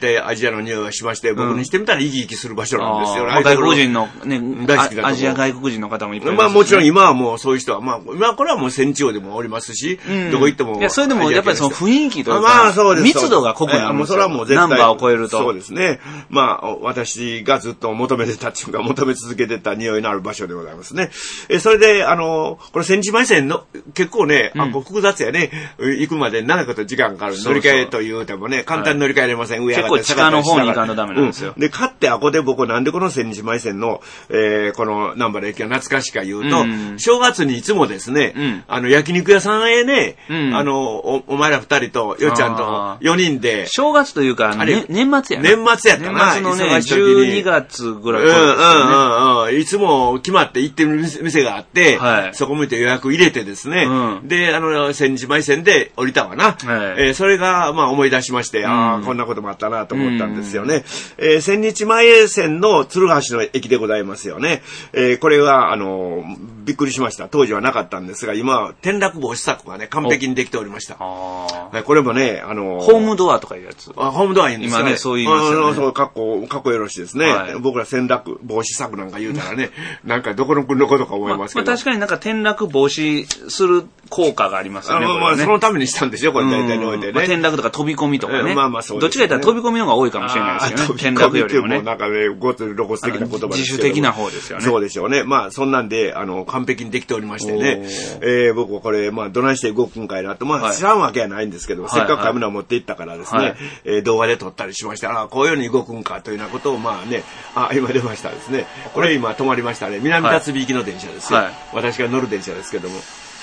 [SPEAKER 1] 体アジアの匂いがしまして、僕にしてみたら生き生きする場所なんですよ。
[SPEAKER 2] 外国人のね、アジア外国人の方もいっぱいいます、ね。
[SPEAKER 1] もちろん今はもうそういう人は、今これはもう戦地王でもおりますし、どこ行っても。
[SPEAKER 2] いや、それでもやっぱりその雰囲気というか、密度が濃くなるんですよ。
[SPEAKER 1] それはもう絶対。
[SPEAKER 2] ナンバーを超えると。
[SPEAKER 1] そうですね。私がずっと求めてたっていうか、求め続けてた匂いのある場所でございますね。それで、これ戦地前線の、結構ね、複雑やね、行くまで長くと時間かかる。乗り換えというてもね、簡単に乗り換えれません。上上がって
[SPEAKER 2] 結構地下の方に行かんとダメなんですよ。
[SPEAKER 1] で、勝ってあこで僕なんでこの千日前線の、この南原駅が懐かしか言うと、正月にいつもですね、焼肉屋さんへね、お前ら二人と、よっちゃんと4人で。
[SPEAKER 2] 正月というか、年末や
[SPEAKER 1] ね。年末やったな。
[SPEAKER 2] 年末のね、12月ぐらい。
[SPEAKER 1] いつも決まって行ってる店があって、そこ向いて予約入れてですね、で、千日前線で降りたわな。それが、思い出しまして、こんなこともあったなと思ったんですよね。千日前線の鶴橋の駅でございますよね。これは、びっくりしました。当時はなかったんですが、今は転落防止策がね、完璧にできておりました。これもね、
[SPEAKER 2] ホームドアとかいうやつ。
[SPEAKER 1] ホームドアいいんですよね。
[SPEAKER 2] 今ね、そう言いますよね。
[SPEAKER 1] そう、かっこよろしいですね。僕ら転落防止策なんか言うたらね、なんかどこの国のことか思いますけど。
[SPEAKER 2] 確かになんか転落防止する効果がありますよね。
[SPEAKER 1] そのためにしたんですよ、これ大体においてね。
[SPEAKER 2] 転落とか飛び込みとかね。
[SPEAKER 1] そう。
[SPEAKER 2] どっちか言ったら飛び込みの方が多いかもしれないですよね。転落よりもね。
[SPEAKER 1] なんかね、ごつ露骨的な言葉ですけど。
[SPEAKER 2] 自主的な方ですよね。
[SPEAKER 1] そうでしょうね。そんなんで、完璧にできておりましてね。僕はこれ、どないして動くんかいなと、知らんわけはないんですけど、せっかくカメラ持って行ったからですね、動画で撮ったりしまして、こういうように動くんかというようなことを、今出ましたですね。これ今止まりましたね。南辰巳行きの電車ですよ。私が乗る電車ですけども。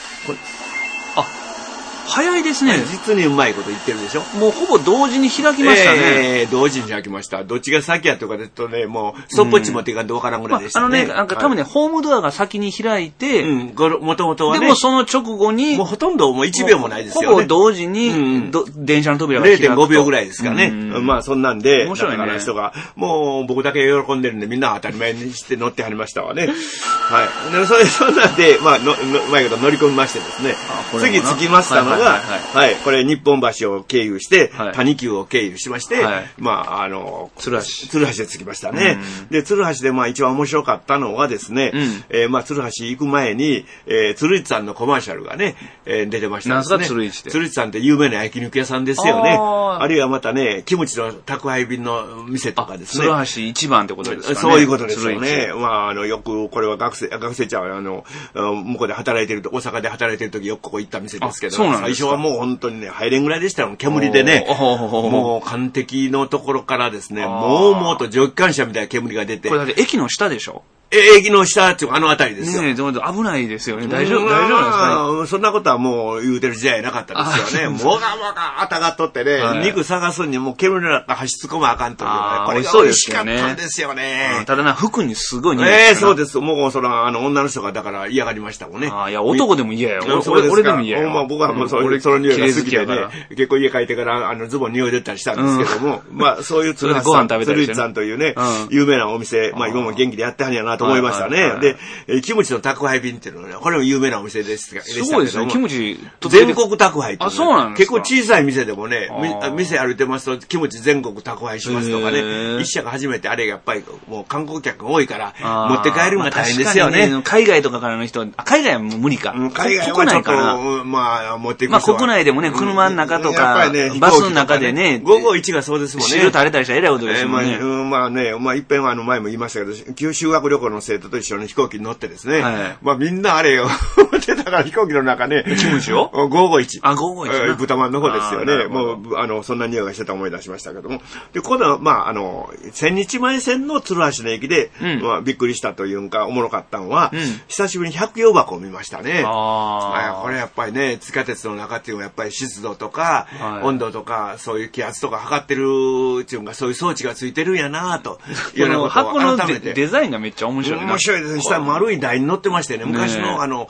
[SPEAKER 2] 早いですね。
[SPEAKER 1] 実にうまいこと言ってるでしょ。
[SPEAKER 2] もうほぼ同時に開きましたね。
[SPEAKER 1] 同時に開きました。どっちが先やとかでとね、もう、そっぽっち持っていかんとわからんぐらいでしたね。
[SPEAKER 2] なんか多分ね、ホームドアが先に開いて、
[SPEAKER 1] もともとはね。
[SPEAKER 2] でもその直後に、
[SPEAKER 1] もうほとんどもう1秒もないですよね。
[SPEAKER 2] ほぼ同時に、電車の扉が開く。
[SPEAKER 1] 0.5 秒ぐらいですかね。そんなんで、
[SPEAKER 2] 面白いね。
[SPEAKER 1] 人が、もう僕だけ喜んでるんでみんな当たり前にして乗ってはりましたわね。はい。そんなんで、うまいこと乗り込みましてですね。次着きましたのが、これ日本橋を経由して、谷急を経由しまして、鶴橋で着きましたね。で、鶴橋で一番面白かったのはですね、鶴橋行く前に、鶴市さんのコマーシャルがね、出てましたですね。
[SPEAKER 2] 鶴市って。
[SPEAKER 1] 鶴市さんって有名な焼肉屋さんですよね。あるいはまたね、キムチの宅配便の店とかですね。
[SPEAKER 2] 鶴橋一番ってことですかね。
[SPEAKER 1] そういうことですよね。よく、これは学生ちゃんは、向こうで働いてると、大阪で働いてる時よくここ行った店ですけど、最初はもう本当にね、入れんぐらいでしたよ。煙でね、もう完璧のところからですね、もうと蒸気機関車みたいな煙が出て。
[SPEAKER 2] これだって駅の下でしょ？
[SPEAKER 1] 駅の下っていうか辺りですよ。
[SPEAKER 2] ねえ、危ないですよね。大丈夫ですか
[SPEAKER 1] ね。そんなことはもう言うてる時代なかったですよね。もがもがあたがっとってね、肉探すにもう煙の中走り込まあかんというね。これが美味しかったんですよね。
[SPEAKER 2] ただな、服にすごい匂い。
[SPEAKER 1] そうです。もう女の人がだから嫌がりましたもんね。
[SPEAKER 2] いや、男でも嫌やよ。俺でも嫌や。
[SPEAKER 1] 僕はもうその匂いが好きでね、結構家帰ってからズボン匂い出たりしたんですけども、そういう鶴市さんというね、有名なお店、今も元気でやってはんやなと思いましたね。で、キムチの宅配便っていうのはね、これも有名なお店でしたけども。
[SPEAKER 2] そうですね、キムチ。
[SPEAKER 1] 全国宅配っていう。
[SPEAKER 2] そうなんです
[SPEAKER 1] か。結構小さい店でもね、店歩いてますと、キムチ全国宅配しますとかね、一社が初めてあれやっぱりもう観光客が多いから、持って帰るのが大変ですよね。
[SPEAKER 2] 海外とかからの人、海外はもう無理か。
[SPEAKER 1] 海外はちょっと、持っていく人は。
[SPEAKER 2] 国内でもね、車の中とか、バスの中でね、
[SPEAKER 1] 551がそうですもんね。
[SPEAKER 2] 汁垂れたりしたらえらいことですもんね。
[SPEAKER 1] 一遍は前も言いましたけど、修学旅行の生徒と一緒に飛行機に乗ってですね、みんなあれよ、出たから飛行機の中ね、
[SPEAKER 2] キムチを
[SPEAKER 1] ?551。
[SPEAKER 2] 551。
[SPEAKER 1] 豚まんの方ですよね。もう、そんな匂いがしてた思い出しましたけども。で、今度は、千日前線の鶴橋の駅で、びっくりしたというか、おもろかったのは、久しぶりに百葉箱を見ましたね。これやっぱりね、地下鉄の中っていうのはやっぱり湿度とか、温度とか、そういう気圧とか測ってるっていうか、そういう装置がついてるんやなというようなことを改めて。
[SPEAKER 2] デザインがめっちゃ面白い。
[SPEAKER 1] 面白いですね。下丸い台に乗ってましてね、昔の赤ポス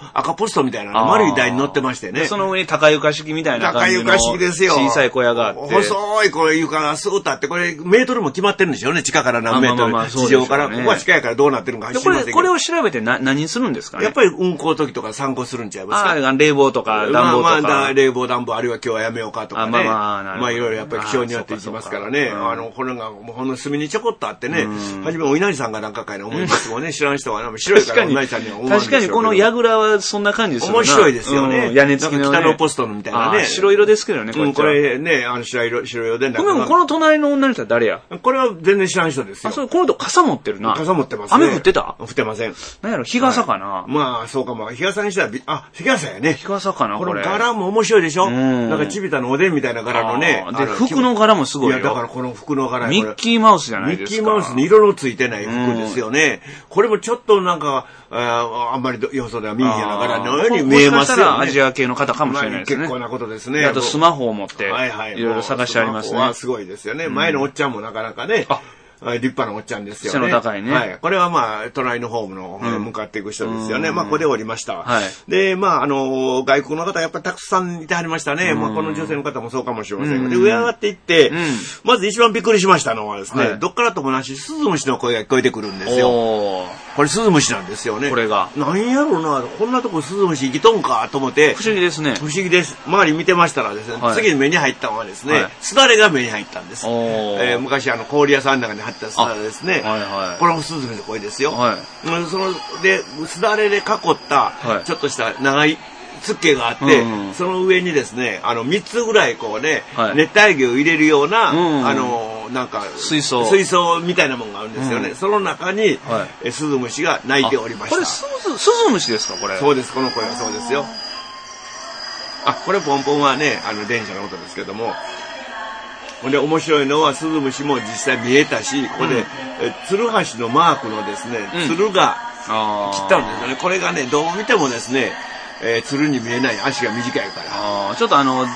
[SPEAKER 1] ストみたいな丸い台に乗ってましてね。
[SPEAKER 2] その上に高床式みたいな感じの。
[SPEAKER 1] 高床式ですよ。
[SPEAKER 2] 小さい小屋があって。
[SPEAKER 1] 細いこれ床がスーッとあって、これメートルも決まってるんでしょうね。地下から何メートル。地上から、ここは地下やからどうなってるのか知りませんけど。
[SPEAKER 2] これを調べて何するんですかね。
[SPEAKER 1] やっぱり運行時とか参考するんちゃいますか。
[SPEAKER 2] 冷房とか暖房とか。
[SPEAKER 1] 冷房暖房あるいは今日はやめようかとかね。いろいろやっぱり気象によっていきますからね。これがほんの隅にちょこっとあってね。はじめお稲荷さんがなんかかいな思いますもんね。知らん人は白いからお稲荷さんには思うんですよ。
[SPEAKER 2] 確かにこの櫓はそんな感じですよね。
[SPEAKER 1] 面白いですよね。
[SPEAKER 2] 屋根付きの
[SPEAKER 1] 北のポストのみたいなね。
[SPEAKER 2] 白色ですけどね、
[SPEAKER 1] これね、白色で。
[SPEAKER 2] この隣の女の人は誰や？
[SPEAKER 1] これは全然知らん人ですよ。
[SPEAKER 2] この人傘持ってるな。
[SPEAKER 1] 傘持ってますね。
[SPEAKER 2] 雨降ってた？
[SPEAKER 1] 降ってません。
[SPEAKER 2] なんやろ、日傘かな？
[SPEAKER 1] まあ、そうかも。日傘にしたら、日傘やね。
[SPEAKER 2] 日傘かな、これ。
[SPEAKER 1] この柄も面白いでしょ？なんかチビタのおでんみたいな柄のね。
[SPEAKER 2] で、服の柄もすごいよ。
[SPEAKER 1] いや、だからこの服の柄。
[SPEAKER 2] ミッキーマウスじゃないですか。
[SPEAKER 1] ミッキーマウスに色のついてない服ですよね。これもちょっとなんか、あんまりよそでは見えへんな柄のように見えますよね。
[SPEAKER 2] もしかしたらアジア系の方かもしれないですね。
[SPEAKER 1] 結構なことですね。
[SPEAKER 2] あとスマホを持って、いろいろ探してありますね。
[SPEAKER 1] すごいですよね。前のおっちゃんもなかなかね。立派なおっちゃんですよね。
[SPEAKER 2] 背の高いね。
[SPEAKER 1] はい。これはまあ、隣のホームの方に向かっていく人ですよね。まあ、ここで降りました。
[SPEAKER 2] はい。
[SPEAKER 1] で、まあ、外国の方やっぱりたくさんいてはりましたね。まあ、この女性の方もそうかもしれません。で、上上がっていって、まず一番びっくりしましたのはですね、どっからともなし、スズムシの声が聞こえてくるんですよ。これスズムシなんですよね。
[SPEAKER 2] これが。
[SPEAKER 1] なんやろうな、こんなとこスズムシ生きとんかと思って。
[SPEAKER 2] 不思議ですね。
[SPEAKER 1] 不思議です。周り見てましたらですね、次に目に入ったのはですね、すだれが目に入ったんです。昔氷屋さんの中に貼ったすだれですね。これもスズムシの声ですよ。すだれで囲った、ちょっとした長いつっけがあって、その上にですね、3つぐらいこうね、熱帯魚を入れるような、なんか、水槽みたいなものがあるんですよね。その中に、スズムシが鳴いておりました。
[SPEAKER 2] これスズムシですか、これ。
[SPEAKER 1] そうです、この声はそうですよ。これポンポンはね、電車の音ですけども。ほんで面白いのはスズムシも実際見えたし、ここで、ツルハシのマークのですね、ツルが切ったんですよね。これがね、どう見てもですね、ツルに見えない足が短いから。
[SPEAKER 2] ちょっと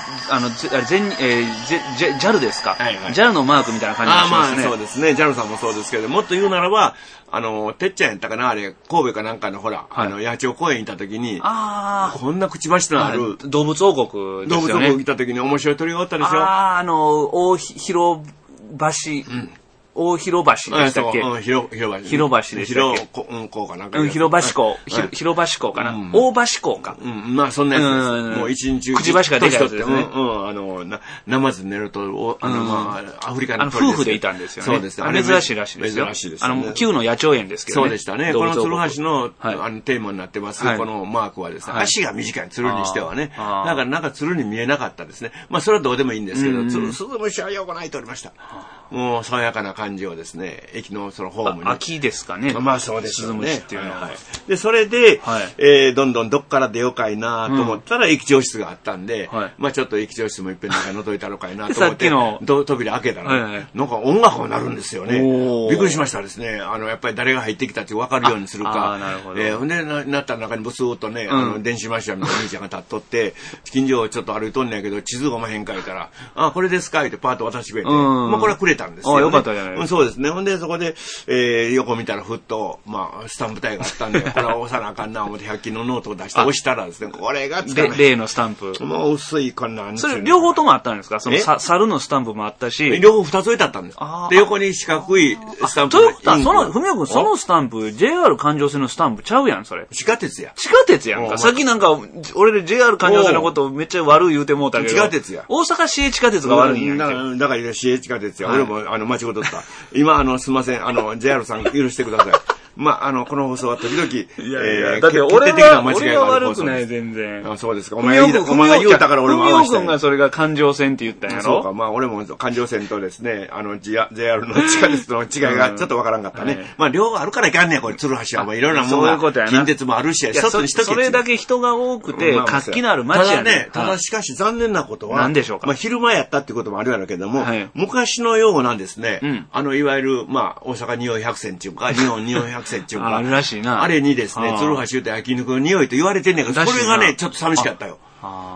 [SPEAKER 2] JAL ですか？JAL のマークみたいな感じがしますね。
[SPEAKER 1] そうですね。JAL さんもそうですけど、もっと言うならば、てっちゃんやったかな、あれ、神戸かなんかのほら、八千代公園にいた時に、こんなくちばしのある、
[SPEAKER 2] 動物王国ですよね。
[SPEAKER 1] 動物王国来た時に面白い鳥がおったでしょ。
[SPEAKER 2] 大広橋。大広橋でしたっけ？
[SPEAKER 1] 広橋でしたっけ？広橋かなんか。
[SPEAKER 2] 広橋港かな。大橋港か。
[SPEAKER 1] まあそんなやつです。もう一日中。
[SPEAKER 2] くちばしがでかいやつですね。
[SPEAKER 1] ナマズ寝ると、アフリカの
[SPEAKER 2] 鳥です。夫婦でいたんですよね。
[SPEAKER 1] そうです。
[SPEAKER 2] 珍しいらしいですよ。
[SPEAKER 1] 珍しいです。
[SPEAKER 2] 旧の野鳥園ですけどね。
[SPEAKER 1] そうでしたね。この鶴橋のテーマになってます、このマークはですね、足が短い、鶴にしてはね。なんか鶴に見えなかったですね。まあそれはどうでもいいんですけど、スズムシはよく鳴いておりました。もう爽やかな感じをですね、駅のそのホームに。
[SPEAKER 2] 秋ですかね。
[SPEAKER 1] まあそうですよね。
[SPEAKER 2] スズムシっていうのは。
[SPEAKER 1] で、それで、どんどんどっから出ようかいなと思ったら駅長室があったんで、まあちょっと駅長室もいっぺんなんか覗いたろかいなと思って、扉開けたら、なんか音楽が鳴るんですよね。びっくりしましたですね。やっぱり誰が入ってきたって分かるようにするか。ほんで、なったら中にブスーっとね、電子マシンみたいな兄ちゃんが立っとって、近所をちょっと歩いとんねんけど、地図がまへんかいたら、これですかってパーッと渡してくれて、まあこれはくれたんですよ。
[SPEAKER 2] よかったじゃないですか。
[SPEAKER 1] そうですね。ほんで、そこで、横見たらふっと、まあ、スタンプ帯があったんで、これは押さなあかんな思って100均のノートを出して押したらですね、これがつかない。
[SPEAKER 2] 例のスタンプ。
[SPEAKER 1] もう薄いこんなん。
[SPEAKER 2] それ両方ともあったんですか？その猿のスタンプもあったし。
[SPEAKER 1] 両方2つ置いてあったんです。で、横に四角いスタンプ。
[SPEAKER 2] ということは、ふみやくん、そのスタンプ、JR 環状線のスタンプちゃうやん、それ。
[SPEAKER 1] 地下鉄や。
[SPEAKER 2] 地下鉄やんか。さっきなんか、俺で JR 環状線のことをめっちゃ悪い言うてもうたけど。
[SPEAKER 1] 地下鉄や。
[SPEAKER 2] 大阪市営地下鉄が悪いんや
[SPEAKER 1] ん。だから市営地下鉄や。俺も間違うとった。今、すいません。JR さん許してください。まあ、この放送は時々、
[SPEAKER 2] だって俺は悪くない、全然。
[SPEAKER 1] そうですか。お前が言うたから俺も合わせた。
[SPEAKER 2] 君がそれが環状線って言ったんやろ？
[SPEAKER 1] そうか。まあ、俺も環状線とですね、JR の地下鉄の違いがちょっとわからんかったね。まあ、両方あるからいかんねん、これ、鶴橋は。まあ、いろんなものが、近鉄もあるし、一つにしとけ。
[SPEAKER 2] それだけ人が多くて、活気のある街やね。
[SPEAKER 1] ただしかし残念なことは、
[SPEAKER 2] 何でしょうか。
[SPEAKER 1] まあ、昼間やったっていうこともあるやろうけども、昔のようなんですね、いわゆる、まあ、大阪日本100選っていうか、日本100選っていうか、
[SPEAKER 2] あれ
[SPEAKER 1] にですね、鶴橋言うて焼肉の匂いと言われてんねんけど、それがね、ちょっと寂しかったよ。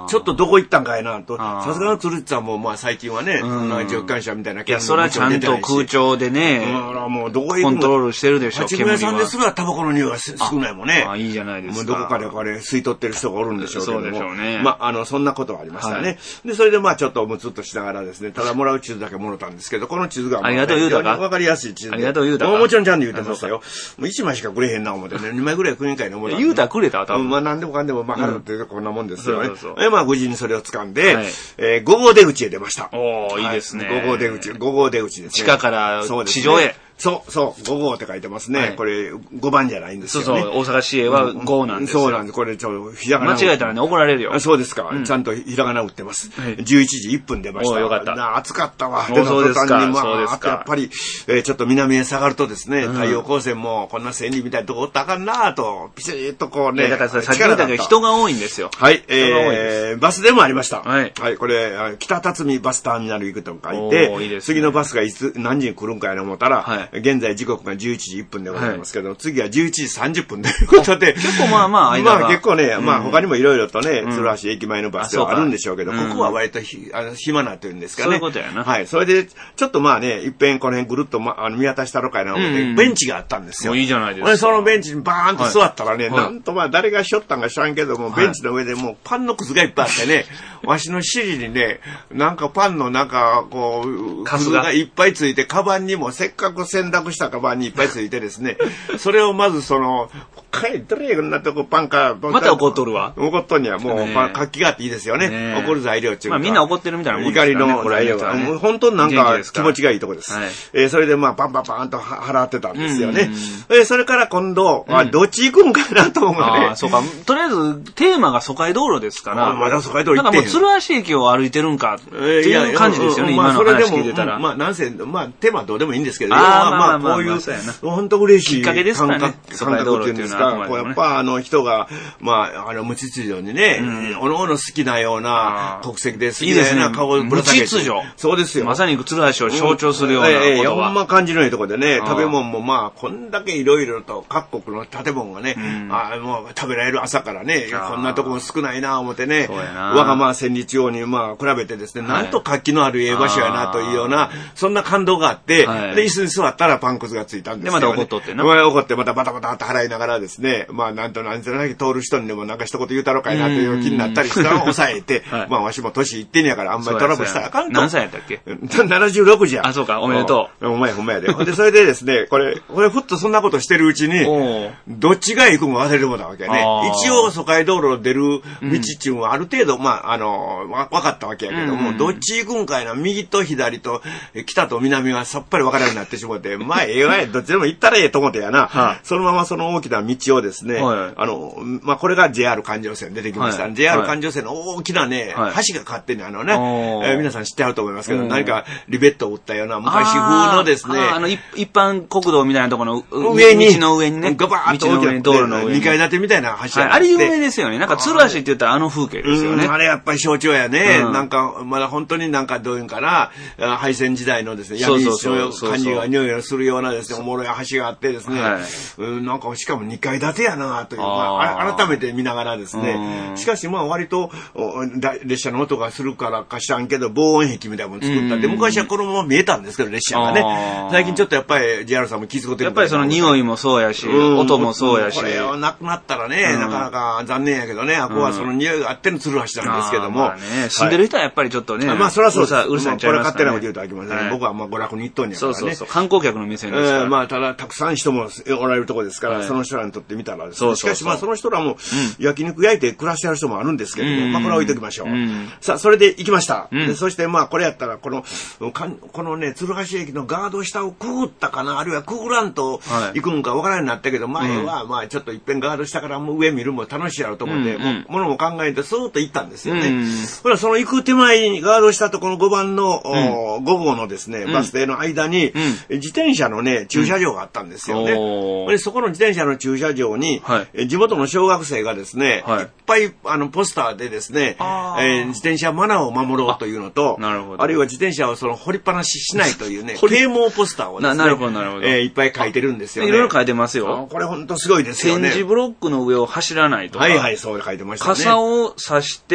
[SPEAKER 1] ちょっとどこ行ったんかいなと。さすがの鶴内さんも、まあ最近はね、助感者みたいな。
[SPEAKER 2] いや、それはちゃんと空調でね、
[SPEAKER 1] もうどこへ
[SPEAKER 2] コントロールしてるでしょ、
[SPEAKER 1] 八村さんですらタバコの匂いが少ないもんね。
[SPEAKER 2] いいじゃないですか。
[SPEAKER 1] もうどこかでこれ吸い取ってる人がおるんでしょうけども。
[SPEAKER 2] そうでしょうね。
[SPEAKER 1] まあ、そんなことがありましたね。で、それでまあちょっとムツッとしながらですね、ただもらう地図だけもらったんですけど、この地図が、
[SPEAKER 2] ありがとう言うたか
[SPEAKER 1] わかりやすい地図で。
[SPEAKER 2] ありがとう言うたか
[SPEAKER 1] もちろんちゃんと言うてましたよ。もう1枚しかくれへんな思ってね、2枚ぐらいくれんかいな思った。
[SPEAKER 2] 言うたらくれた多分。
[SPEAKER 1] まあ何でもかんでもまあ払ってこんなもんですよね。
[SPEAKER 2] そう
[SPEAKER 1] まあ無事にそれを掴んで、5号出口へ出ました。
[SPEAKER 2] おー、いいですね。
[SPEAKER 1] 5号出口ですね。
[SPEAKER 2] 地下から地上へ。
[SPEAKER 1] そう、5号って書いてますね。これ5番じゃないんですよね。
[SPEAKER 2] そう、大阪市営は5なんですよ。
[SPEAKER 1] そうなんです。これちょっとひらがな。
[SPEAKER 2] 間違えたらね、怒られるよ。
[SPEAKER 1] そうですか。ちゃんとひらがな打ってます。11時1分出ました。
[SPEAKER 2] よかった。
[SPEAKER 1] 暑かったわ。
[SPEAKER 2] そうですか。そうですか。
[SPEAKER 1] やっぱり、ちょっと南へ下がるとですね、太陽光線もこんな千里みたいなとこおったらあかんなと、ピシッとこうね。
[SPEAKER 2] だからさっき言ったけど人が多いんですよ。
[SPEAKER 1] はい。バスでもありました。
[SPEAKER 2] はい。
[SPEAKER 1] これ、北辰巳バスターミナル行くと書いて、次のバスが何時に来るんかやな思ったら、現在時刻が11時1分でございますけど、次は11時30分ということで。
[SPEAKER 2] 結構まあ間が。
[SPEAKER 1] まあ結構ね、まあ他にもいろいろとね、鶴橋駅前のバスではあるんでしょうけど、ここは割と暇なというんですかね。
[SPEAKER 2] そういうことやな。
[SPEAKER 1] はい。それで、ちょっとまあね、いっぺんこの辺ぐるっと見渡したろかいな思って、ベンチがあったんですよ。
[SPEAKER 2] もういいじゃないですか。
[SPEAKER 1] そのベンチにバーンと座ったらね、なんとまあ誰がしょったんか知らんけども、ベンチの上でもうパンのくずがいっぱいあってね、わしの尻にね、なんかパンのなんかこう、くずがいっぱいついて、カバンにもせっかく洗濯したカバンにいっぱいついてですね、それをまずどれこんなとこパンか。
[SPEAKER 2] また怒っとるわ。
[SPEAKER 1] 怒っとんにはもう活気があっていいですよね。怒る材料っていうか。
[SPEAKER 2] まあみんな怒ってるみたいなもん
[SPEAKER 1] ですからね。怒りの材料が。本当になんか気持ちがいいとこです。それでまあパンパンパンと払ってたんですよね。それから今度、どっち行くんかなと思うね。
[SPEAKER 2] そうか。とりあえずテーマが疎開道路ですから。
[SPEAKER 1] まだ疎開道路行って
[SPEAKER 2] なんかもう鶴橋駅を歩いてるんかっていう感じですよね。今の話聞いてたら。
[SPEAKER 1] まあなんせ、まあテーマはどうでもいいんですけど、まあこういう、本当嬉しい。
[SPEAKER 2] きっかけですかね。
[SPEAKER 1] 疎開道路っていうんですか。やっぱ人が、まあ、無秩序にね、おのおの好きなような国籍で好きなような顔をぶら下げて。無秩序。そうですよ。
[SPEAKER 2] まさに鶴橋を象徴するようなことは。
[SPEAKER 1] ほんま感じのいいところでね、食べ物もまあ、こんだけいろいろと各国の建物がね、もう食べられる朝からね、こんなとこも少ないな思ってね、我がまあ千里地方にまあ比べてですね、なんと活気のある場所やなというような、そんな感動があって、で、椅子に座ったらパンくずがついたんですよ。
[SPEAKER 2] で、また怒っとってな。
[SPEAKER 1] 怒ってまたバタバタって払いながらですね、まあなんとなんとなく通る人にでもなんか一言言うたろかいなという気になったりしたのを抑えて、まあわしも年いってんやからあんまりトラブルしたらあかんと。
[SPEAKER 2] 何歳やったっけ
[SPEAKER 1] ?76 じゃ。
[SPEAKER 2] あ、そうか、おめでと
[SPEAKER 1] う。お前ほんまやで。で、それでですね、これふっとそんなことしてるうちに、どっちが行くの忘れてもらったわけね。一応疎開道路出る道っていうのはある程度、まあ、分かったわけやけども、どっち行くんかいな、右と左と、北と南はさっぱり分からなくなってしまって、まあ、どっちでも行ったらええと思ってやな、そのままその大きな道をですね、まあ、これが JR 環状線出てきました。JR 環状線の大きなね、橋がかってね、皆さん知ってあると思いますけど、何かリベットを打ったような昔風のですね、
[SPEAKER 2] 一般国道みたいなところの上に、道の上にね、
[SPEAKER 1] ガバーッと大きな道路の2階建てみたいな橋が
[SPEAKER 2] あれ有名ですよね。なんか鶴橋って言ったら風景ですよね。
[SPEAKER 1] あれやっぱり象徴やね。なんか、まだ本当になんかどういうんかな、敗戦時代のですね、闇の感じが匂いがするようなですね、おもろい橋があってですね、なんかしかも2階建てやなという、改めて見ながらですね、しかしまあ割と列車の音がするからか知らんけど、防音壁みたいなもの作ったんで、昔はこのまま見えたんですけど、列車がね。最近ちょっとやっぱり JR さんも気遣ってる。
[SPEAKER 2] やっぱりその匂いもそうやし、音もそうやし。
[SPEAKER 1] これをなくなったらね、なかなか残念やけどね、あこはその匂いがあっての鶴橋なんですけども。
[SPEAKER 2] 住んでる人はやっぱりちょっとね。
[SPEAKER 1] まあそりゃそうです。
[SPEAKER 2] うるさいんちゃ
[SPEAKER 1] これ
[SPEAKER 2] いますかね。
[SPEAKER 1] 勝手なこと言うとあきません。僕はまあ娯楽に行っとんやからね。
[SPEAKER 2] 観光客の目線ですから。
[SPEAKER 1] まあただたくさん人もおられるとこですから、その人らにとってみたらですね。しかしまあその人らも焼肉焼いて暮らしてある人もあるんですけども、まあこれは置いときましょう。さあそれで行きました。そしてまあこれやったらこのね鶴橋駅のガード下をくぐったかな、あるいはくぐらんと行くんかわからんようになったけど、前はまあちょっといっぺんガード下からもう上見るも楽しいやろうと思って、ものも考えてスーッと行ったんですよね。ほらその行く手前にガード下とこの5番の5号のですねバス停の間に自転車のね駐車場があったんですよね。でそこの自転車の駐車場に地元の小学生がですねいっぱいポスターでですね自転車マナーを守ろうというのと、あるいは自転車を掘りっぱなししないというね啓蒙ポスターをですねいっぱい書いてるんですよね。
[SPEAKER 2] いろいろ書いてますよ。
[SPEAKER 1] これ本当すごいですよね。
[SPEAKER 2] 点字ブロックの上を走らないとか。
[SPEAKER 1] はいはい、そう書いてましたね。
[SPEAKER 2] 傘を差して、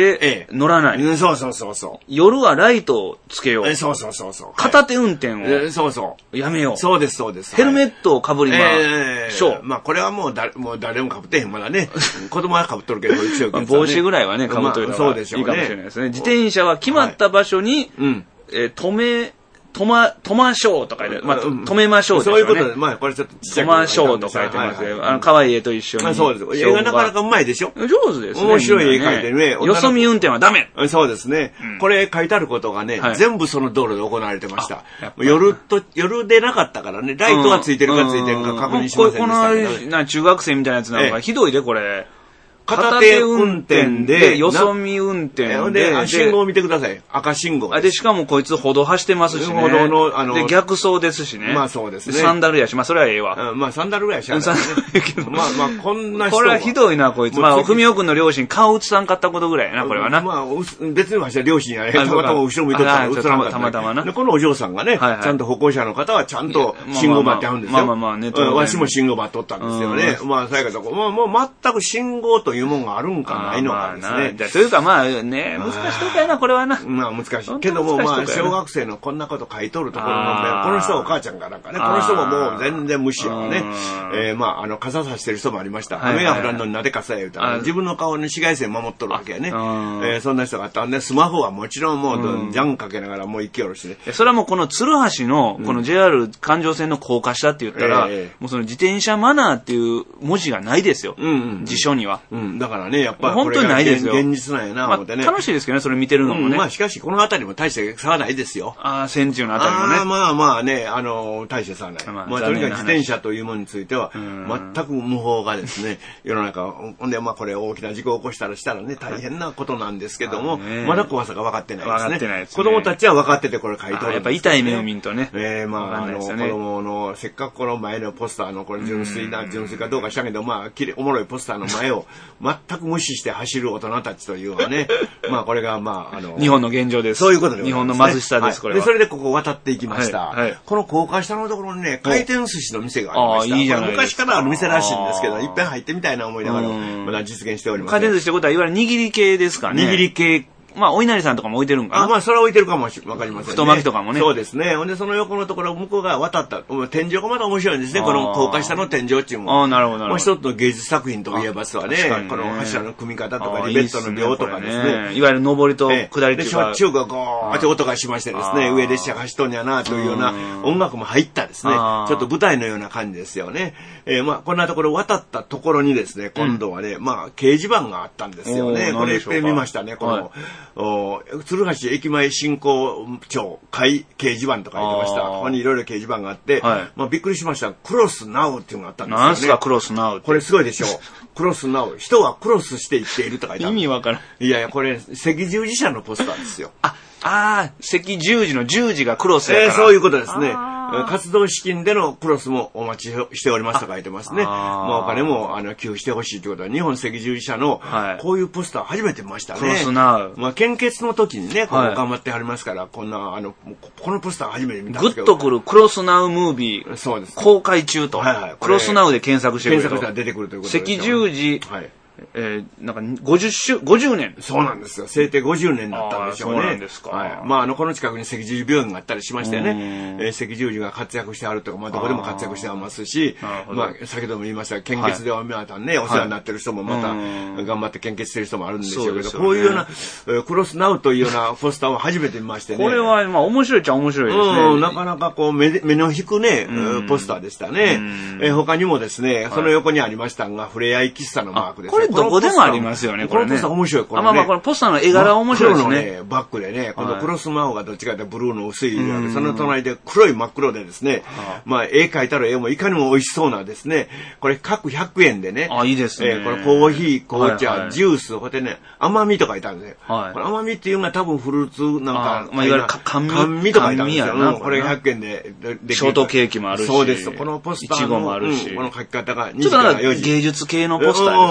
[SPEAKER 2] 乗らない。
[SPEAKER 1] そうそうそうそう。
[SPEAKER 2] 夜はライトをつけよう。
[SPEAKER 1] そうそうそうそう。
[SPEAKER 2] 片手運転を。
[SPEAKER 1] そうそう。
[SPEAKER 2] やめよう。
[SPEAKER 1] そうですそうです。
[SPEAKER 2] ヘルメットをかぶりましょう。
[SPEAKER 1] まあこれはもう誰もかぶってへんまだね。子供はかぶっとるけど、
[SPEAKER 2] 帽子ぐらいはね、かぶっといた方がいいかもしれないですね。自転車は決まった場所に、止ましょうとか言って、まあ、止めましょうですよね。そういうことで、まあ、これちょっと止ましょうと書いてますね。可愛い絵と一緒に。
[SPEAKER 1] そうです。絵がなかなかうまいでしょ？
[SPEAKER 2] 上手ですね。
[SPEAKER 1] 面白い絵描いてね。
[SPEAKER 2] よそ見運転はダメ。
[SPEAKER 1] そうですね。これ書いてあることがね、全部その道路で行われてました。夜でなかったからね、ライトがついてるかついてるか確認しませんでしたけど。
[SPEAKER 2] 中学生みたいなやつなんかひどいで、これ。
[SPEAKER 1] 片手運転で、
[SPEAKER 2] よそ見運転
[SPEAKER 1] で、信号を見てください。赤信号。
[SPEAKER 2] で、しかもこいつ歩道走ってますしね。歩道の、で、逆走ですしね。
[SPEAKER 1] まあそうですね。
[SPEAKER 2] サンダルやし、まあそれはええわ。
[SPEAKER 1] まあサンダルぐらいしかないけど。まあこんな人。
[SPEAKER 2] これはひどいな、こいつ。まあ、ふみおくんの両親、顔映さんかったことぐらいやな、これはな。
[SPEAKER 1] まあ、別にわしは両親やね。たまたま後ろ向いとったら映らんかった。
[SPEAKER 2] たまたまな。
[SPEAKER 1] このお嬢さんがね、ちゃんと歩行者の方はちゃんと信号待ってあるんですよ。
[SPEAKER 2] まあまあね。
[SPEAKER 1] わしも信号待っとったんですよね。まあ、そうやけど、もう全く信号というもんがあるんかないのかですね。
[SPEAKER 2] というかまあね、難しいとこやな、これはな。
[SPEAKER 1] まあ難しい。けどもまあ、小学生のこんなこと書いとるところの、この人はお母ちゃんかなんかね、この人ももう全然無視やね。まあ、傘さしてる人もありました。雨が降らんのになで傘や言うたら、自分の顔に紫外線守っとるわけやね。そんな人があったんで、スマホはもちろんもう、ジャンかけながらもう行きよるしね。
[SPEAKER 2] それはもうこの鶴橋の、この JR 環状線の高架下って言ったら、もうその自転車マナーっていう文字がないですよ。辞書には。
[SPEAKER 1] だからね、やっぱり
[SPEAKER 2] 本当にないですよ。
[SPEAKER 1] 現実なんやな、思ってね。
[SPEAKER 2] 楽しいですけどね、それ見てるのもね。
[SPEAKER 1] まあしかし、この辺りも大して差はないですよ。
[SPEAKER 2] 戦中のあたりもね。
[SPEAKER 1] まあまあね、大して差はない。まあとにかく自転車というものについては、全く無法がですね、世の中、ほんでまあこれ大きな事故を起こしたらね、大変なことなんですけども、まだ怖さが分かってないですね。分かってないですね。子供たちは分かっててこれ書いてる。
[SPEAKER 2] やっぱ痛い目を見んとね。
[SPEAKER 1] まあ子供の、せっかくこの前のポスターの、これ純粋かどうかしたけど、まあおもろいポスターの前を全く無視して走る大人たちというのはね、まあこれがまあ
[SPEAKER 2] 日本の現状です。
[SPEAKER 1] そういうことで
[SPEAKER 2] 日本の貧しさです、これは。
[SPEAKER 1] で、それでここ渡っていきました。この高架下のところにね、回転寿司の店がありました。
[SPEAKER 2] いいじゃないですか。
[SPEAKER 1] 昔からある店らしいんですけど、いっぺん入ってみたいな思いながら、まだ実現しております。
[SPEAKER 2] 回転寿司ってことはいわゆる握り系ですかね。
[SPEAKER 1] 握り系。
[SPEAKER 2] まあ、お稲荷さんとかも置いてるんかな。
[SPEAKER 1] まあ、それは置いてるかもわかりませんね。
[SPEAKER 2] 太巻きとかもね。
[SPEAKER 1] そうですね。ほんで、その横のところ、向こうが渡った、天井がまた面白いんですね。この高架下の天井っていうも。
[SPEAKER 2] なるほど。
[SPEAKER 1] もう一つの芸術作品といえばすわね。この柱の組み方とか、リベットの秒とかですね。
[SPEAKER 2] いわゆる上りと下りっていうか。
[SPEAKER 1] で、しょっちゅうがゴーって音がしましてですね、上で車走っとんやな、というような音楽も入ったですね。ちょっと舞台のような感じですよね。まあ、こんなところ渡ったところにですね、今度はね、まあ、掲示板があったんですよね。これ一遍見ましたね。この、鶴橋駅前振興庁掲示板と書いてました。ここにいろいろ掲示板があって、まあびっくりしました。クロスナウっていうのがあったんですよね。
[SPEAKER 2] 何すかクロスナウって。
[SPEAKER 1] これすごいでしょう。クロスナウ。人はクロスしていっていると書いてある。
[SPEAKER 2] 意味わからん。
[SPEAKER 1] いやいや、これ赤十字社のポスターですよ。
[SPEAKER 2] 赤十字の十字がクロスやから。
[SPEAKER 1] そういうことですね。活動資金でのクロスもお待ちしておりますと書いてますね。まあお金も寄付してほしいということは、日本赤十字社のこういうポスター初めて見ましたね。
[SPEAKER 2] クロスナウ。
[SPEAKER 1] まあ献血の時にね、頑張ってはりますから、こんな、このポスター初めて見たんですけど。
[SPEAKER 2] グッとくるクロスナウムービー。
[SPEAKER 1] そうです。
[SPEAKER 2] 公開中と。クロスナウで検索してくれると。
[SPEAKER 1] 検索したら出てくるということです。
[SPEAKER 2] 赤十字。なんか50年。
[SPEAKER 1] そうなんですよ。制定50年だったんでしょうね。
[SPEAKER 2] そうなんですか。
[SPEAKER 1] まあ、この近くに赤十字病院があったりしましてね、赤十字が活躍してあるとか、まあ、どこでも活躍してますし、まあ、先ほども言いましたが、献血では皆さんね、お世話になってる人もまた、頑張って献血してる人もあるんでしょうけど、こういうような、クロスナウというようなポスターを初めて見ましてね。
[SPEAKER 2] これは、まあ、面白いっちゃ面白いですね。
[SPEAKER 1] なかなかこう、目の引くね、ポスターでしたね。他にもですね、その横にありましたが、ふれあい喫茶のマークですね。
[SPEAKER 2] これどこでもありますよね、これね。
[SPEAKER 1] このポスター面白い、これね。
[SPEAKER 2] まあこのポスターの絵柄面白いですね。
[SPEAKER 1] 黒のね、バックでね、このクロスマオがどっちかというとブルーの薄い色で、その隣で黒い真っ黒でですね、まあ絵描いたら絵もいかにも美味しそうなですね、これ各100円でね、
[SPEAKER 2] いいですね。
[SPEAKER 1] これコーヒー、紅茶、ジュース、こうやってね、甘みと書いてあるんですよ。これ甘みっていうのが多分フルーツなんか、
[SPEAKER 2] まあいわゆる甘
[SPEAKER 1] 味と書いてあるんですよ。これ100円でできる。
[SPEAKER 2] ショートケーキもあるし。
[SPEAKER 1] そうです。このポスターの、
[SPEAKER 2] いちごもあるし。
[SPEAKER 1] この書き方が
[SPEAKER 2] 2時から4時。ちょっとなんか芸術系のポスターですね。
[SPEAKER 1] うまい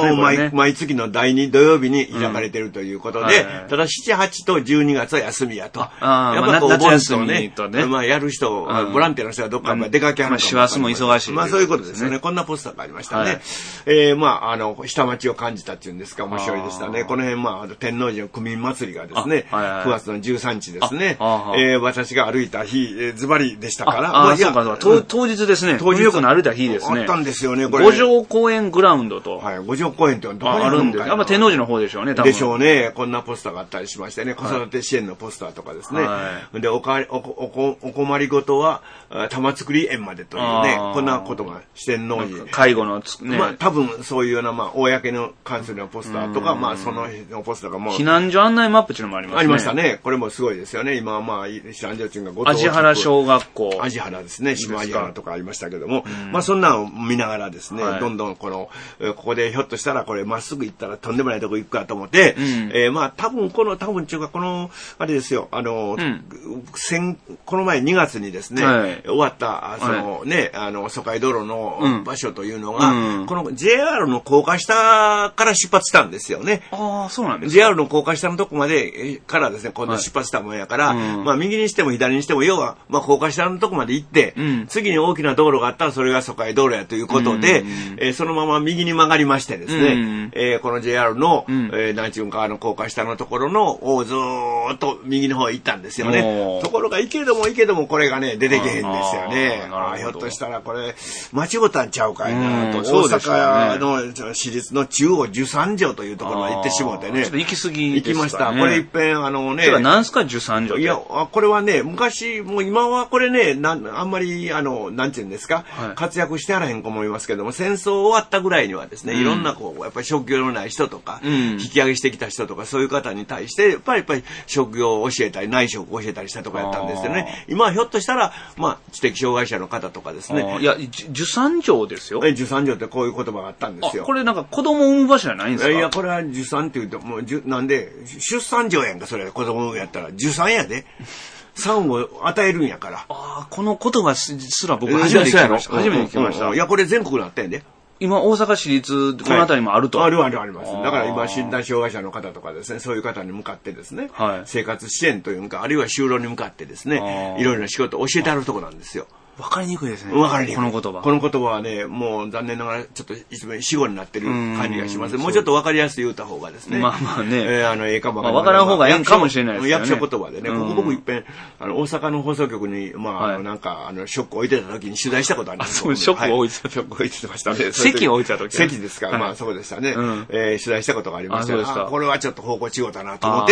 [SPEAKER 2] ね。
[SPEAKER 1] 毎月の第2土曜日に開かれてるということで、ただ7、8と12月は休みやと。やっぱこう、夏休みとね、やる人、ボランティアの人がどっか出かけはるかも。
[SPEAKER 2] 師走も忙しい。
[SPEAKER 1] そういうことですよね。こんなポスターがありましたね。下町を感じたっていうんですか、面白いでしたね。この辺、天王寺の区民祭りがですね、9月の13日ですね。私が歩いた日、ズバリでしたから。
[SPEAKER 2] 当日ですね。当日の歩いた日ですね。
[SPEAKER 1] あったんですよね、これ。
[SPEAKER 2] 五条公園グラウンドと。
[SPEAKER 1] はい、五条公園ってどこに
[SPEAKER 2] あるんですか。やっぱ天王寺の方でしょうね、多分。
[SPEAKER 1] でしょうね。こんなポスターがあったりしましてね、子育て支援のポスターとかですね。で、お困りごとは、玉造園までというね、こんなことが四天王寺。
[SPEAKER 2] 介護の
[SPEAKER 1] ね。多分そういうような、公の関するポスターとか、そのポスターがもう。
[SPEAKER 2] 避難所案内マップっていうのもありますね。
[SPEAKER 1] ありましたね。これもすごいですよね。今避難所っていうのが
[SPEAKER 2] 味原小学校。
[SPEAKER 1] 味原ですね。下味原とかありましたけども、そんなのを見ながらですね、どんどんここでひょっとしたらこれまっすぐ行ったらとんでもないとこ行くかと思って、多分中があれですよ、この前2月にですね、終わった、疎開道路の場所というのが、この JR の高架下から出発したんですよね。
[SPEAKER 2] ああ、そうなんですか。
[SPEAKER 1] JR の高架下のとこまでからですね、今度出発したもんやから、右にしても左にしても、要は、高架下のとこまで行って、次に大きな道路があったらそれが疎開道路やということで、そのまま右に曲がりましてですね、この JR の、何ちゅうんか、高架下のところの、ずーっと右の方へ行ったんですよね。ところが、行けどもこれがね、出てけへんですよね。ひょっとしたらこれ、間違ったんちゃうかいなと、大阪の私立の中央受産所というところまで行ってしもうてね。
[SPEAKER 2] ちょっと行き過ぎですかね。
[SPEAKER 1] 行きました。これ一遍
[SPEAKER 2] それは何すか受産所って。
[SPEAKER 1] いや、これはね、昔、もう今はこれね、あんまり、なんていうんですか、活躍してあらへんと思いますけども、戦争終わったぐらいにはですね、いろんなやっぱり職業のない人とか、引き上げしてきた人とか、そういう方に対して、やっぱり職業を教えたり、内職を教えたりしたとかやったんですよね。今はひょっとしたら、知的障害者の方とかですね。
[SPEAKER 2] いや、受産所ですよ。
[SPEAKER 1] 受産所ってこういう言葉があったんですよ。
[SPEAKER 2] これなんか子供を産む場所じゃないんですか？
[SPEAKER 1] いや、これは受産って言うと、もう、なんで、出産所やんか、それ、子供やったら、受産やで。産を与えるんやから。
[SPEAKER 2] この言葉すら僕初めて聞きました。初めて聞きました。
[SPEAKER 1] いや、これ全国にあったんやで。
[SPEAKER 2] 今、大阪市立、この辺りもあると。
[SPEAKER 1] あります。だから今、身体障害者の方とかですね、そういう方に向かってですね、生活支援というか、あるいは就労に向かってですね、いろいろな仕事を教えてあるところなんですよ。
[SPEAKER 2] わかりにくいですね。
[SPEAKER 1] わかりにくい。
[SPEAKER 2] この言葉。
[SPEAKER 1] この言葉はね、もう残念ながら、ちょっと一番死語になってる感じがします。もうちょっとわかりやすく言うた方がですね。
[SPEAKER 2] まあね。
[SPEAKER 1] わ
[SPEAKER 2] からん方がええかもしれないですね。
[SPEAKER 1] 役所言葉でね、僕一遍、大阪の放送局に、ショックを置いてた時に取材したことあります。
[SPEAKER 2] そう、ショックを置いてた。
[SPEAKER 1] ショックを置いてましたね。
[SPEAKER 2] 席を置いてた時。
[SPEAKER 1] 席ですか。そうでしたね。取材したことがありましたが、これはちょっと方向違うだなと思って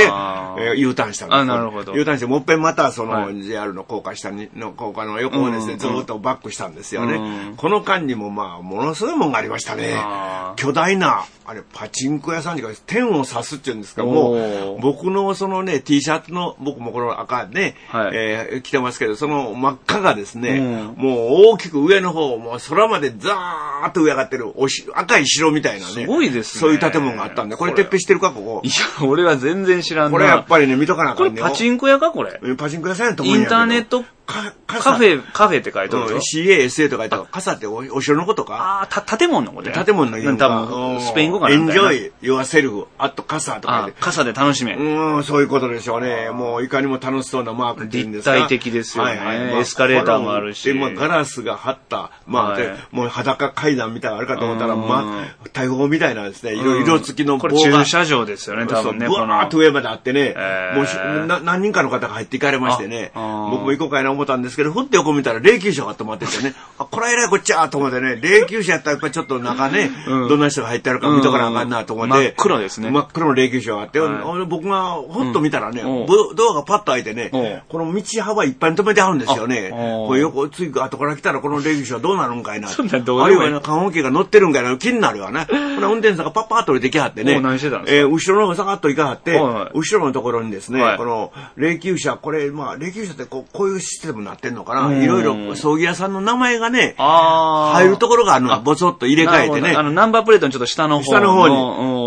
[SPEAKER 1] 、U ターンしたんです。
[SPEAKER 2] なるほど。
[SPEAKER 1] U ターンして、もう一遍また、JR の高架下の高架の横をですね、ずっとバックしたんですよね。この間にもものすごいもんがありましたね。巨大な、パチンコ屋さんというか、天を指すっていうんですか、もう、僕のT シャツの、僕もこの赤ね、着てますけど、その真っ赤がですね、もう大きく上の方、もう空までザーッと上上がってる、赤い城みたいなね。
[SPEAKER 2] すごいですね。
[SPEAKER 1] そういう建物があったんで、これ、てっぺ知ってるか、ここ。
[SPEAKER 2] いや、俺は全然知らんな。
[SPEAKER 1] これやっぱりね、見とかなあかんね。
[SPEAKER 2] これパチンコ屋か、これ。
[SPEAKER 1] パチンコ屋さんやと思うんやけど。
[SPEAKER 2] インターネットカフェって書いてあるよ。
[SPEAKER 1] CASA と書いてある。傘ってお城のことか。
[SPEAKER 2] 建物のことや。
[SPEAKER 1] 建物の言うか。
[SPEAKER 2] スペイン語かな。
[SPEAKER 1] Enjoy yourself at 傘とか。
[SPEAKER 2] 傘で楽しめ。
[SPEAKER 1] そういうことでしょうね。もういかにも楽しそうなマークっていうんですか。
[SPEAKER 2] 立体的ですよね。エスカレーターもあるし。
[SPEAKER 1] ガラスが張った、もう裸階段みたいなのあるかと思ったら、大砲みたいなですね、色付きの棒が。
[SPEAKER 2] これ駐車場ですよね、多分ね。
[SPEAKER 1] ブワーっと上まであってね、もう何人かの方が入っていかれましてね、僕も行こうかいな思ったんですけど、ふって横見たら霊柩車が止まっててね、これはえらいこっちゃと思ってね、霊柩車やったらやっぱりちょっと中ね、どんな人が入ってあるか見とかなあかんなと思って、
[SPEAKER 2] 真っ黒ですね。
[SPEAKER 1] 真っ黒の霊柩車があって、僕がふっと見たらね、ドアがパッと開いてね、この道幅いっぱいに止めてあるんですよね。これ横、つい後から来たらこの霊柩車どうなるんかいな。あるいは棺桶が乗ってるんかいな、気になるわね。運転手さんがパッパーっと降りてきはってね、後ろの方がさかっと行かはって、後ろのところにですね、この霊柩車、これ、霊柩車ってこういうシステムになってんのかな。いろいろ葬儀屋さんの名前がね、入るところがあるの、ぼそっと入れ替えてね。
[SPEAKER 2] ナンバープレートのちょっと下の方
[SPEAKER 1] に。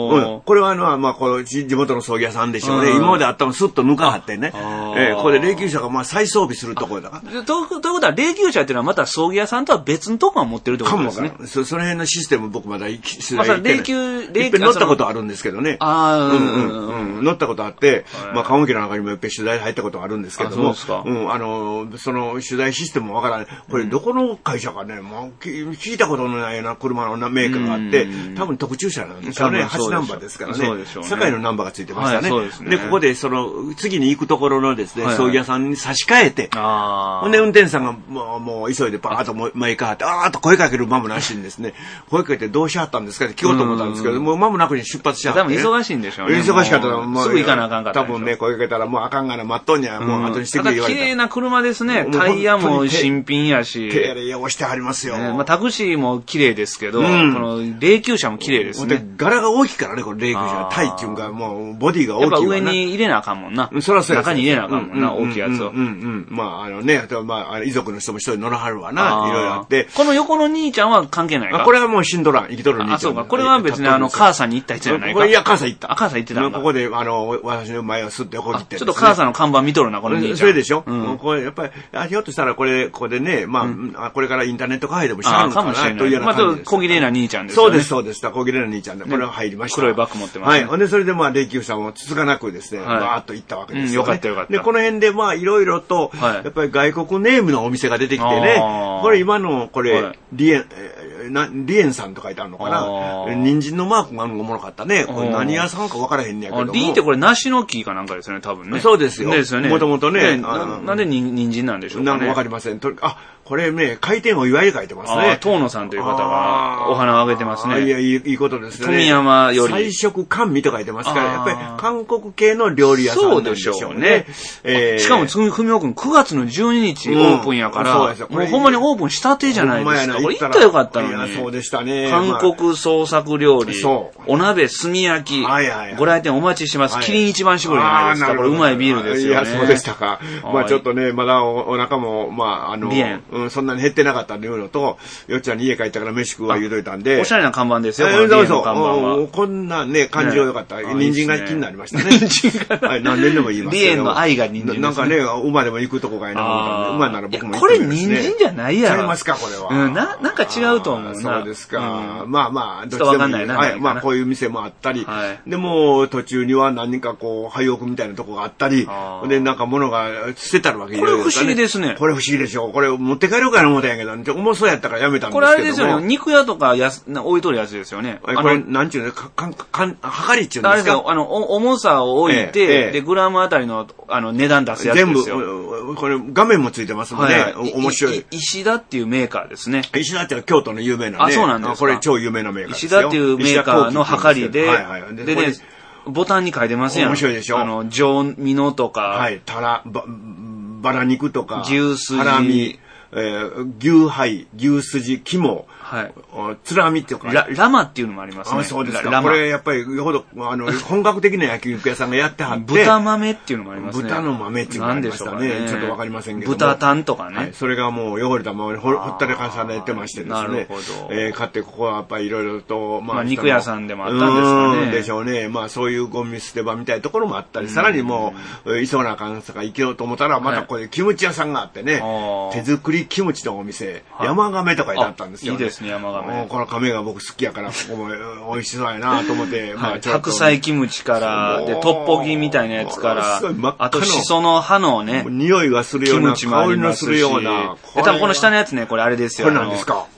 [SPEAKER 1] これはまあ、こう、地元の葬儀屋さんでしょうね。今まであったのスッと抜かはってね。ここで霊柩車がまあ再装備するところだから。
[SPEAKER 2] ということは、霊柩車っていうのはまた葬儀屋さんとは別のところが持ってるってことですね。
[SPEAKER 1] その辺のシステム僕まだ取
[SPEAKER 2] 材行ってない。
[SPEAKER 1] いっぺん乗ったことあるんですけどね。乗ったことあって、まあ、棺桶の中にもいっぺん取材入ったことあるんですけども、その取材システムもわからない。これどこの会社かね、もう聞いたことのないような車のメーカーがあって、多分特注車なんですよね。8ナンバーですからね。堺のナンバーがついてましたね。で、ここで次に行くところのですね、葬儀屋さんに差し替えて、ほんで運転手さんがもう急いでバーッと前からあーっと声かける間もなしにですね、声かけてどうしはったんですかって聞こうと思ったんですけど、もう間もなくに出発しはって、
[SPEAKER 2] 多分忙しいんでしょうね。
[SPEAKER 1] 忙しかったら、
[SPEAKER 2] すぐ行かなあかんかった
[SPEAKER 1] 多分ね、声かけたらもうあかんがな、待っとんにはもう後にしてくれ言われた。
[SPEAKER 2] 綺麗な車ですね。タイヤも新品やし。
[SPEAKER 1] 手入れをしてはりますよ。
[SPEAKER 2] まあタクシーも綺麗ですけど、この霊柩車も綺麗ですね。
[SPEAKER 1] 柄が大きいからね、この霊柩車。タイっていうかもうボディが大きいわ。
[SPEAKER 2] やっぱ上に入れなあかんもんな。
[SPEAKER 1] そらそうや。
[SPEAKER 2] 中に入れなあかんもんな、大きいやつを。
[SPEAKER 1] まあね、まあ遺族の人も一人乗らはるわな、いろいろあって。
[SPEAKER 2] この横の兄ちゃんは関係ないか。
[SPEAKER 1] これはもう死んどらん、生きとる兄ちゃん。
[SPEAKER 2] そうか。これは別に母さんに行った人じゃないか。
[SPEAKER 1] いや、母さん行った。
[SPEAKER 2] 母さん行ってたんだ。
[SPEAKER 1] ここで私の前をすって横切って。
[SPEAKER 2] ちょっと母さんの看板見とるな、この兄ちゃん。
[SPEAKER 1] それでしょ。これやっぱり、ひょっとしたらここでね、まあ、これからインターネットカフェでもしはるのかな、というような感じです。
[SPEAKER 2] 小綺麗な兄ちゃんですよね。
[SPEAKER 1] そうです。小綺麗な兄ちゃんで、これは入りました。
[SPEAKER 2] 黒いバッグ持ってます。
[SPEAKER 1] はい。ほんで、それでまあ、霊柩車もつつがなくですね、バーっと行ったわけですよ。
[SPEAKER 2] よかった。
[SPEAKER 1] で、この辺でまあ、いろいろと、やっぱり外国ネームのお店が出てきてね、これ今の、リエンさんと書いてあるのかな。人参のマークがあるのがおもろかったね。これ何屋さんか分からへんねやけども。
[SPEAKER 2] リンってこれ梨の木かなんかですよね、多分ね。
[SPEAKER 1] そうですよ。
[SPEAKER 2] ですよね。
[SPEAKER 1] もともとね。
[SPEAKER 2] なんで人参なんでしょうかね。
[SPEAKER 1] なんか分かりません。これね、開店お祝いで書いてますね。
[SPEAKER 2] 遠野さんという方がお花をあげてますね。
[SPEAKER 1] いや、いいことですね。
[SPEAKER 2] 富山より。
[SPEAKER 1] 彩色甘味と書いてますから、やっぱり韓国系の料理屋さんなんでしょうね。
[SPEAKER 2] しかも、ふみおくん9月の12日オープンやから、もうほんまにオープンしたてじゃないですか。これ行ったらよかったのに。
[SPEAKER 1] いや、そうでしたね。
[SPEAKER 2] 韓国創作料理、お鍋、炭焼き、ご来店お待ちしてます。キリン一番搾りじゃないですか。これうまいビールですよね。
[SPEAKER 1] いや、そうでしたか。まあちょっとね、まだお腹も、まあそんなに減ってなかったというのと、よっちゃんに家帰ったから飯食うは言うといたんで。
[SPEAKER 2] おしゃれな看板ですよ、このリエンの看板は。
[SPEAKER 1] こんなね、感じが良かった。人参が気になりましたね。人参が。何年でも言いますけど。
[SPEAKER 2] リエンの愛が人参です。
[SPEAKER 1] なんかね、馬でも行くとこがいいなと思ったんで、馬なら僕も行く。
[SPEAKER 2] これ人参じゃないやろ。
[SPEAKER 1] 違いますか、これは。
[SPEAKER 2] なんか違うと思うな。
[SPEAKER 1] そうですか。まあ、
[SPEAKER 2] ちょっとわかんないな。
[SPEAKER 1] まあ、こういう店もあったり、でも、途中には何かこう、廃屋みたいなとこがあったり、で、なんか物が捨てたるわけ
[SPEAKER 2] これ不思議ですね。
[SPEAKER 1] これ不思議でしょ。これ持って帰ろうかな思ったんやけど、重そうやったからやめたんですけど。
[SPEAKER 2] これあれですよね。肉屋とか置いとるやつですよね。
[SPEAKER 1] これ、なんちゅうの、はかりっちゅうんですか。
[SPEAKER 2] 重さを置いて、で、グラムあたりの、値段出すやつですよ。
[SPEAKER 1] 全部、これ、画面もついてますので、面白い。
[SPEAKER 2] 石田っていうメーカーですね。
[SPEAKER 1] 石田って京都の有名なね。
[SPEAKER 2] そうなんですか。
[SPEAKER 1] これ超有名なメーカーです
[SPEAKER 2] よ。石田っていうメーカーのはかりで、でね、ボタンに書いてますやん。
[SPEAKER 1] 面白いでしょ。
[SPEAKER 2] 上身のとか。
[SPEAKER 1] はい、バラ肉とか、
[SPEAKER 2] 牛筋。
[SPEAKER 1] ハラミ、牛肺、牛筋、肝、つらみっていうか。
[SPEAKER 2] ラマっていうのもありますね。
[SPEAKER 1] そうですか。これやっぱりよほど、本格的な焼肉屋さんがやってはって。
[SPEAKER 2] 豚豆っていうのもありますね。
[SPEAKER 1] 豚の豆っていうのもありましたね。ちょっとわかりませんけど。
[SPEAKER 2] 豚タンとかね。
[SPEAKER 1] それがもう汚れたままにほったらかされてましてですね。なるほど。買ってここはやっぱりいろいろと、
[SPEAKER 2] まあ肉屋さんでもあったんですかね。
[SPEAKER 1] でしょうね。まあそういうゴミ捨て場みたいなところもあったり、さらにもう、急がなあかんさか行けようと思ったら、またこれキムチ屋さんがあってね、手作りキムチのお店、山亀とか書いてあったんですよ。
[SPEAKER 2] いいですね、山亀。
[SPEAKER 1] この亀が僕好きやから、ここも美味しそうやなと思って、
[SPEAKER 2] 白菜キムチから、で、トッポギみたいなやつから、あとシソの葉のね、
[SPEAKER 1] 匂いがするような、香りのするような。
[SPEAKER 2] 多分この下のやつね、これあれですよ。
[SPEAKER 1] これなんですか？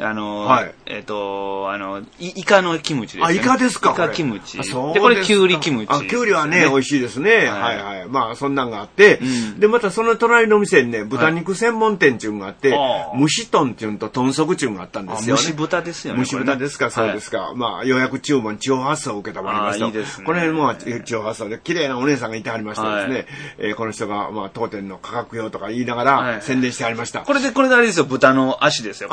[SPEAKER 2] イカのキムチですね。
[SPEAKER 1] イカですか？
[SPEAKER 2] イカキムチ。で、これキュウリキムチ。
[SPEAKER 1] キュウリはね、美味しいですね。はいはい。まあ、そんなんがあって、で、またその隣の店にね、豚肉専門店っていうのがあって、蒸し豚っていうのと豚足っていうのがあったんですよね。
[SPEAKER 2] 蒸し豚ですよね。
[SPEAKER 1] 蒸し豚ですか、そうですか。まあ、予約注文、地方発送を受けたまりました。
[SPEAKER 2] いいですね。
[SPEAKER 1] この辺も地方発送で、綺麗なお姉さんがいてはりましたですね。この人が、まあ、当店の価格表とか言いながら宣伝してはりました。
[SPEAKER 2] これであれですよ、豚の足ですよ、これ。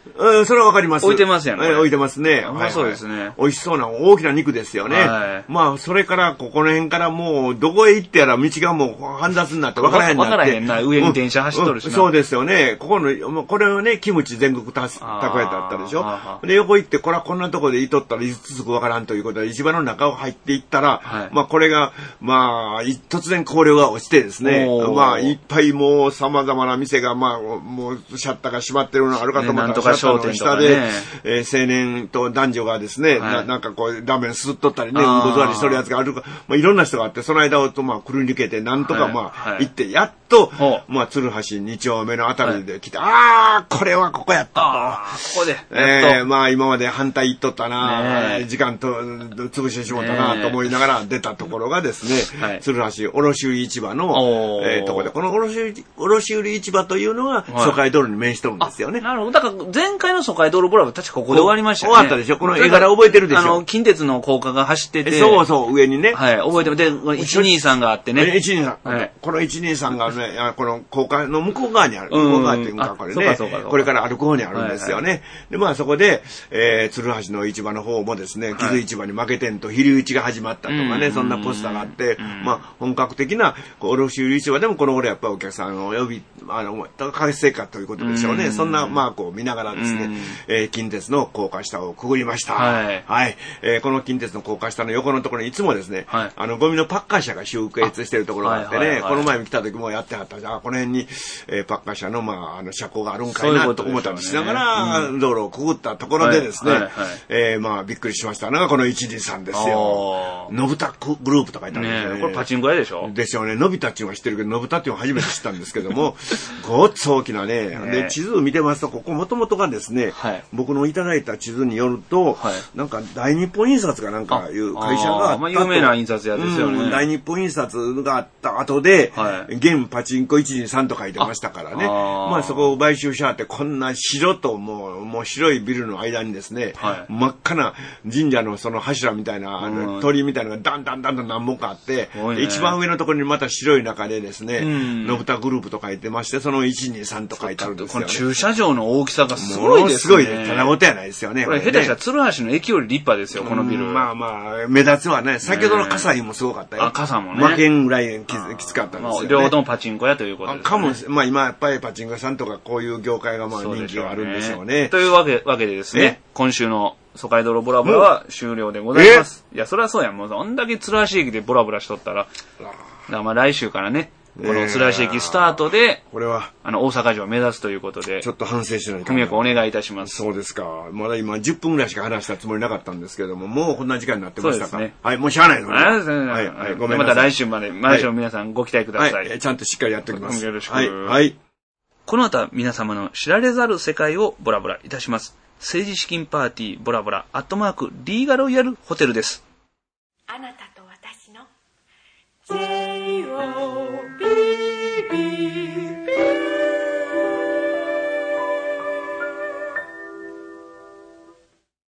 [SPEAKER 1] それはわかります。
[SPEAKER 2] 置いてますやんね。
[SPEAKER 1] 置いてますね。
[SPEAKER 2] そうですね。
[SPEAKER 1] 美味しそうな大きな肉ですよね。まあ、それから、ここの辺からもう、どこへ行ってやら道がもう煩雑になってわからへんなって。
[SPEAKER 2] わからへんな。上に電車走っとるしな。
[SPEAKER 1] そうですよね。これはね、キムチ全国たこやだったでしょ。で、横行って、これはこんなとこでいとったらいつつくわからんということで、市場の中を入っていったら、まあ、これが、まあ、突然香料が落ちてですね、まあ、いっぱいもう様々な店が、まあ、もう、シャッターが閉まってるのがあるかと思ったら、シャッターの下で、青年と男女がですね、なんかこう、ラーメンすっとったりね、うんこ座りしとるやつがあるか、まあ、いろんな人があって、その間をまあ、くり抜けて、なんとかまあ、行って、やっと、まあ、鶴橋2丁目のあたりで来て、これはここやった
[SPEAKER 2] と。ここで。
[SPEAKER 1] まあ、今まで反対行っとったな、時間と潰してしまったな、と思いながら出たところがですね、鶴橋卸売市場の、ところで、この卸売市場というのが、疎開道路に面しとるんですよね。
[SPEAKER 2] なるほど。だから、前回の疎開道路ブラブ確かここで終わりましたよね。
[SPEAKER 1] 終わったでしょ。この絵柄覚えてるでしょ。
[SPEAKER 2] 近鉄の高架が走ってて。
[SPEAKER 1] そうそう、上にね。
[SPEAKER 2] はい、覚えてる。で、123があってね。
[SPEAKER 1] 123。この123がね、この高架の向こう側にある。向こう側っていうか、これね。これから歩く方にあるんですよね。で、まあそこで、鶴橋の市場の方もですね、木津市場に負けてんと、昼市が始まったとかね、そんなポスターがあって、まあ本格的な卸売市場でもこの頃やっぱりお客さんを呼び、活性化ということでしょうね。そんなマークを見ながらですね、近鉄の高架下をくぐりました。はい。この近鉄の高架下の横のところにいつもですね、ゴミのパッカー車が集結しているところがあってね、この前に来た時もやってはったし、この辺に、パッカー車の、まあ、車庫があるんかいなと思ったりしながら、道路をくぐったところでですね、まあ、びっくりしましたのが、この123ですよ。のぶたグループとか言ったんですよね。
[SPEAKER 2] これパチンコ屋でしょ
[SPEAKER 1] でしょうね。のびたっちゅうのは知ってるけど、のぶたっていうのは初めて知ったんですけども、ごっつ大きなね、で、地図を見てますと、ここもともとがですね、僕のいただいた地図によると、なんか大日本印刷かなんかいう会社があったと。
[SPEAKER 2] 有名な印刷屋ですよね。
[SPEAKER 1] 大日本印刷があった後で、現パチンコ123と書いてましたからね。まあそこを買収しはって、こんな白ともう白いビルの間にですね、真っ赤な神社のその柱みたいな、鳥みたいなのがだんだん何本かあって、一番上のところにまた白い中でですね、のぶたグループと書いてまして、その123と書いてあるんですよね。
[SPEAKER 2] この駐車場の大きさがすごいですね。
[SPEAKER 1] すごいです。ただごとやないですよね。
[SPEAKER 2] これ下手したら鶴橋の駅より立派ですよ、このビル。
[SPEAKER 1] まあまあ、目立つわね。先ほどの笠井もすごかったよ。
[SPEAKER 2] 笠もね。
[SPEAKER 1] 負けんぐらいきつかったんですよね。
[SPEAKER 2] 両方ともパチンコ屋ということですね。
[SPEAKER 1] かも、まあ今やっぱりパチンコ屋さんとかこういう業界がまあ人気があるんでしょうね。
[SPEAKER 2] というわけでですね、今週の疎開道路ブラブラは終了でございます。いや、そりゃそうやん。もうそんだけ鶴橋駅でブラブラしとったら。だからまあ来週からね、この鶴橋駅スタートで、
[SPEAKER 1] これは、
[SPEAKER 2] 大阪城を目指すということで、
[SPEAKER 1] ちょっと反省しないと。
[SPEAKER 2] 文脈お願いいたします。
[SPEAKER 1] そうですか。まだ今10分ぐらいしか話したつもりなかったんですけども、もうこんな時間になってましたか。そうですね。はい、もうしゃあないのね。はい、
[SPEAKER 2] ごめんなさい。また来週まで、毎週皆さんご期待ください。
[SPEAKER 1] はい、ちゃんとしっかりやっておきます。
[SPEAKER 2] よろしく。
[SPEAKER 1] はい。
[SPEAKER 2] この後は皆様の知られざる世界をボラボラいたします。政治資金パーティーボラボラ@リーガロイヤルホテルです。
[SPEAKER 5] あなたと私の